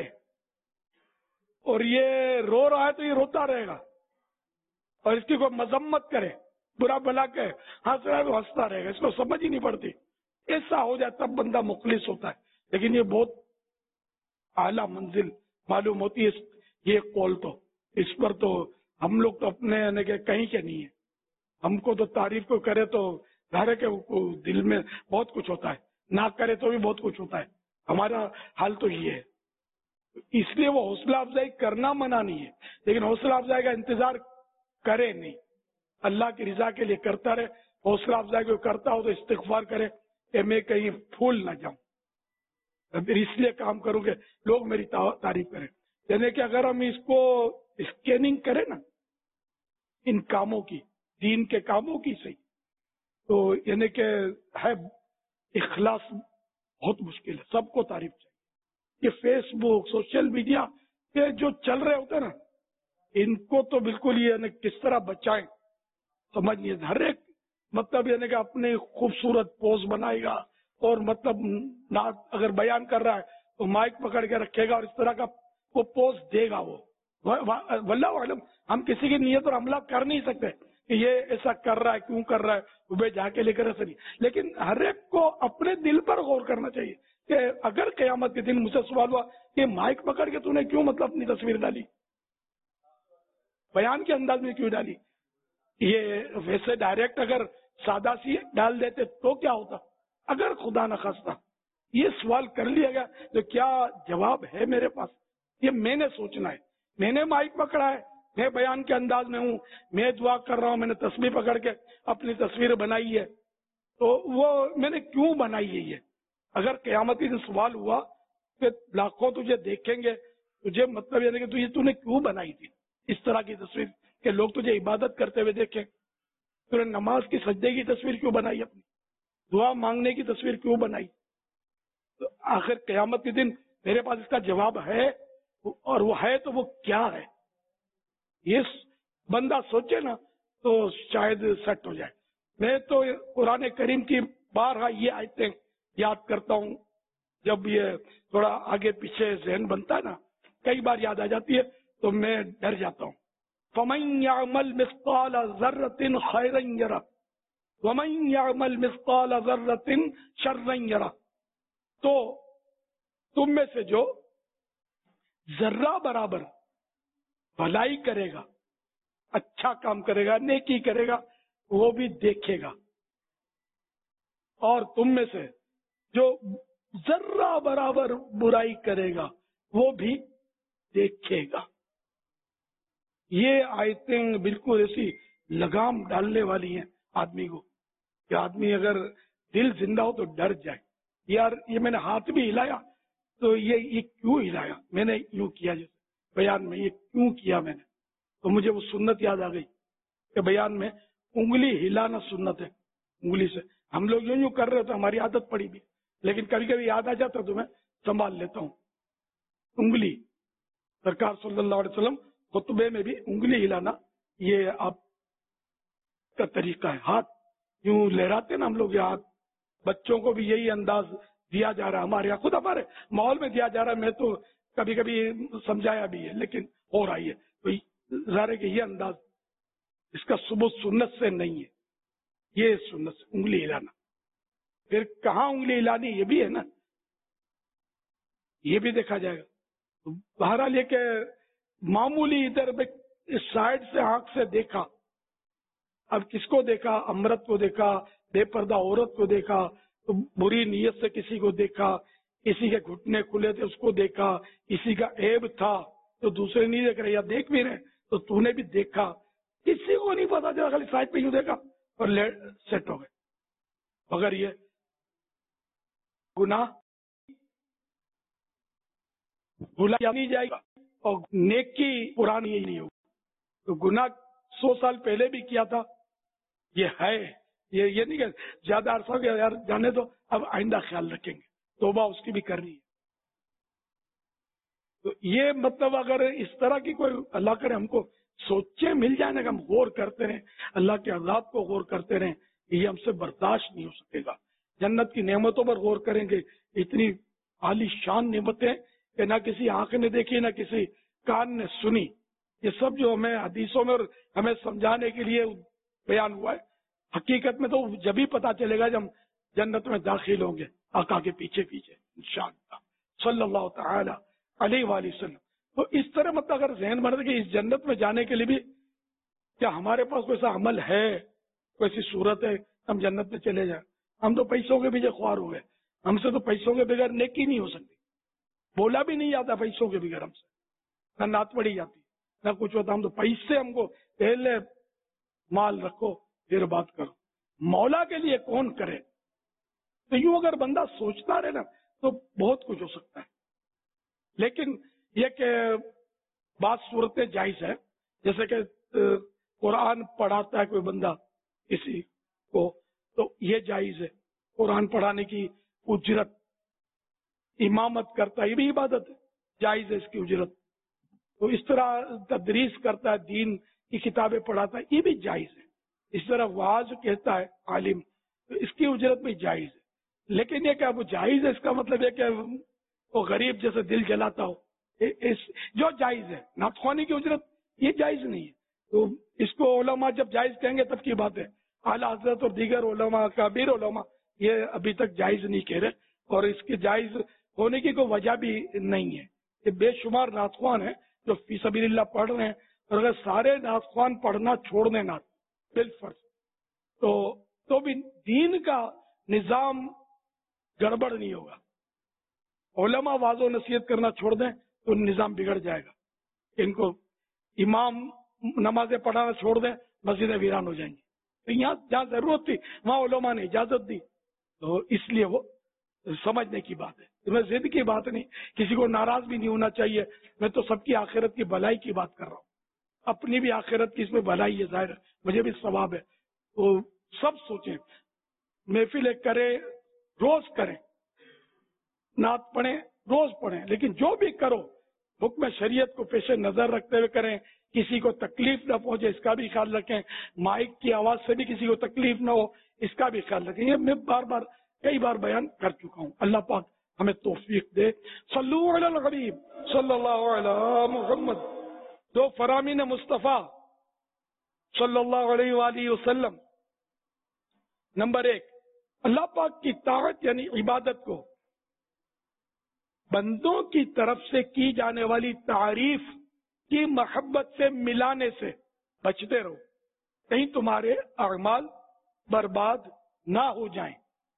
اور یہ رو رہا ہے تو یہ روتا رہے گا, اور اس کی کوئی مذمت کرے, برا بھلا کہ ہنس رہا ہے تو ہنستا رہے گا, اس کو سمجھ ہی نہیں پڑتی. ایسا ہو جائے تب بندہ مخلص ہوتا ہے. لیکن یہ بہت اعلیٰ منزل معلوم ہوتی ہے یہ قول. تو اس پر تو ہم لوگ تو اپنے یعنی کہ کہیں کے نہیں ہے. ہم کو تو تعریف کو کرے تو ظاہر ہے کہ دل میں بہت کچھ ہوتا ہے, نہ کرے تو بھی بہت کچھ ہوتا ہے. ہمارا حال تو یہ ہے. اس لیے وہ حوصلہ افزائی کرنا منع نہیں ہے, لیکن حوصلہ افزائی کا انتظار کرے نہیں, اللہ کی رضا کے لیے کرتا رہے. حوصلہ افزائی کو کرتا ہو تو استغفار کرے کہ میں کہیں پھول نہ جاؤں, پھر اس لیے کام کروں کہ لوگ میری تعریف کریں. یعنی کہ اگر ہم اس کو اسکیننگ کریں نا ان کاموں کی, دین کے کاموں کی صحیح, تو یعنی کہ ہے اخلاص بہت مشکل ہے. سب کو تعریف چاہیے. یہ فیس بک, سوشل میڈیا یہ جو چل رہے ہوتے ہیں نا, ان کو تو بالکل یہ یعنی کس طرح بچائیں سمجھ نہیں. ہر ایک مطلب یعنی کہ اپنے خوبصورت پوز بنائے گا, اور مطلب اگر بیان کر رہا ہے تو مائک پکڑ کے رکھے گا اور اس طرح کا وہ پوز دے گا. وہ واللہ اعلم, ہم کسی کی نیت پر حملہ کر نہیں سکتے کہ یہ ایسا کر رہا ہے, کیوں کر رہا ہے, صبح جا کے لے کر ایسا نہیں. لیکن ہر ایک کو اپنے دل پر غور کرنا چاہیے کہ اگر قیامت کے دن مجھ سے سوال ہوا کہ مائک پکڑ کے تو نے کیوں مطلب اپنی تصویر ڈالی, بیان کے انداز میں کیوں ڈالی, یہ ویسے ڈائریکٹ اگر سادہ سی ڈال دیتے تو کیا ہوتا. اگر خدا نہ خواستہ یہ سوال کر لیا گیا تو کیا جواب ہے میرے پاس, یہ میں نے سوچنا ہے. میں نے مائک پکڑا ہے, میں بیان کے انداز میں ہوں, میں دعا کر رہا ہوں, میں نے تسبیح پکڑ کے اپنی تصویر بنائی ہے, تو وہ میں نے کیوں بنائی ہے. یہ اگر قیامت کے دن سوال ہوا کہ لاکھوں تجھے دیکھیں گے, تجھے مطلب یعنی کہ تجھے تو نے کیوں بنائی تھی اس طرح کی تصویر کہ لوگ تجھے عبادت کرتے ہوئے دیکھیں, تو نے نماز کی سجدے کی تصویر کیوں بنائی, اپنی دعا مانگنے کی تصویر کیوں بنائی. تو آخر قیامت کے دن میرے پاس اس کا جواب ہے, اور وہ ہے تو وہ کیا ہے, یہ بندہ سوچے نا تو شاید سیٹ ہو جائے. میں تو قرآن کریم کی بارہا یہ آیتیں یاد کرتا ہوں, جب یہ تھوڑا آگے پیچھے ذہن بنتا ہے نا, کئی بار یاد آ جاتی ہے تو میں ڈر جاتا ہوں. فَمَن يَعْمَلْ مِثْقَالَ ذَرَّةٍ خَيْرًا يَرَهُ وَمَن يَعْمَلْ مِثْقَالَ ذَرَّةٍ شَرًّا يَرَهُ. تو تم میں سے جو ذرہ برابر بھلائی کرے گا, اچھا کام کرے گا, نیکی کرے گا, وہ بھی دیکھے گا, اور تم میں سے جو ذرہ برابر برائی کرے گا وہ بھی دیکھے گا. یہ آیتیں بالکل ایسی لگام ڈالنے والی ہیں آدمی کو کہ آدمی اگر دل زندہ ہو تو ڈر جائے. یار یہ میں نے ہاتھ بھی ہلایا تو یہ یہ کیوں ہلایا, میں نے یوں کیا جیسے بیان میں, یہ کیوں کیا میں نے, تو مجھے وہ سنت یاد آ گئی کہ بیان میں انگلی ہلانا سنت ہے. انگلی سے ہم لوگ یوں یوں کر رہے تو ہماری عادت پڑی بھی, لیکن کبھی کبھی یاد آ جاتا تو میں سنبھال لیتا ہوں. انگلی سرکار صلی اللہ علیہ وسلم خطبے میں بھی انگلی ہلانا یہ آپ کا طریقہ ہے. ہاتھ یوں لہراتے نا ہم لوگ، یہ ہاتھ بچوں کو بھی یہی انداز دیا جا رہا ہے، ہمارے یہاں خود ہمارے ماحول میں دیا جا رہا ہے. میں تو کبھی کبھی سمجھایا بھی ہے لیکن ہو رہا ہے. تو ظاہر ہے کہ یہ انداز اس کا ثبوت سنت سے نہیں ہے، یہ سنت سے انگلی ہلانا. پھر کہاں انگلی ہلانی یہ بھی ہے نا، یہ بھی دیکھا جائے گا. بہرحال یہ کہ معمولی ادھر اس سائڈ سے آنکھ سے دیکھا، اب کس کو دیکھا؟ امرت کو دیکھا، بے پردہ عورت کو دیکھا، تو بری نیت سے کسی کو دیکھا، کسی کے گھٹنے کھلے تھے اس کو دیکھا، کسی کا عیب تھا تو دوسرے نہیں دیکھ رہے یا دیکھ بھی رہے تو تو نے بھی دیکھا، کسی کو نہیں پتا چلا، خالی سائڈ پہ یوں دیکھا اور سیٹ ہو گئے. مگر یہ گناہ بھولا نہیں جائے گا اور نیکی پرانی ہی نہیں ہوگی. تو گناہ سو سال پہلے بھی کیا تھا، یہ ہے، یہ یہ نہیں کہ زیادہ عرصہ ہو گیا یار جانے تو اب آئندہ خیال رکھیں گے، توبہ اس کی بھی کرنی ہے. تو یہ مطلب اگر اس طرح کی کوئی اللہ کرے ہم کو سوچے مل جائے نا کہ ہم غور کرتے رہیں، اللہ کے عذاب کو غور کرتے رہیں، یہ ہم سے برداشت نہیں ہو سکے گا. جنت کی نعمتوں پر غور کریں گے، اتنی عالی شان نعمتیں کہ نہ کسی آنکھ نے دیکھی نہ کسی کان نے سنی. یہ سب جو ہمیں حدیثوں میں اور ہمیں سمجھانے کے لیے بیان ہوا ہے، حقیقت میں تو جب ہی پتا چلے گا جب ہم جنت میں داخل ہوں گے آقا کے پیچھے پیچھے انشاءاللہ صلی اللہ تعالی علیہ وآلہ وسلم. تو اس طرح مطلب اگر ذہن بنے کہ اس جنت میں جانے کے لیے بھی کیا ہمارے پاس کوئی ایسا عمل ہے، کوئی ایسی صورت ہے ہم جنت میں چلے جائیں. ہم تو پیسوں کے پیچھے خوار ہوئے، ہم سے تو پیسوں کے بغیر نیکی نہیں ہو سکتی. بولا بھی نہیں جاتا پیسوں کے بغیر ہم سے، نہ نعت پڑھی جاتی نہ کچھ ہوتا. ہم تو پیسے ہم کو پہلے مال رکھو پھر بات کرو. مولا کے لیے کون کرے؟ تو یوں اگر بندہ سوچتا رہے نا تو بہت کچھ ہو سکتا ہے. لیکن یہ کہ بعض صورتیں جائز ہے، جیسے کہ قرآن پڑھاتا ہے کوئی بندہ کسی کو تو یہ جائز ہے. قرآن پڑھانے کی اجرت، امامت کرتا ہے یہ بھی عبادت ہے، جائز ہے اس کی اجرت. تو اس طرح تدریس کرتا ہے، دین کی کتابیں پڑھاتا ہے، یہ بھی جائز ہے. اس طرح واعظ کہتا ہے عالم تو اس کی اجرت بھی جائز ہے. لیکن یہ کہ وہ جائز ہے اس کا مطلب یہ کہ وہ غریب جیسے دل جلاتا ہو، اس جو جائز ہے. نعت خوانی کی اجرت یہ جائز نہیں ہے. تو اس کو علماء جب جائز کہیں گے تب کی بات ہے. اعلیٰ حضرت اور دیگر علماء کبیر علماء یہ ابھی تک جائز نہیں کہہ رہے، اور اس کے جائز ہونے کی کوئی وجہ بھی نہیں ہے. یہ بے شمار نعت خوان ہیں جو فی سبیل اللہ پڑھ رہے ہیں، اور اگر سارے نعت خوان پڑھنا چھوڑ دیں نعت بالفرض تو تو بھی دین کا نظام گڑبڑ نہیں ہوگا. علماء واضح و نصیحت کرنا چھوڑ دیں تو نظام بگڑ جائے گا. ان کو امام نمازیں پڑھانا چھوڑ دیں مسجدیں ویران ہو جائیں گی. تو یہاں جہاں ضرورت تھی وہاں علماء نے اجازت دی، تو اس لیے وہ سمجھنے کی بات ہے. تو میں ضد کی بات نہیں، کسی کو ناراض بھی نہیں ہونا چاہیے. میں تو سب کی آخرت کی بھلائی کی بات کر رہا ہوں، اپنی بھی آخرت کی اس میں بھلائی ہے، ظاہر ہے مجھے بھی ثواب ہے. تو سب سوچیں، محفل کریں، روز کریں، نعت پڑھیں، روز پڑھیں، لیکن جو بھی کرو حکم شریعت کو پیش نظر رکھتے ہوئے کریں. کسی کو تکلیف نہ پہنچے اس کا بھی خیال رکھیں. مائک کی آواز سے بھی کسی کو تکلیف نہ ہو اس کا بھی خیال رکھیں. یہ میں بار بار کئی بار بیان کر چکا ہوں. اللہ پاک ہمیں توفیق دے. صلو علی الغریب صلی اللہ علی محمد. دو فرامین مصطفیٰ صلی اللہ علیہ وآلہ وسلم. نمبر ایک، اللہ پاک کی طاعت یعنی عبادت کو بندوں کی طرف سے کی جانے والی تعریف کی محبت سے ملانے سے بچتے رہو، کہیں تمہارے اعمال برباد نہ ہو جائیں.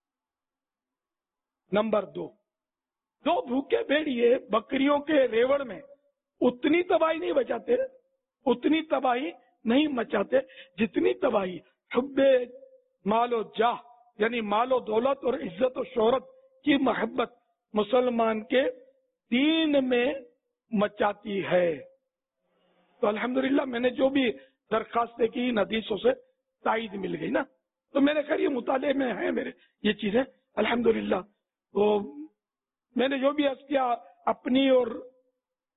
نمبر دو، دو بھوکے بھیڑیے بکریوں کے ریوڑ میں اتنی تباہی نہیں بچاتے، اتنی تباہی نہیں مچاتے جتنی تباہی حب مال و جاہ یعنی مال و دولت اور عزت و شہرت کی محبت مسلمان کے دین میں مچاتی ہے. تو الحمدللہ میں نے جو بھی درخواستیں کی ان حدیثوں سے تائید مل گئی نا، تو میرے خیر یہ مطالعے میں ہیں میرے یہ چیزیں الحمدللہ. تو میں نے جو بھی عرض کیا اپنی اور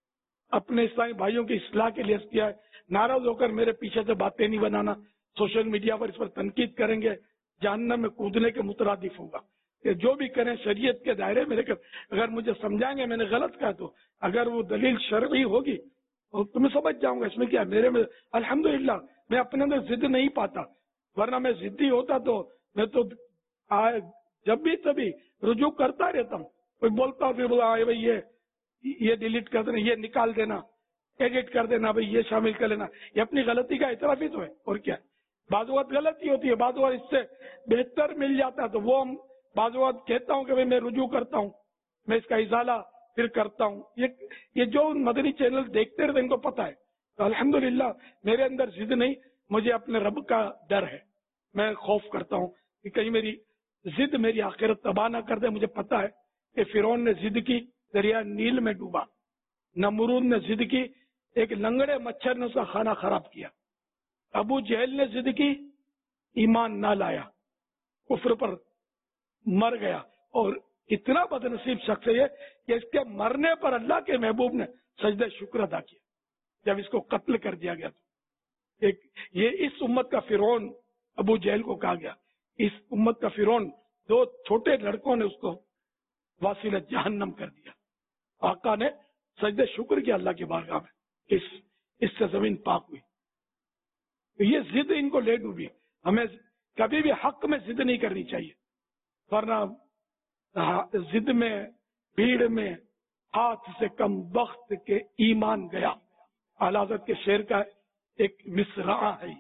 اپنے اسلامی بھائیوں کی اصلاح کے لیے کیا ہے. ناراض ہو کر میرے پیچھے سے باتیں نہیں بنانا. سوشل میڈیا پر اس پر تنقید کریں گے جہنم میں کودنے کے مترادف ہوگا. کہ جو بھی کریں شریعت کے دائرے میں رہ کر. اگر مجھے سمجھائیں گے میں نے غلط کہا تو اگر وہ دلیل شرعی ہوگی تو میں سمجھ جاؤں گا اس میں کیا. میرے میں الحمدللہ میں اپنے اندر ضد نہیں پاتا, ورنہ میں ضدی ہوتا تو میں تو جب بھی تبھی رجوع کرتا رہتا ہوں. کوئی بولتا ہوں پھر بولا بھائی یہ یہ ڈیلیٹ کر دینا, یہ نکال دینا, ایڈٹ کر دینا, بھائی یہ شامل کر لینا. یہ اپنی غلطی کا اعتراف ہی تو ہے اور کیا. بعض اوقات غلطی ہوتی ہے, بعض اوقات اس سے بہتر مل جاتا ہے تو وہ ہم بعض اوقات کہتا ہوں کہ بھائی میں رجوع کرتا ہوں, میں اس کا ازالہ پھر کرتا ہوں. یہ یہ جو مدنی چینل دیکھتے رہتے ان کو پتا ہے. تو الحمدللہ میرے اندر ضد نہیں, مجھے اپنے رب کا ڈر ہے. میں خوف کرتا ہوں کہ کہیں میری ضد میری آخرت تباہ نہ کر دے. مجھے پتا ہے کہ فرعون نے ضد کی, دریا نیل میں ڈوبا. نمرود نے ضد کی, ایک لنگڑے مچھر نے اس کا کھانا خراب کیا. ابو جہل نے ضد کی, ایمان نہ لایا, کفر پر مر گیا. اور اتنا بد نصیب شخص ہے کہ اس کے مرنے پر اللہ کے محبوب نے سجدہ شکر ادا کیا جب اس کو قتل کر دیا گیا. تو ایک یہ اس امت کا فرعون ابو جہل کو کہا گیا. اس امت کا فرعون دو چھوٹے لڑکوں نے اس کو واسیلہ جہنم کر دیا. آقا نے سجدہ شکر کیا اللہ کی بارگاہ میں, اس اس سے زمین پاک ہوئی. یہ ضد ان کو لے ڈوبی. ہمیں کبھی بھی حق میں ضد نہیں کرنی چاہیے, ورنہ ضد میں بھیڑ میں ہاتھ سے کم بخت کے ایمان گیا. اعلی حضرت کے شعر کا ایک مصرع ہے,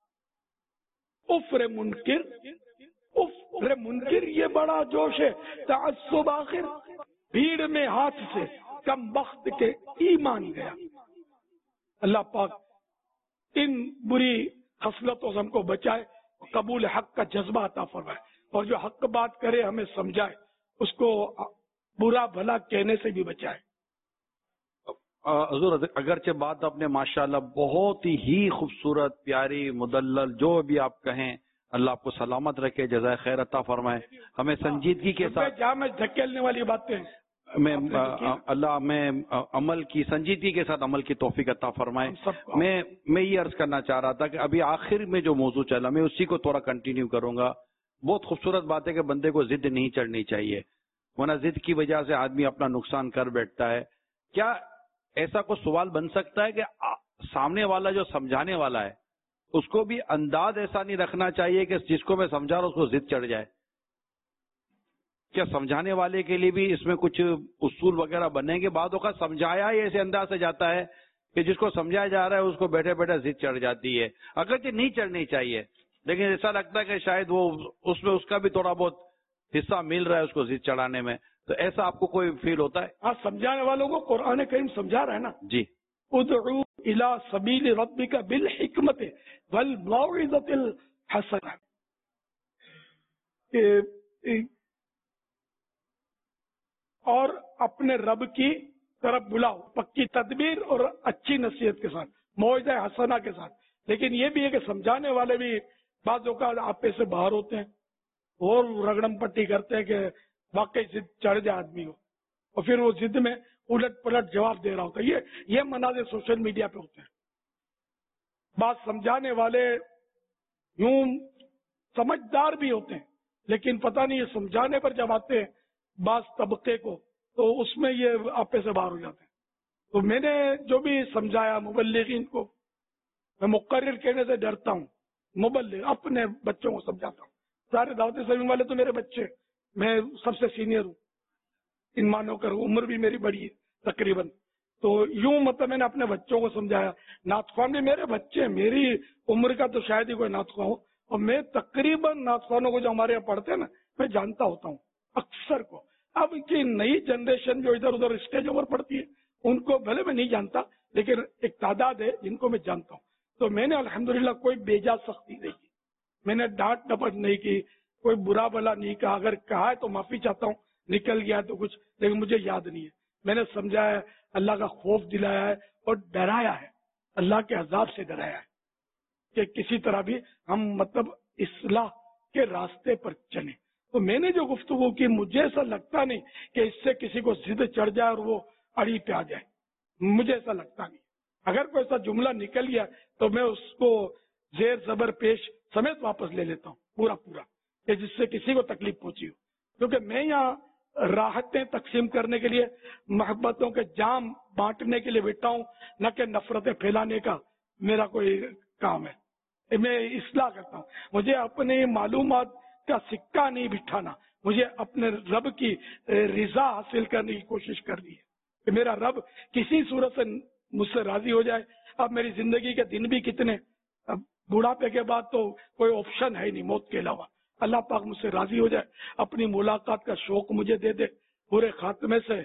افر منکر افر منکر یہ بڑا جوش ہے تعصب آخر, بھیڑ میں ہاتھ سے کم بخت کے ایمان گیا. اللہ پاک ان بری خصلتوں سے ہم کو بچائے, قبول حق کا جذبہ عطا فرمائے, اور جو حق بات کرے ہمیں سمجھائے, اس کو برا بھلا کہنے سے بھی بچائے. حضور اگرچہ بات آپ نے ماشاءاللہ بہت ہی خوبصورت پیاری مدلل جو بھی آپ کہیں, اللہ آپ کو سلامت رکھے, جزائے خیر عطا فرمائے. ہمیں سنجیدگی کے ساتھ جہاں میں دھکیلنے والی باتیں میں اللہ میں عمل کی سنجیدگی کے ساتھ عمل کی توفیق عطا فرمائے. میں میں یہ عرض کرنا چاہ رہا تھا کہ ابھی آخر میں جو موضوع چلا میں اسی کو تھوڑا کنٹینیو کروں گا. بہت خوبصورت بات ہے کہ بندے کو ضد نہیں چڑھنی چاہیے, ورنہ ضد کی وجہ سے آدمی اپنا نقصان کر بیٹھتا ہے. کیا ایسا کوئی سوال بن سکتا ہے کہ سامنے والا جو سمجھانے والا ہے اس کو بھی انداز ایسا نہیں رکھنا چاہیے کہ جس کو میں سمجھا رہا ہوں اس کو ضد چڑھ جائے؟ کیا سمجھانے والے کے لیے بھی اس میں کچھ اصول وغیرہ بنیں گے؟ بعض اوقات سمجھایا ہی ایسے انداز سے جاتا ہے کہ جس کو سمجھایا جا رہا ہے اس کو بیٹھے بیٹھے ضد چڑھ جاتی ہے. اگرچہ نہیں چڑھنی چاہیے, لیکن ایسا لگتا ہے کہ شاید وہ اس میں اس کا بھی تھوڑا بہت حصہ مل رہا ہے اس کو ضد چڑھانے میں. تو ایسا آپ کو کوئی فیل ہوتا ہے؟ ہاں, سمجھانے والوں کو قرآن کریم سمجھا رہا ہے نا. جی, ادعو الی سبیل ربک بالحکمت والموعظۃ الحسنہ, اور اپنے رب کی طرف بلاؤ پکی تدبیر اور اچھی نصیحت کے ساتھ, موعظہ حسنہ کے ساتھ. لیکن یہ بھی ہے کہ سمجھانے والے بھی بعض اوقات آپے سے باہر ہوتے ہیں اور رگڑم پٹی کرتے ہیں کہ واقعی ضد چڑھ جائے آدمی کو, اور پھر وہ ضد میں الٹ پلٹ جواب دے رہا ہوتا ہے. یہ یہ مناظر سوشل میڈیا پہ ہوتے ہیں. بعض سمجھانے والے یوں سمجھدار بھی ہوتے ہیں, لیکن پتہ نہیں یہ سمجھانے پر جب آتے ہیں بعض طبقے کو تو اس میں یہ آپے سے باہر ہو جاتے ہیں. تو میں نے جو بھی سمجھایا مبلغین کو, میں مقرر کہنے سے ڈرتا ہوں, مبلغ اپنے بچوں کو سمجھاتا ہوں. سارے دعوت اسلامی والے تو میرے بچے, میں سب سے سینئر ہوں ان مانو کر, عمر بھی میری بڑی ہے تقریباً. تو یوں مطلب میں نے اپنے بچوں کو سمجھایا. نعت خوان بھی میرے بچے, میری عمر کا تو شاید ہی کوئی نعت خواہ ہو, اور میں تقریباً نعت خوانوں کو جو ہمارے یہاں پڑھتے ہیں نا میں جانتا ہوتا ہوں اکثر کو. اب کی نئی جنریشن جو ادھر ادھر اسٹیجوں پر پڑھتی ہے ان کو بھلے میں نہیں جانتا, لیکن ایک تعداد ہے جن کو میں جانتا ہوں. تو میں نے الحمدللہ کوئی بیجا سختی نہیں کی, میں نے ڈانٹ ڈپٹ نہیں کی, کوئی برا بلا نہیں کہا. اگر کہا ہے تو معافی چاہتا ہوں, نکل گیا تو کچھ, لیکن مجھے یاد نہیں ہے. میں نے سمجھایا ہے, اللہ کا خوف دلایا ہے اور ڈرایا ہے, اللہ کے عذاب سے ڈرایا ہے کہ کسی طرح بھی ہم مطلب اصلاح کے راستے پر چلیں. تو میں نے جو گفتگو کی مجھے ایسا لگتا نہیں کہ اس سے کسی کو ضد چڑھ جائے اور وہ اڑی پہ آ جائے. مجھے ایسا لگتا نہیں. اگر کوئی ایسا جملہ نکل گیا تو میں اس کو زیر زبر پیش سمیت واپس لے لیتا ہوں پورا پورا, کہ جس سے کسی کو تکلیف پہنچی ہو. کیونکہ میں یہاں راحتیں تقسیم کرنے کے لیے, محبتوں کے جام بانٹنے کے لیے بیٹھا ہوں, نہ کہ نفرتیں پھیلانے کا میرا کوئی کام ہے. میں اصلاح کرتا ہوں. مجھے اپنی معلومات کا سکہ نہیں بٹھانا, مجھے اپنے رب کی رضا حاصل کرنے کی کوشش کرنی ہے کہ میرا رب کسی صورت سے مجھ سے راضی ہو جائے. اب میری زندگی کے دن بھی کتنے, اب بڑھاپے کے بعد تو کوئی آپشن ہے نہیں موت کے علاوہ. اللہ پاک مجھ سے راضی ہو جائے, اپنی ملاقات کا شوق مجھے دے دے, برے خاتمے سے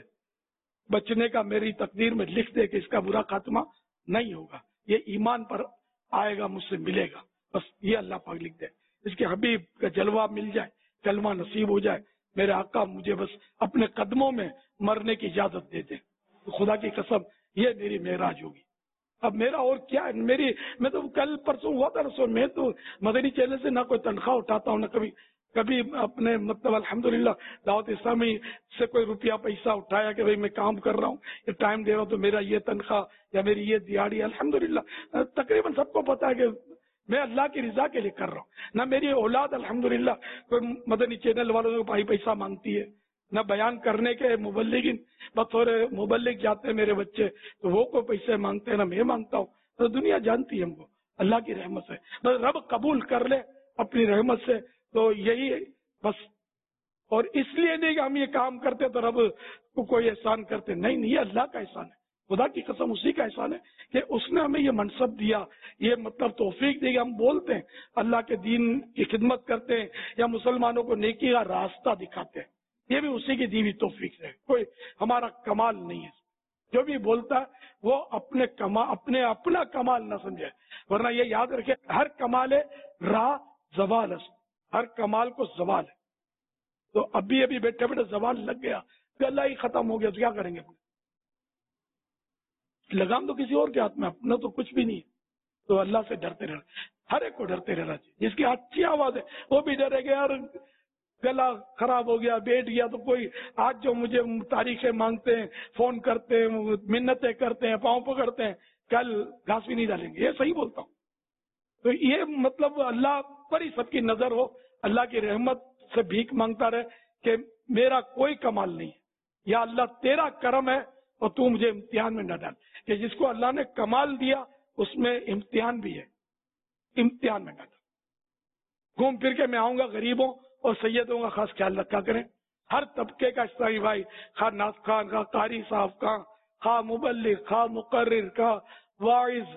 بچنے کا میری تقدیر میں لکھ دے کہ اس کا برا خاتمہ نہیں ہوگا, یہ ایمان پر آئے گا, مجھ سے ملے گا. بس یہ اللہ پاک لکھ دے. اس کے حبیب کا جلوہ مل جائے, کلمہ نصیب ہو جائے. میرے آقا مجھے بس اپنے قدموں میں مرنے کی اجازت دے دے. خدا کی قسم یہ میری معراج ہوگی. اب میرا اور کیا ہے, میری میں تو کل پرسوں ہوا تھا رسول, میں تو مدنی چینل سے نہ کوئی تنخواہ اٹھاتا ہوں, نہ کبھی کبھی اپنے مطلب الحمدللہ دعوت اسلامی سے کوئی روپیہ پیسہ اٹھایا کہ بھئی میں کام کر رہا ہوں, یہ ٹائم دے رہا ہوں تو میرا یہ تنخواہ یا میری یہ دیہڑی. الحمدللہ تقریباً سب کو پتا ہے کہ میں اللہ کی رضا کے لیے کر رہا ہوں. نہ میری اولاد الحمدللہ کوئی مدنی چینل والوں کو بھائی پیسہ مانگتی ہے, نہ بیان کرنے کے مبلغین بطور مبلغ جاتے ہیں میرے بچے تو وہ کوئی پیسے مانگتے ہیں, نہ میں مانگتا ہوں. تو دنیا جانتی ہے ہم کو اللہ کی رحمت سے. بس رب قبول کر لے اپنی رحمت سے, تو یہی بس. اور اس لیے نہیں کہ ہم یہ کام کرتے تو رب کو کوئی احسان کرتے, نہیں نہیں, یہ اللہ کا احسان ہے. خدا کی قسم اسی کا احسان ہے کہ اس نے ہمیں یہ منصب دیا, یہ مطلب توفیق دی کہ ہم بولتے ہیں اللہ کے دین کی خدمت کرتے ہیں یا مسلمانوں کو نیکی کا راستہ دکھاتے ہیں. یہ بھی اسی کی دی ہوئی توفیق ہے, کوئی ہمارا کمال نہیں ہے. جو بھی بولتا ہے وہ اپنے کما اپنے اپنا کمال نہ سمجھے, ورنہ یہ یاد رکھے ہر کمال راہ زوال ہے, ہر کمال کو زوال ہے. تو ابھی ابھی بیٹھے بیٹھے زوال لگ گیا کہ اللہ ہی ختم ہو گیا تو کیا کریں گے؟ لگام تو کسی اور کے ہاتھ میں, اپنا تو کچھ بھی نہیں ہے. تو اللہ سے ڈرتے رہنا, ہر ایک کو ڈرتے رہنا چاہیے. جس کی اچھی آواز ہے وہ بھی ڈرے گا, یار گلا خراب ہو گیا, بیٹھ گیا تو کوئی آج جو مجھے تاریخیں مانگتے ہیں, فون کرتے ہیں, منتیں کرتے ہیں, پاؤں پکڑتے ہیں, کل گھاس بھی نہیں ڈالیں گے. یہ صحیح بولتا ہوں. تو یہ مطلب اللہ پر ہی سب کی نظر ہو, اللہ کی رحمت سے بھیک مانگتا رہے کہ میرا کوئی کمال نہیں ہے, یا اللہ تیرا کرم ہے اور تو مجھے امتحان میں نہ ڈال. کہ جس کو اللہ نے کمال دیا اس میں امتحان بھی ہے, امتحان میں نہ ڈال. گھوم پھر کے میں آؤں گا غریبوں اور سیدوں کا خاص خیال رکھا کریں. ہر طبقے کا اسلامی بھائی, خواہ ناز خان کا, قاری صاحب کا, خواہ مبلغ, خواہ مقرر کا, واعظ,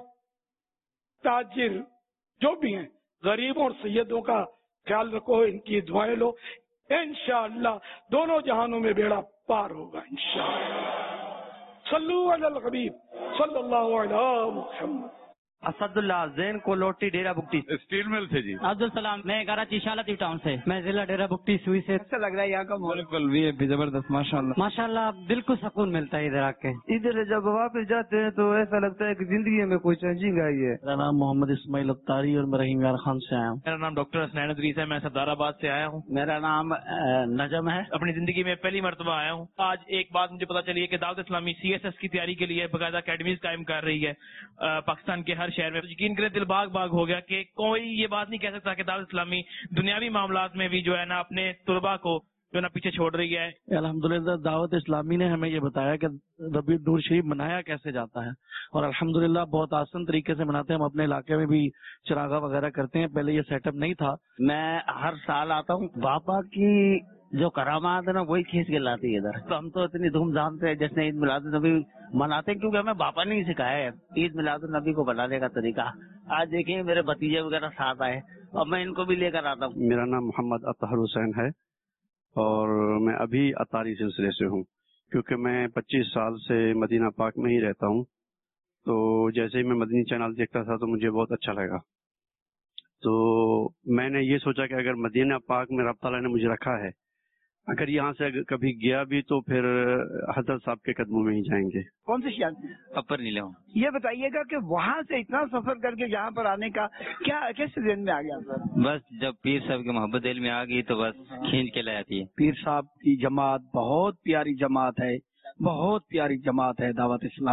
تاجر, جو بھی ہیں, غریبوں اور سیدوں کا خیال رکھو, ان کی دعائیں لو. انشاءاللہ دونوں جہانوں میں بیڑا پار ہوگا انشاءاللہ. صلو علی الحبیب صلی اللہ علیہ محمد. اسد اللہ زین کولوٹی ڈیرا بگٹی. اسٹیل مل سے جی. عبدالسلام میں کراچی شالتی ٹاؤن سے. میں ضلع ڈیرا بگٹی سوئی سے. اچھا لگ رہا ہے یہاں کا بالکل بھی ہے زبردست ماشاء اللہ ماشاء اللہ, بالکل سکون ملتا ہے ادھر آ کے. ادھر جب واپس جاتے ہیں تو ایسا لگتا ہے کہ زندگی میں کوئی چینجنگ آئی ہے. میرا نام محمد اسماعیل اختاری اور میں رحیم یار خان سے آیا ہوں. میرا نام ڈاکٹر حسنین ادریس ہے, میں سردار آباد سے آیا ہوں. میرا نام نجم ہے. اپنی زندگی میں پہلی مرتبہ آیا ہوں. آج ایک بات مجھے پتا چلی ہے کہ دعوت اسلامی سی ایس ایس کی تیاری کے لیے باقاعدہ اکیڈمیز قائم کر رہی ہے پاکستان کے ہر شہر میں. یقین کریں دل باغ باغ ہو گیا کہ کوئی یہ بات نہیں کہہ سکتا کہ دعوت اسلامی دنیاوی معاملات میں بھی جو ہے نا اپنے طلباء کو جو ہے نا پیچھے چھوڑ رہی ہے. الحمدللہ دعوت اسلامی نے ہمیں یہ بتایا کہ ربیع نور شریف منایا کیسے جاتا ہے, اور الحمدللہ بہت آسان طریقے سے مناتے ہیں. ہم اپنے علاقے میں بھی چراغا وغیرہ کرتے ہیں, پہلے یہ سیٹ اپ نہیں تھا. میں ہر سال آتا ہوں, بابا کی جو کرامات ہے نا وہی کھینچ کے لاتی ہے ادھر. تو ہم تو اتنی دھوم دھام سے جیسے عید میلاد النبی مناتے ہیں, کیونکہ ہمیں باپا نے ہی سکھایا ہے عید میلاد النبی کو بنانے کا طریقہ. آج دیکھیں میرے بھتیجے وغیرہ ساتھ آئے اور میں ان کو بھی لے کر آتا ہوں. میرا نام محمد اطہر حسین ہے اور میں ابھی اطاری سلسلے سے ہوں, کیونکہ میں پچیس سال سے مدینہ پاک میں ہی رہتا ہوں. تو جیسے ہی میں مدنی چینل دیکھتا تھا تو مجھے بہت اچھا لگا. تو میں نے یہ سوچا کہ اگر مدینہ پاک میں رب تعالیٰ نے مجھے رکھا ہے, اگر یہاں سے اگر کبھی گیا بھی تو پھر حضرت صاحب کے قدموں میں ہی جائیں گے. کون سی شان اپر نیلم. یہ بتائیے گا کہ وہاں سے اتنا سفر کر کے یہاں پر آنے کا کیا کیسے ذہن میں آ گیا سر؟ بس جب پیر صاحب کی محبت دل میں آ گئی تو بس کھینچ کے لے آتی ہے. پیر صاحب کی جماعت بہت پیاری جماعت ہے, بہت پیاری جماعت ہے دعوت اسلامی.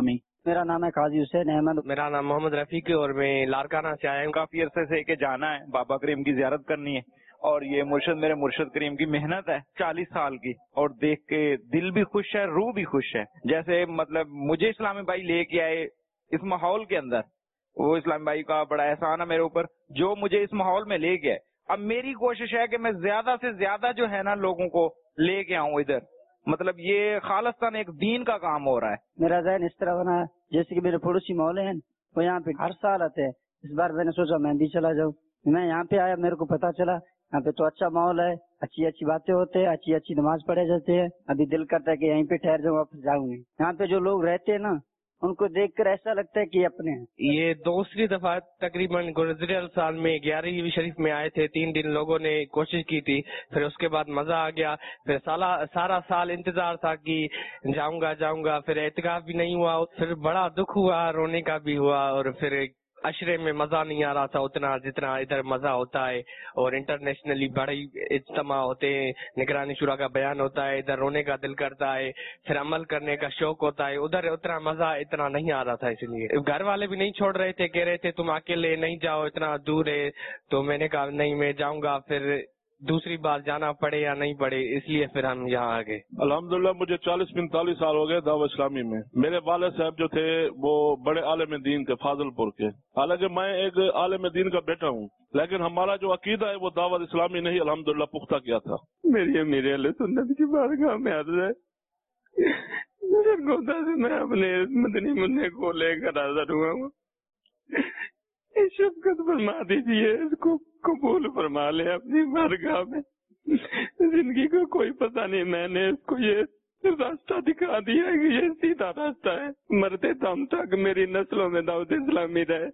میرا نام ہے قاضی حسین احمد. میرا نام محمد رفیق ہے اور میں لارکانہ سے آیا ہوں. کافی عرصے سے کہ جانا ہے بابا کریم کی زیارت کرنی ہے اور یہ مرشد میرے مرشد کریم کی محنت ہے چالیس سال کی, اور دیکھ کے دل بھی خوش ہے, روح بھی خوش ہے. جیسے مطلب مجھے اسلامی بھائی لے کے آئے اس ماحول کے اندر, وہ اسلامی بھائی کا بڑا احسان ہے میرے اوپر جو مجھے اس ماحول میں لے گئے. اب میری کوشش ہے کہ میں زیادہ سے زیادہ جو ہے نا لوگوں کو لے کے آؤں ادھر. مطلب یہ خالصتاً ایک دین کا کام ہو رہا ہے. میرا ذہن اس طرح بنا ہے جیسے کہ میرے پڑوسی مولے ہیں, وہ یہاں پہ ہر سال آتے ہیں. اس بار میں نے سوچا میں بھی چلا جاؤں. میں یہاں پہ آیا, میرے کو پتا چلا یہاں پہ تو اچھا ماحول ہے, اچھی اچھی باتیں ہوتے ہیں, اچھی اچھی نماز پڑھے جاتے ہیں. ابھی دل کرتا ہے کہ یہیں پہ ٹھہر جاؤں, واپس جاؤں گی. یہاں پہ جو لوگ رہتے ہیں نا ان کو دیکھ کر ایسا لگتا ہے کہ اپنے ہیں. یہ دوسری دفعہ تقریباً گزشتہ سال میں گیارہویں شریف میں آئے تھے. تین دن لوگوں نے کوشش کی تھی, پھر اس کے بعد مزہ آ گیا. پھر سالہ سارا سال انتظار تھا کہ جاؤں گا جاؤں گا, پھر اعتکاف بھی نہیں ہوا, پھر بڑا دکھ ہوا, رونے کا بھی ہوا, اور پھر عشرے میں مزہ نہیں آ رہا تھا اتنا جتنا ادھر مزہ ہوتا ہے. اور انٹرنیشنلی بڑے اجتماع ہوتے ہیں, نگرانی شورا کا بیان ہوتا ہے, ادھر رونے کا دل کرتا ہے, پھر عمل کرنے کا شوق ہوتا ہے. ادھر اتنا مزہ اتنا نہیں آ رہا تھا, اس لیے گھر والے بھی نہیں چھوڑ رہے تھے, کہہ رہے تھے تم اکیلے نہیں جاؤ اتنا دور ہے. تو میں نے کہا نہیں میں جاؤں گا, پھر دوسری بار جانا پڑے یا نہیں پڑے, اس لیے پھر ہم یہاں آ گئے. الحمدللہ مجھے چالیس پینتالیس سال ہو گئے دعوت اسلامی میں. میرے والد صاحب جو تھے وہ بڑے عالم دین تھے فاضل پور کے. حالانکہ میں ایک عالم دین کا بیٹا ہوں, لیکن ہمارا جو عقیدہ ہے وہ دعوت اسلامی نے ہی الحمدللہ پختہ کیا تھا. میری میرے اہل سنت کی بارگاہ میں عرض ہے, میں اپنے مدنی منع کو لے کر حاضر ہوا ہوں. شفقت فرما دیجیے, اس کو قبول فرما لے اپنی بارگاہ میں. زندگی کا کوئی پتہ نہیں, میں نے اس کو یہ راستہ دکھا دیا کہ یہ سیدھا راستہ ہے, مرتے دم تک میری نسلوں میں دعوت اسلامی رہے.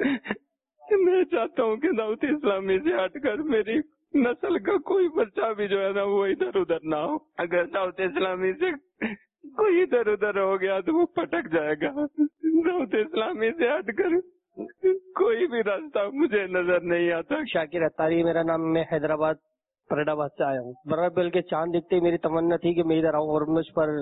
میں چاہتا ہوں کہ دعوت اسلامی سے ہٹ کر میری نسل کا کوئی بچہ بھی جو ہے نا وہ ادھر ادھر نہ ہو. اگر دعوت اسلامی سے کوئی ادھر ادھر ہو گیا تو وہ پٹک جائے گا. دعوت اسلامی سے ہٹ کر کوئی بھی راستہ مجھے نظر نہیں آتا. شاکر اتاری میرا نام, میں حیدرآباد فرید آباد سے آیا ہوں. برابر کے چاند دیکھتے ہی میری تمنا تھی کہ میں ادھر آؤں, اور مجھ پر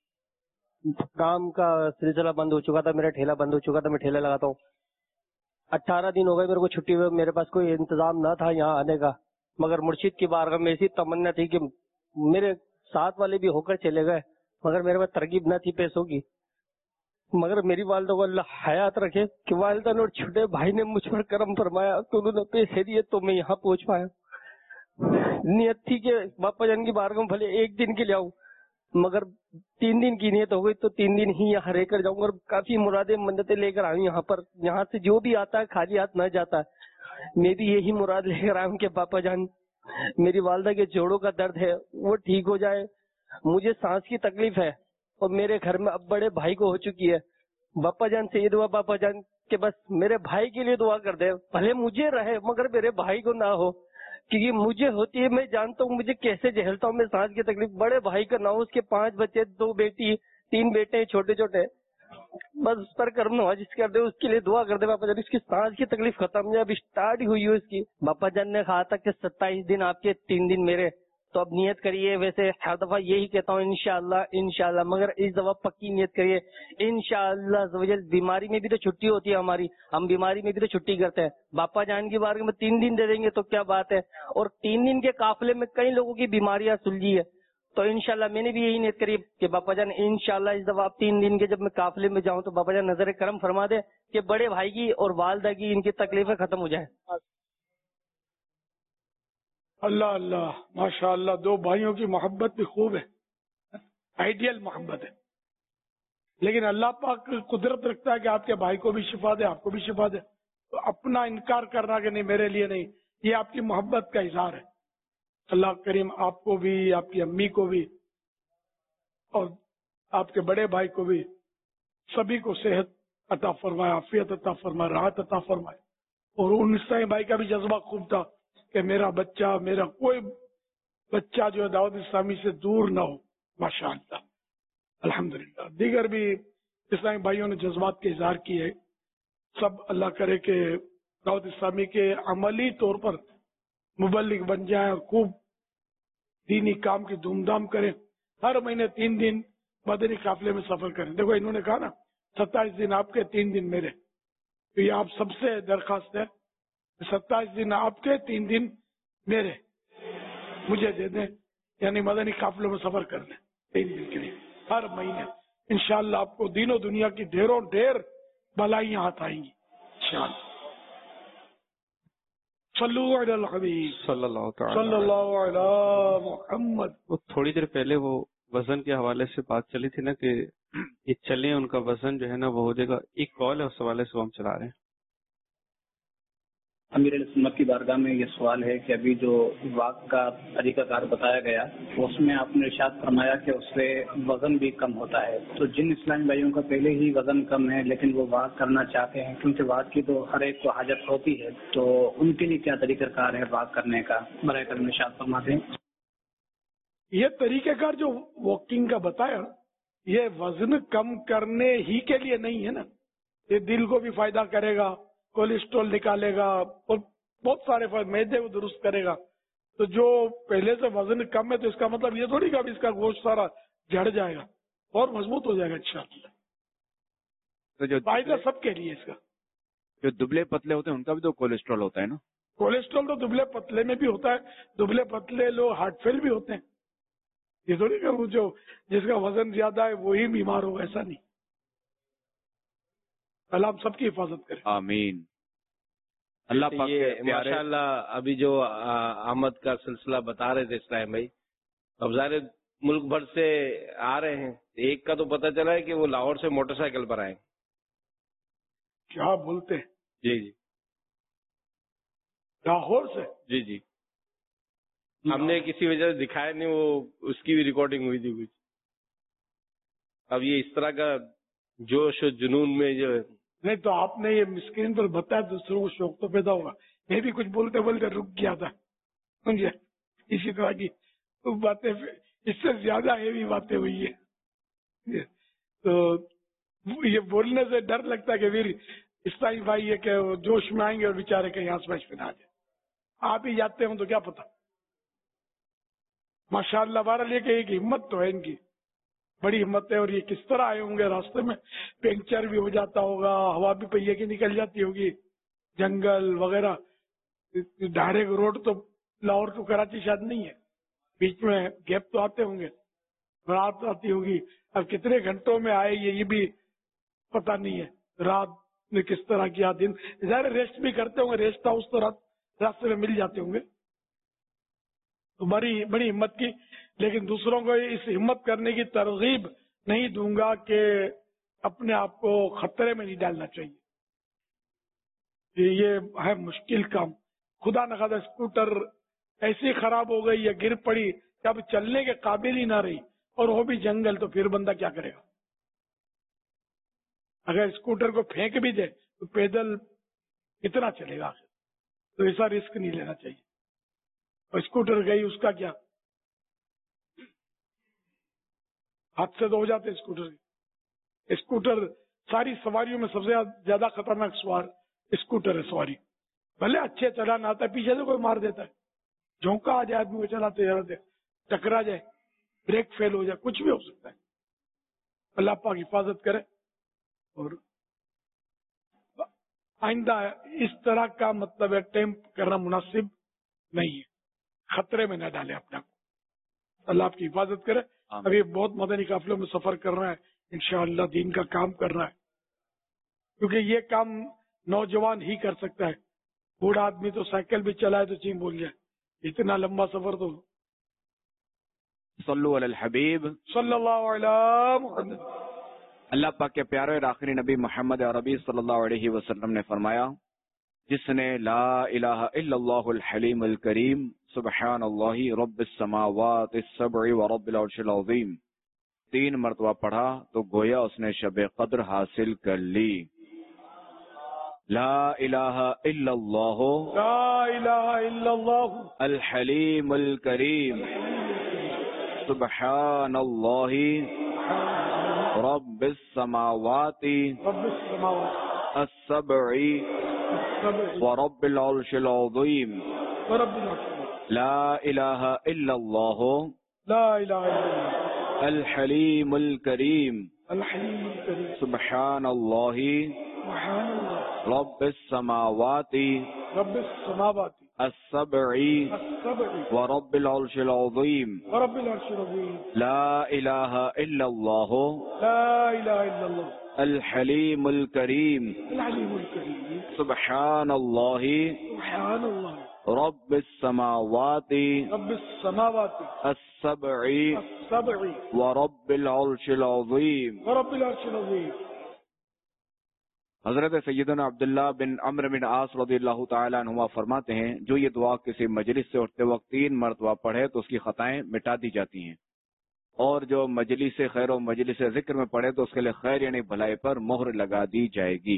کام کا سلسلہ بند ہو چکا تھا, میرا ٹھیلا بند ہو چکا تھا, میں ٹھیلا لگاتا ہوں. اٹھارہ دن ہو گئے میرے کو چھٹی ہوئے, میرے پاس کوئی انتظام نہ تھا یہاں آنے کا, مگر مرشد کی بارگاہ میں ایسی تمنا تھی کہ میرے ساتھ والے بھی ہو کر چلے گئے, مگر میرے پاس ترغیب نہ تھی پیسوں کی. مگر میری والدہ کو اللہ حیات رکھے کہ والدہ نے اور چھوٹے بھائی نے مجھ پر کرم فرمایا تو انہوں نے پیسے دیے تو میں یہاں پہنچ پایا. نیت تھی کہ باپا جان کی بارگاہ میں بھلے ایک دن کے لیے آؤں, مگر تین دن کی نیت ہو گئی تو تین دن ہی یہاں رہ کر جاؤں گا. اور کافی مرادیں منتیں لے کر آئی یہاں پر, یہاں سے جو بھی آتا ہے خالی ہاتھ نہ جاتا ہے. میں بھی یہی مراد لے کر آیا ہوں کہ باپا جان میری والدہ کے جوڑوں کا درد ہے وہ ٹھیک ہو جائے, مجھے سانس کی تکلیف ہے اور میرے گھر میں اب بڑے بھائی کو ہو چکی ہے. باپا جان سے یہ دعا باپا جان کہ بس میرے بھائی کے لیے دعا کر دے, بھلے مجھے رہے مگر میرے بھائی کو نہ ہو, کیونکہ مجھے ہوتی ہے, میں جانتا ہوں مجھے کیسے جھیلتا ہوں میں سانس کی تکلیف. بڑے بھائی کا نہ ہو, اس کے پانچ بچے, دو بیٹی, تین بیٹے چھوٹے چھوٹے, بس اس پر کرم نوازش کر دے, اس کے لیے دعا کر دے باپا جان, اس کی سانس کی تکلیف ختم ہے, اب اسٹارٹ ہی ہوئی ہے اس کی. باپا جان نے کہا تھا کہ ستائیس دن آپ کے تین دن میرے, تو اب نیت کریے. ویسے ہر دفعہ یہی کہتا ہوں انشاءاللہ انشاءاللہ, مگر اس دفعہ پکی نیت کریے انشاءاللہ. بیماری میں بھی تو چھٹی ہوتی ہے ہماری, ہم بیماری میں بھی تو چھٹی کرتے ہیں. باپا جان کی بارگاہ میں تین دن دے دیں گے تو کیا بات ہے, اور تین دن کے قافلے میں کئی لوگوں کی بیماریاں سلجھی ہے. تو انشاءاللہ میں نے بھی یہی نیت کری کہ باپا جان انشاءاللہ اس دفعہ آپ تین دن کے جب میں قافلے میں جاؤں تو باپا جان نظر کرم فرما دے کہ بڑے بھائی کی اور والدہ کی ان کی تکلیفیں ختم ہو جائیں. اللہ اللہ ماشاء اللہ, دو بھائیوں کی محبت بھی خوب ہے, آئیڈیل محبت ہے. لیکن اللہ پاک قدرت رکھتا ہے کہ آپ کے بھائی کو بھی شفا دے, آپ کو بھی شفا دے. تو اپنا انکار کرنا کہ نہیں میرے لیے نہیں, یہ آپ کی محبت کا اظہار ہے. اللہ کریم آپ کو بھی, آپ کی امی کو بھی, اور آپ کے بڑے بھائی کو بھی, سبھی کو صحت عطا فرمائے, عافیت عطا فرمائے, راحت عطا فرمائے. اور ان سائیں بھائی کا بھی جذبہ خوب تھا کہ میرا بچہ, میرا کوئی بچہ جو ہے دعوت اسلامی سے دور نہ ہو. ماشاء اللہ الحمدللہ. دیگر بھی اسلامی بھائیوں نے جذبات کے اظہار کیے. سب اللہ کرے کہ دعوت اسلامی کے عملی طور پر مبلغ بن جائیں اور خوب دینی کام کی دھوم دھام کریں. ہر مہینے تین دن مدنی قافلے میں سفر کریں. دیکھو انہوں نے کہا نا सत्ताईस दिन आपके तीन दिन मेरे। तो ये आप सबसे दरखास्त है, सत्ताईस दिन आपके तीन दिन मेरे मुझे दे दें, यानी मदनी काफिलों में सफर कर लें तीन दिन के लिए हर महीने। इंशाअल्लाह आपको दीनों दुनिया की ढेरों ढेर भलाइयां हाथ आएंगी इंशाअल्लाह। सल्लल्लाहु अलैहि हबीब सल्लल्लाहु तआला सल्लल्लाहु अलैहि मुहम्मद। वो थोड़ी देर पहले वो वजन के हवाले से बात चली थी ना कि ये चले उनका वजन जो है ना वो हो जाएगा। एक कॉल है, उस हवाले से वो हम चला रहे हैं। अमीर सुन्नत की बारगाह में ये सवाल है कि अभी जो वाक का तरीकाकार बताया गया उसमें आपने इरशाद फरमाया कि उससे वजन भी कम होता है। तो जिन इस्लामी भाइयों का पहले ही वजन कम है लेकिन वो वाक करना चाहते हैं, क्योंकि वाक की तो हर एक को हाजत होती है, तो उनके लिए क्या तरीकाकार है वाक करने का, बराए करम इरशाद फरमाते हैं। ये तरीकाकार जो वॉकिंग का बताया, ये वजन कम करने ही के लिए नहीं है ना, ये दिल को भी फायदा करेगा, कोलेस्ट्रॉल निकालेगा और बहुत सारे फायदे, मैदे को दुरुस्त करेगा। तो जो पहले से वजन कम है तो इसका मतलब ये थोड़ी का भी इसका गोश्त सारा झड़ जाएगा और मजबूत हो जाएगा इंशाअल्लाह। तो जो फायदा सबके लिए इसका। जो दुबले पतले होते हैं उनका भी तो कोलेस्ट्रॉल होता है ना? कोलेस्ट्रॉल तो दुबले पतले में भी होता है, दुबले पतले लोग हार्ट फेल भी होते हैं। ये थोड़ी का वो जो जिसका वजन ज्यादा है वही बीमार होगा, ऐसा नहीं। अल्लाह आप सबकी हिफाजत करे, आमीन। अल्लाह पाक ये माशाअल्लाह अभी जो आमद का सिलसिला बता रहे थे इस्लाम भाई, अब ज़ाहिर मुल्क भर से आ रहे हैं। एक का तो पता चला है कि वो लाहौर से मोटरसाइकिल पर आए। क्या बोलते हैं? जी जी, लाहौर से? जी जी, हमने किसी वजह से दिखाया नहीं, वो उसकी भी रिकॉर्डिंग हुई थी कुछ। अब ये इस तरह का जोश और जुनून में जो नहीं, तो आपने ये स्क्रीन पर बताया, दूसरों को शौक तो पैदा होगा। मैं भी कुछ बोलते बोलते रुक गया था, समझे? इसी तरह की तो बातें, इससे ज्यादा ये भी बातें हुई है। तो ये बोलने से डर लगता है कि फिर इस्लामी भाई है कि जोश में आएंगे और बेचारे कहीं आसपास में आ जाए। आप ही जाते हो तो क्या पता। माशाअल्लाह बारह लेके एक हिम्मत तो है इनकी, बड़ी हिम्मत है। और ये किस तरह आए होंगे, रास्ते में पंक्चर भी हो जाता होगा, हवा भी पहिए की निकल जाती होगी, जंगल वगैरह। डायरेक्ट रोड तो लाहौर टू कराची शायद नहीं है, बीच में गैप तो आते होंगे, रात आती होगी। अब कितने घंटों में आए ये ये भी पता नहीं है। रात में किस तरह किया, दिन ज़ाहिर रेस्ट भी करते होंगे, रेस्ट हाउस तो रात रास्ते में मिल जाते होंगे। तो बड़ी बड़ी हिम्मत की, लेकिन दूसरों को इस हिम्मत करने की तरगीब नहीं दूंगा कि अपने आप को खतरे में नहीं डालना चाहिए। ये है मुश्किल काम। खुदा न खादा स्कूटर ऐसी खराब हो गई या गिर पड़ी कि अब चलने के काबिल ही ना रही, और वो भी जंगल, तो फिर बंदा क्या करेगा? अगर स्कूटर को फेंक भी दे तो पैदल कितना चलेगा? तो ऐसा रिस्क नहीं लेना चाहिए। और स्कूटर गई उसका क्या, हादसे तो हो जाते स्कूटर के। स्कूटर सारी सवारियों में सबसे ज्यादा खतरनाक सवार स्कूटर है सवारी। भले अच्छे चलाना आता है, पीछे से कोई मार देता है, झोंका आ जाए आदमी को चलाते चलाते, टकरा जाए, ब्रेक फेल हो जाए, कुछ भी हो सकता है। अल्लाह पाक हिफाजत करे। और आइंदा इस तरह का मतलब अटेम्प्ट करना मुनासिब नहीं है, खतरे में न डाले अपने को। अल्लाह आपकी हिफाजत करे। अभी बहुत मदनी काफिलों में सफर कर रहा है, इंशाअल्लाह दीन का काम कर रहा है, क्योंकि ये काम नौजवान ही कर सकता है। बूढ़ा आदमी तो साइकिल भी चलाए तो चीं बोल जाए, इतना लंबा सफर तो। सल्लु अलल हबीब सल्लल्लाहु अलैहि मुहम्मद। अल्लाह पाक के प्यारे और आखिरी नबी मोहम्मद अरबी सल्लल्लाहु अलैहि वसल्लम ने फरमाया, जिसने ला इलाहा इल्लल्लाहुल हलीमुल करीम सुब्हानल्लाहि रब्बिस समावाति सब'i व रब्बिल अर्शिल अज़ीम तीन मरतबा पढ़ा तो गोया उसने शब कद्र हासिल कर ली। ला इलाहा इल्लल्लाहु ला इलाहा इल्लल्लाहु अल हलीमुल करीम सुब्हानल्लाहि रब्बिस समावाति as-sab'i व रब्बिल अर्शिल अज़ीम ला इलाहा इल्लल्लाहु ला इलाहा इल्लल्लाह अल हलीमुल करीम الحلیم الکریم سبحان اللہ سبحان اللہ رب السماوات رب السماوات السبع السبع ورب العرش العظیم ورب العرش العظیم لا الہ الا اللہ لا الہ الا اللہ الحلیم الکریم الحلیم الکریم سبحان اللہ سبحان اللہ رب السماوات رب السماوات السبع السبع ورب العرش العظیم ورب العرش العظیم. حضرت سیدنا عبداللہ بن عمرو بن عاص رضی اللہ تعالیٰ عنہما فرماتے ہیں جو یہ دعا کسی مجلس سے اٹھتے وقت تین مرتبہ پڑھے تو اس کی خطائیں مٹا دی جاتی ہیں، اور جو مجلس خیر و مجلس ذکر میں پڑھے تو اس کے لیے خیر یعنی بھلائی پر مہر لگا دی جائے گی.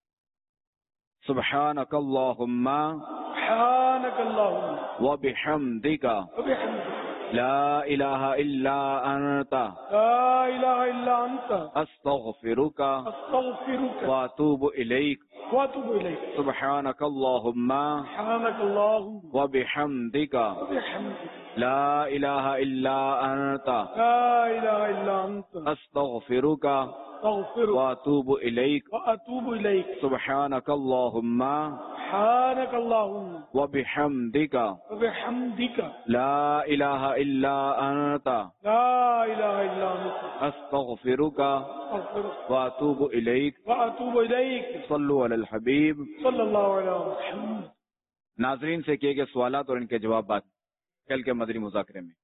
سبحانک اللہم سبحانک اللہم وبحمدک وبحمدک لا الہ الا انت لا الہ الا انت استغفرک استغفرک واتوب الیک واتوب الیک. سبحانک اللہم سبحانک اللہم وبحمدک وبحمدک لا الہ الا انت لا الہ الا انت استغفرک استغفرک واتوب الیک واتوب الیک. سبحانک اللہم سبحانک اللہم وبحمدک وبحمدک لا الہ الا انت لا الہ الا انت استغفرک استغفرک واتوب الیک. واتوب الیک. صلو علی الحبیب صلی اللہ علیہ وسلم. ناظرین سے کیے گئے سوالات اور ان کے جوابات کل کے مدنی مذاکرے میں.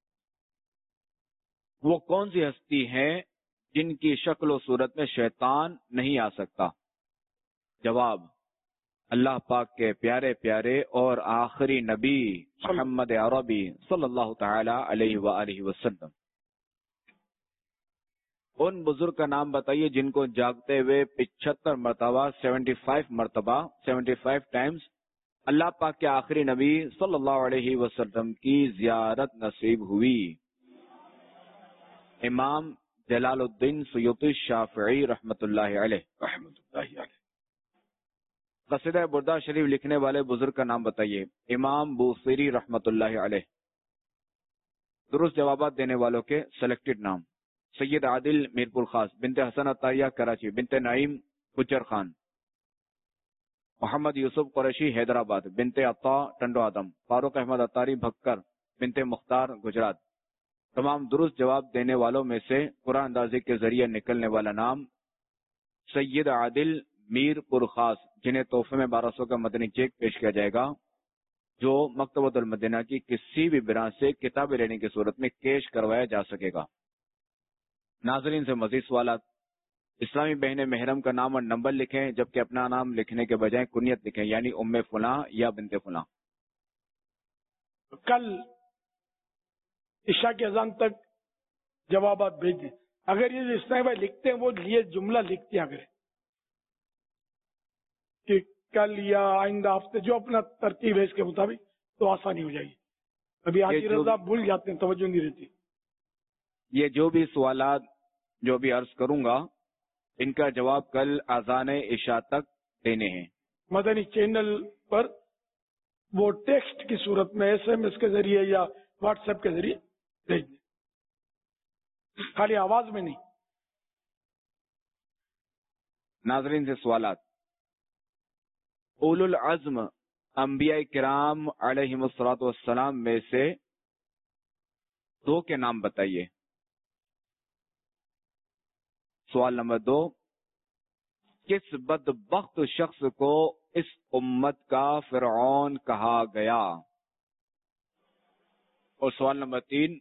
وہ کون سی ہستی ہیں جن کی شکل و صورت میں شیطان نہیں آ سکتا؟ جواب: اللہ پاک کے پیارے پیارے اور آخری نبی محمد عربی صلی اللہ تعالی علیہ وآلہ وسلم. ان بزرگ کا نام بتائیے جن کو جاگتے ہوئے پچہتر مرتبہ سیونٹی فائیو مرتبہ سیونٹی فائیو ٹائمز اللہ پاک کے آخری نبی صلی اللہ علیہ وسلم کی زیارت نصیب ہوئی. امام جلال الدین سیوطی شافعی رحمت اللہ علیہ. رحمت اللہ علیہ. قصیدہ بردہ شریف لکھنے والے بزرگ کا نام بتائیے. امام بوصیری رحمت اللہ علیہ. درست جوابات دینے والوں کے سلیکٹڈ نام: سید عادل میرپور خاص، بنت حسن عطاریہ کراچی، بنت نعیم گجر خان، محمد یوسف قریشی حیدرآباد، بنت عطا ٹنڈو آدم، فاروق احمد عطاری بھکر، بنت مختار گجرات. تمام درست جواب دینے والوں میں سے قرآن اندازی کے ذریعے نکلنے والا نام سید عادل میر پور خاص، جنہیں تحفے میں بارہ سو کا مدنی چیک پیش کیا جائے گا، جو مکتبۃ المدینہ کی کسی بھی برانچ سے کتابیں لینے کی صورت میں کیش کروایا جا سکے گا. ناظرین سے مزید سوالات: اسلامی بہن محرم کا نام اور نمبر لکھیں، جبکہ اپنا نام لکھنے کے بجائے کنیت لکھیں، یعنی ام فلاں یا بنت فلاں. کل عشاء کی اذان تک جوابات بھیج دیں. اگر یہ جو اسلامی بھائی لکھتے ہیں وہ یہ جملہ لکھتے ہیں اگر کہ کل یا آئندہ ہفتے جو اپنا ترتیب ہے اس کے مطابق تو آسانی ہو جائے گی. ابھی حاجی رضا بھول جاتے ہیں، توجہ نہیں رہتی. یہ جو بھی سوالات جو بھی عرض کروں گا ان کا جواب کل اذان عشاء تک دینے ہیں. مدنی چینل پر وہ ٹیکسٹ کی صورت میں ایس ایم ایس کے ذریعے یا واٹس ایپ کے ذریعے بھیج دیں، خالی آواز میں نہیں. ناظرین سے سوالات: اولو العزم انبیاء کرام علیہم الصلوۃ والسلام میں سے دو کے نام بتائیے. سوال نمبر دو: کس بدبخت شخص کو اس امت کا فرعون کہا گیا؟ اور سوال نمبر تین: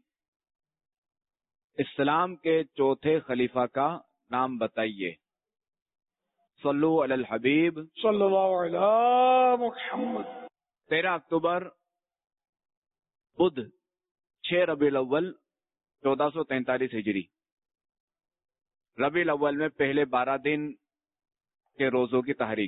اسلام کے چوتھے خلیفہ کا نام بتائیے. صلو علی الحبیب صلی اللہ علیہ محمد. تیرہ اکتوبر بدھ، چھ ربیع الاول چودہ سو تینتالیس ہجری. ربیع الاول میں پہلے بارہ دن کے روزوں کی تحریک.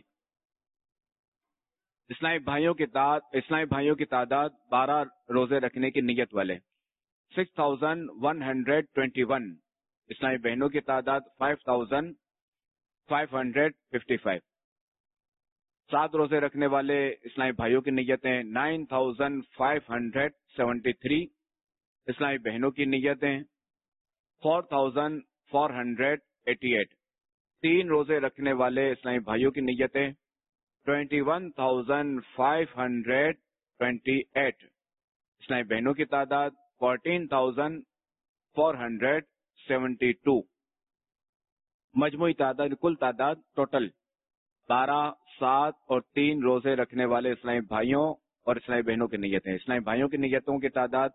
اسلامی بھائیوں کی تعداد اسلامی بھائیوں کی تعداد بارہ روزے رکھنے کی نیت والے six thousand one hundred twenty one. اسلامی بہنوں کی تعداد five thousand five hundred fifty five. سات روزے رکھنے والے اسلامی بھائیوں کی نیتیں nine thousand five hundred seventy three. اسلامی بہنوں کی نیتیں four thousand four hundred eighty eight. تین روزے رکھنے والے اسلامی بھائیوں کی نیتیں twenty one thousand five hundred twenty eight. اسلامی بہنوں کی تعداد fourteen thousand four hundred seventy two. مجموعی تعداد کل تعداد ٹوٹل بارہ سات اور تین روزے رکھنے والے اسلامی بھائیوں اور اسلامی بہنوں کی نیتیں. اسلامی بھائیوں کی نیتوں کی تعداد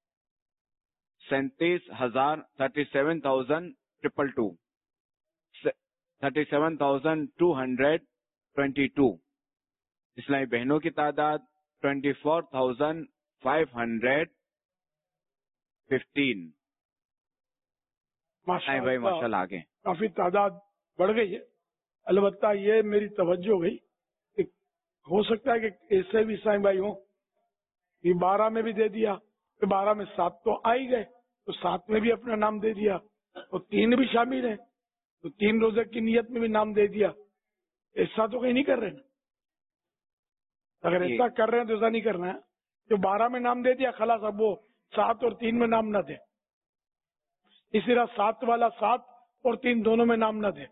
سینتیس ہزار thirty seven thousand triple two thirty seven thousand two hundred twenty two. اسلامی بہنوں کی تعداد twenty four thousand five hundred fifteen. بھائی ماشاء اللہ آگے کافی تعداد بڑھ گئی ہے. البتہ یہ میری توجہ گئی کہ ہو سکتا ہے کہ ایسے بھی سائیں بھائی ہوں کہ بارہ میں بھی دے دیا, کہ بارہ میں سات تو آ ہی گئے تو سات میں بھی اپنا نام دے دیا, اور تین بھی شامل ہیں تو تین روزے کی نیت میں بھی نام دے دیا. ایسا تو کہیں نہیں کر رہے نا. اگر ایسا کر رہے ہیں تو ایسا نہیں کرنا ہے. جو بارہ میں نام دے دیا خلاص, اب وہ سات اور تین میں نام نہ دے. اسی طرح سات والا سات اور تین دونوں میں نام نہ دے.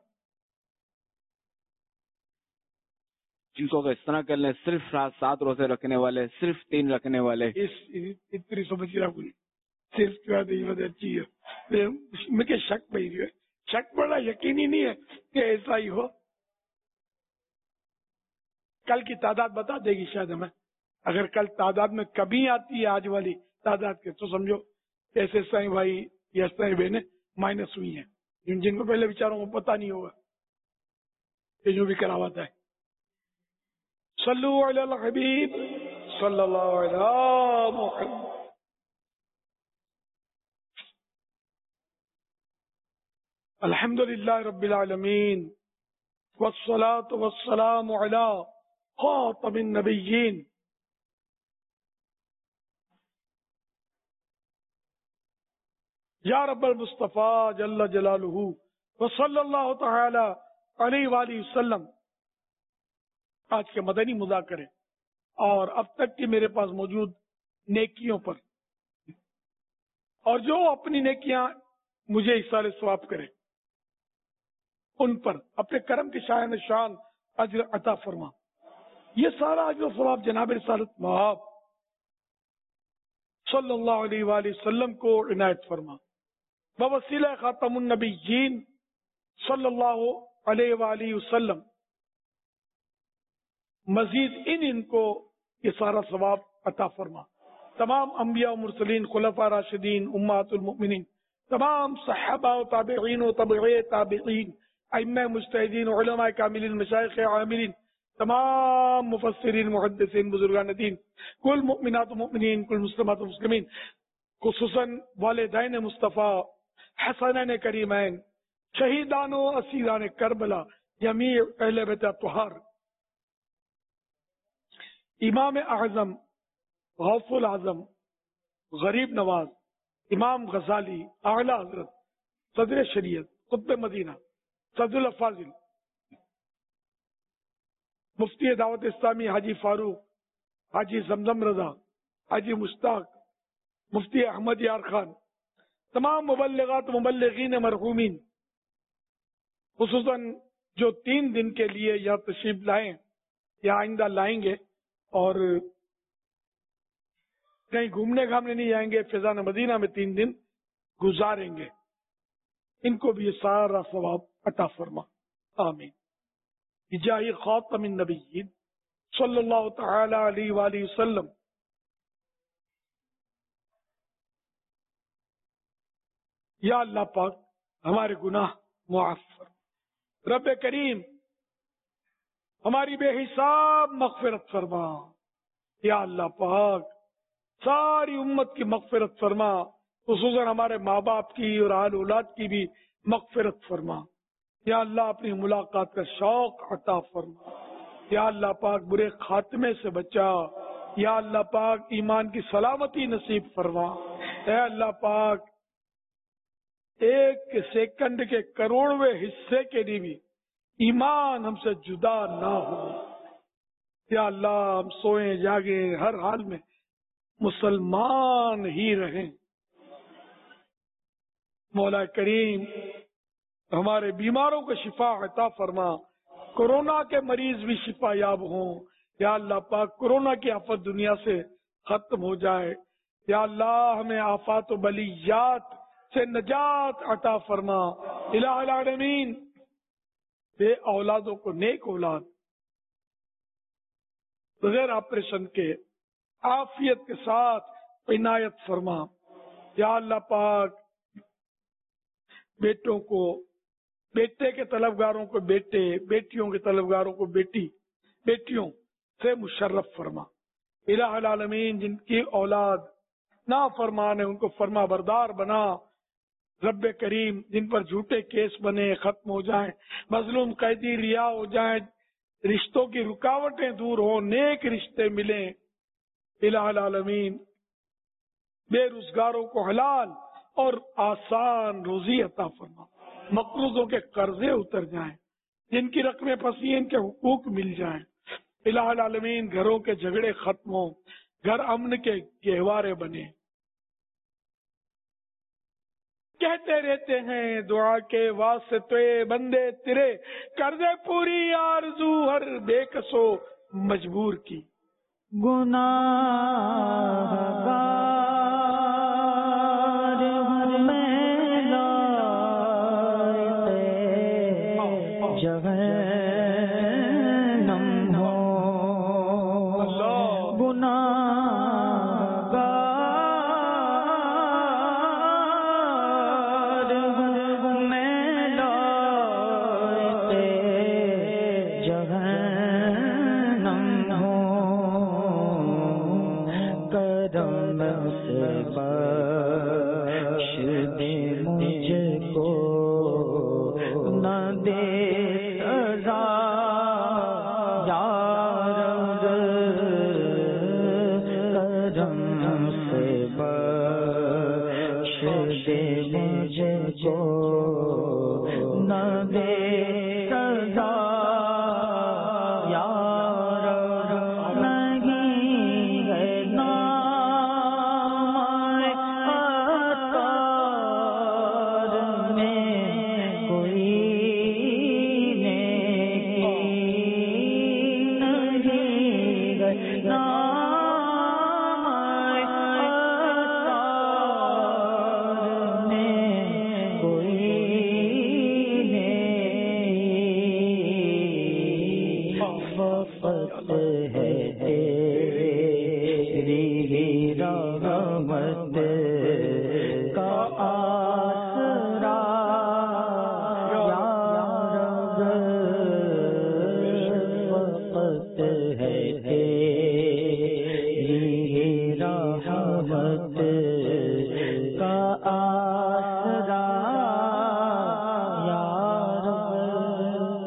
ان کو اگر اس طرح کر لیں, صرف سات روزے رکھنے والے, صرف تین رکھنے والے, اتنی سمجھ رہا کوئی صرف کیا اچھی ہے. مجھے شک پہ ہی شک پڑا, یقینی نہیں ہے کہ ایسا ہی ہو. کل کی تعداد بتا دے گی شاید ہمیں. اگر کل تعداد میں کمی آتی ہے آج والی تعداد کے, تو سمجھو ایسے سائیں بھائی یا سائیں بہنیں مائنس ہوئی ہیں, جن کو پہلے بیچاروں کو پتا نہیں ہوگا کہ جو بھی کراواتا ہے. صلو علی الحبیب صلی اللہ علیہ محمد. الحمد للہ رب العالمین والصلاة والسلام علی خاتم النبیین یا رب المصطفیٰ جل جلالہ وصلی اللہ تعالی علیہ وآلہ وسلم. آج کے مدنی مذاکرے اور اب تک کی میرے پاس موجود نیکیوں پر, اور جو اپنی نیکیاں مجھے اصال ثواب کرے ان پر اپنے کرم کی شان شان اجر عطا فرما. یہ سارا اجر و ثواب جناب رسالت مآب صلی اللہ علیہ وآلہ وسلم کو عنایت فرما. بوسیلہ خاتم النبیین صلی اللہ علیہ وآلہ وسلم مزید ان ان کو یہ سارا ثواب عطا فرما. تمام انبیاء و مرسلین, خلفاء راشدین, امہات المؤمنین, تمام صحابہ و تابعین و تابعی تابعین, ائمہ مجتہدین, علماء کاملین, مشائخ عاملین, تمام مفسرین, محدثین, بزرگان دین, کل مؤمنات و مؤمنین, کل مسلمات و مسلمین, خصوصاً والدین مصطفیٰ, حسنین کریمین, شہیدان و اسیران کربلا, جمیع اہل بیت اطہار, امام اعظم, غوث العظم, غریب نواز, امام غزالی, اعلی حضرت, صدر شریعت, قطب مدینہ, صدر الفاضل, مفتی دعوت اسلامی حاجی فاروق, حاجی زمزم رضا, حاجی مشتاق, مفتی احمد یار خان, تمام مبلغات مبلغین مرحومین, خصوصاً جو تین دن کے لیے یا تشریف لائیں یا آئندہ لائیں گے اور کہیں گھومنے گھامنے نہیں جائیں گے, فیضان مدینہ میں تین دن گزاریں گے, ان کو بھی یہ سارا ثواب عطا فرما. آمین. بجاہ خاتم النبیین صلی اللہ تعالی علیہ وآلہ وسلم. یا اللہ پاک ہمارے گناہ معاف فرما. رب کریم ہماری بے حساب مغفرت فرما. یا اللہ پاک ساری امت کی مغفرت فرما, خصوصاً ہمارے ماں باپ کی اور اہل اولاد کی بھی مغفرت فرما. یا اللہ اپنی ملاقات کا شوق عطا فرما. یا اللہ پاک برے خاتمے سے بچا. یا اللہ پاک ایمان کی سلامتی نصیب فرما. اے اللہ پاک ایک سیکنڈ کے کروڑویں حصے کے لیے بھی ایمان ہم سے جدا نہ ہو. یا اللہ ہم سوئیں جاگیں ہر حال میں مسلمان ہی رہیں. مولا کریم ہمارے بیماروں کو شفا عطا فرما، کورونا کے مریض بھی شفا یاب ہوں۔ یا اللہ پاک کورونا کی آفت دنیا سے ختم ہو جائے۔ یا اللہ ہمیں آفات و بلیات سے نجات عطا فرما۔ الہ العالمین بے اولادوں کو نیک اولاد بغیر آپریشن کے عافیت کے ساتھ عنایت فرما۔ یا اللہ پاک بیٹوں کو، بیٹے کے طلبگاروں کو بیٹے، بیٹیوں کے طلبگاروں کو بیٹی، بیٹیوں سے مشرف فرما۔ الہ العالمین جن کی اولاد نافرمان ہے ان کو فرما بردار بنا۔ رب کریم جن پر جھوٹے کیس بنے ختم ہو جائیں، مظلوم قیدی رہا ہو جائیں، رشتوں کی رکاوٹیں دور ہوں، نیک رشتے ملیں۔ الہ العالمین بے روزگاروں کو حلال اور آسان روزی عطا فرما۔ مقروضوں کے قرضے اتر جائیں، جن کی رقمیں پھنسی ہیں ان کے حقوق مل جائیں۔ الہ العالمین گھروں کے جھگڑے ختم ہوں، گھر امن کے گہوارے بنے۔ کہتے رہتے ہیں دعا کے واسطے بندے تیرے، قرضے پوری آرزو ہر بے کسو مجبور کی۔ گناہگار میں لائق جہنم ہو، گناہگار میں لائق جہنم ہو، کرم سے بخش دے مجھ کو، نہ دے سزا یا رب، کرم سے بخش دے مجھ کو، نہ دے سزا یا رب، نہیں ہے نام عطار میں کوئی نیکی، نہیں ہے نام عطار میں کوئی نیکی، فقط ہے تیری رحمت کا آسرا یا رب، فقط ہے تیری رحمت کا آسرا یا رب۔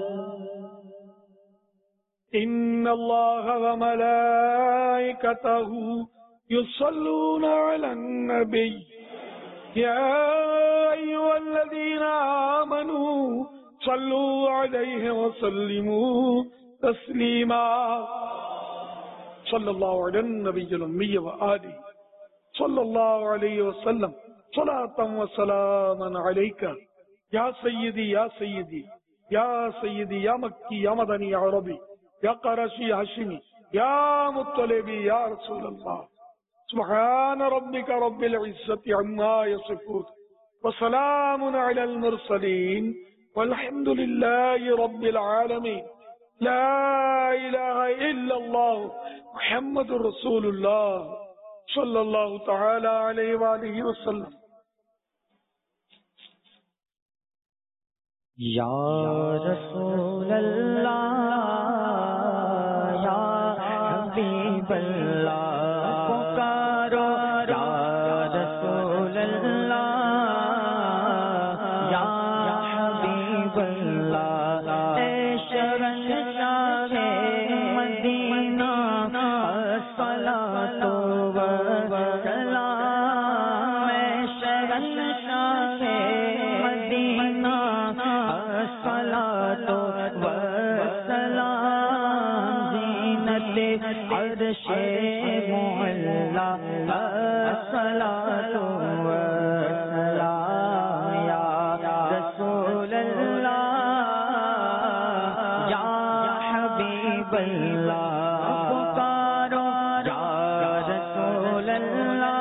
ان اللہ وملائکتہ یصلون علی النبی یا ایھا الذین آمنوا صلوا علیہ وسلموا تسلیما۔ صلی اللہ علی النبی الامی وآلہ صلی اللہ علیہ وسلم صلاۃ و سلاما علیک یا سیدی یا سیدی یا سیدی یا مکی یا مدنی یا عربی یا قرشی ہاشمی یا مطلبی یا رسول اللہ۔ سبحان ربک رب العزت عما یصفون وسلام علی المرسلین والحمد للہ رب العالمین۔ لا الہ الا اللہ محمد رسول اللہ صلی اللہ تعالی علیہ وآلہ وسلم۔ یا رسول اللہ یا حبیب اللہ پکارو، یا رسول اللہ یا حبیب اللہ، اے شہنشاہ مدینہ الصلاۃ والسلام، اے شہنشاہ مدینہ الصلاۃ والسلام، زینت عرش معلا الصلاۃ والسلام، یا رسول اللہ اللہ پکارو یا رسول اللہ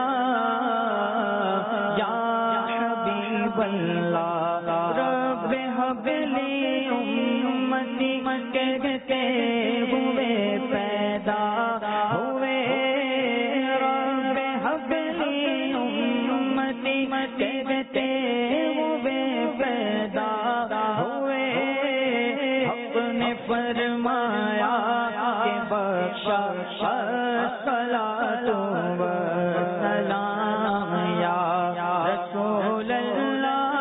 یا حبیب اللہ رب حب لی امتی کہتے ہوئے پیدا ہوئے رب حب لی امتی کہتے ہوئے پیدا ہوئے حق نے فرمایا کہ بخشا الصلاۃ والسلام یا رسول اللہ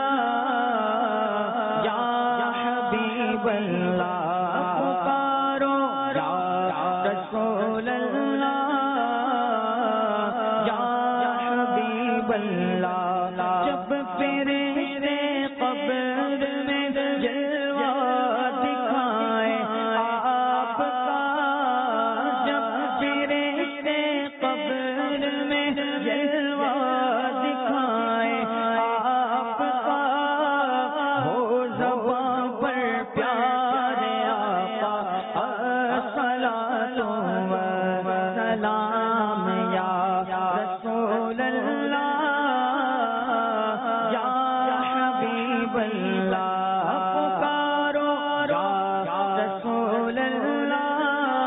یا حبیب اللہ پکارو یا رسول اللہ یا حبیب اللہ جب فرشتے قبر میں جلوہ دکھائے آپ کا جب فرشتے قبر میں جلوہ دکھائے آپ کا ہو زباں پر پیارے آقا الصلاۃ والسلام یا رسول اللہ یا حبیب اللہ پکارو یا رسول اللہ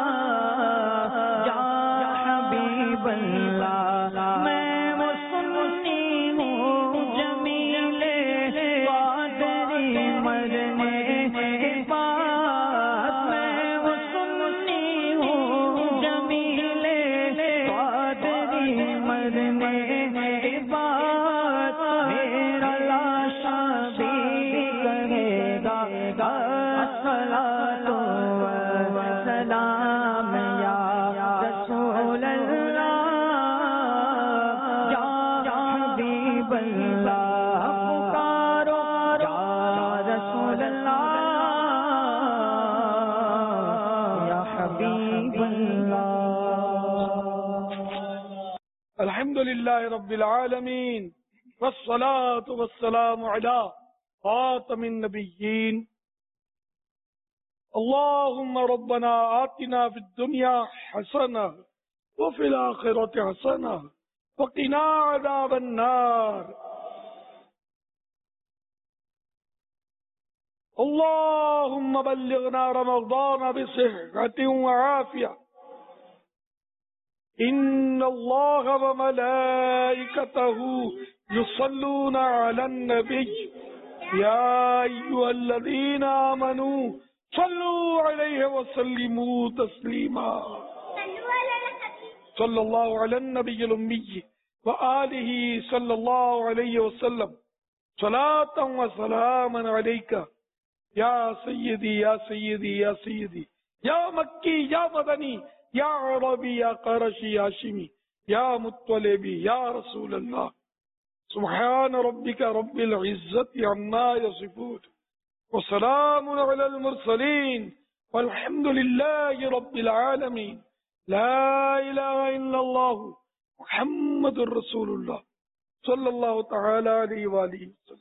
یا حبیب اللہ میں وہ سنتی ہوں جمیل قادری مرنے کے بعد میں وہ سنتی ہوں جمیل قادری مرنے کے بعد میرا لاشا بھی کرے گا الصلاۃ والسلام یا رسول اللہ یا حبیب اللہ پکارو یا رسول اللہ یا حبیب اللہ الحمد للہ رب العالمین والصلاة والسلام علی خاتم النبیین اللهم ربنا آتنا في الدنيا حسنة وفي الآخرة حسنة وقنا عذاب النار اللهم بلغنا رمضان بصحة وعافية إن الله وملائكته يصلون على النبي يا أيها الذين آمنوا صلوا عليه وسلموا تسليما صلى الله على النبي الأمي وآله صلى الله عليه وسلم صلاة وسلاما عليك يا سيدي يا سيدي يا سيدي يا مكي يا مدني يا عربي يا قرشي يا شمي يا مطلبي يا رسول الله سبحان ربك رب العزة عما يصفون وسلام على المرسلين والحمد لله رب العالمين لا إله إلا الله محمد رسول الله صلى الله تعالى عليه وآله وسلم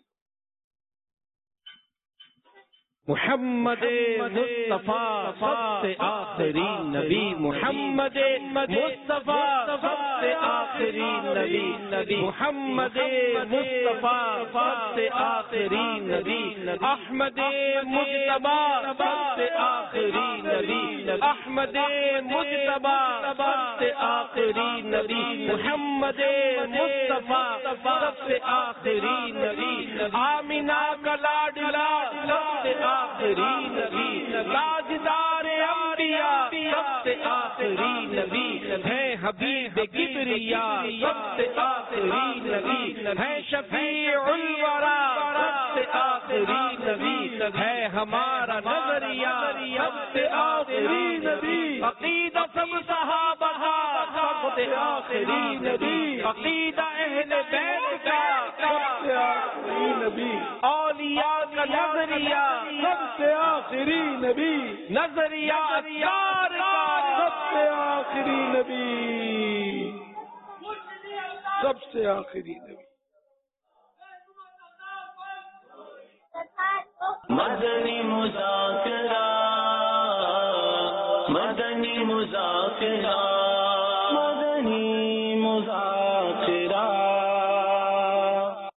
محمد مصطفیٰ سب سے آخری نبی محمد مصطفیٰ سب سے آخری نبی نبی محمد مصطفیٰ سب سے آخری نبی احمد مجتبی سب سے آخری نبی احمد مجتبی سب سے آخری نبی محمد مصطفیٰ سب سے آخری نبی آمینہ کا لاڈلا سب سے آخری نبی تاجدار انبیاء سب سے آخری نبی ہے حبیب کبریا سب سے آخری نبی ہے شفیع الورا سب سے آخری نبی ہے ہمارا نظریہ سب سے آخری نبی عقیدہ سب صحابہ سب سے آخری نبی عقیدہ اہل بیت کا سب سے آخری نبی اولیاء کا نظریہ سب سے آخری نبی نظریہ یار سب سے آخری نبی سب سے آخری نبی مدنی مذاکرہ مدنی مذاکرہ مدنی مذاکرہ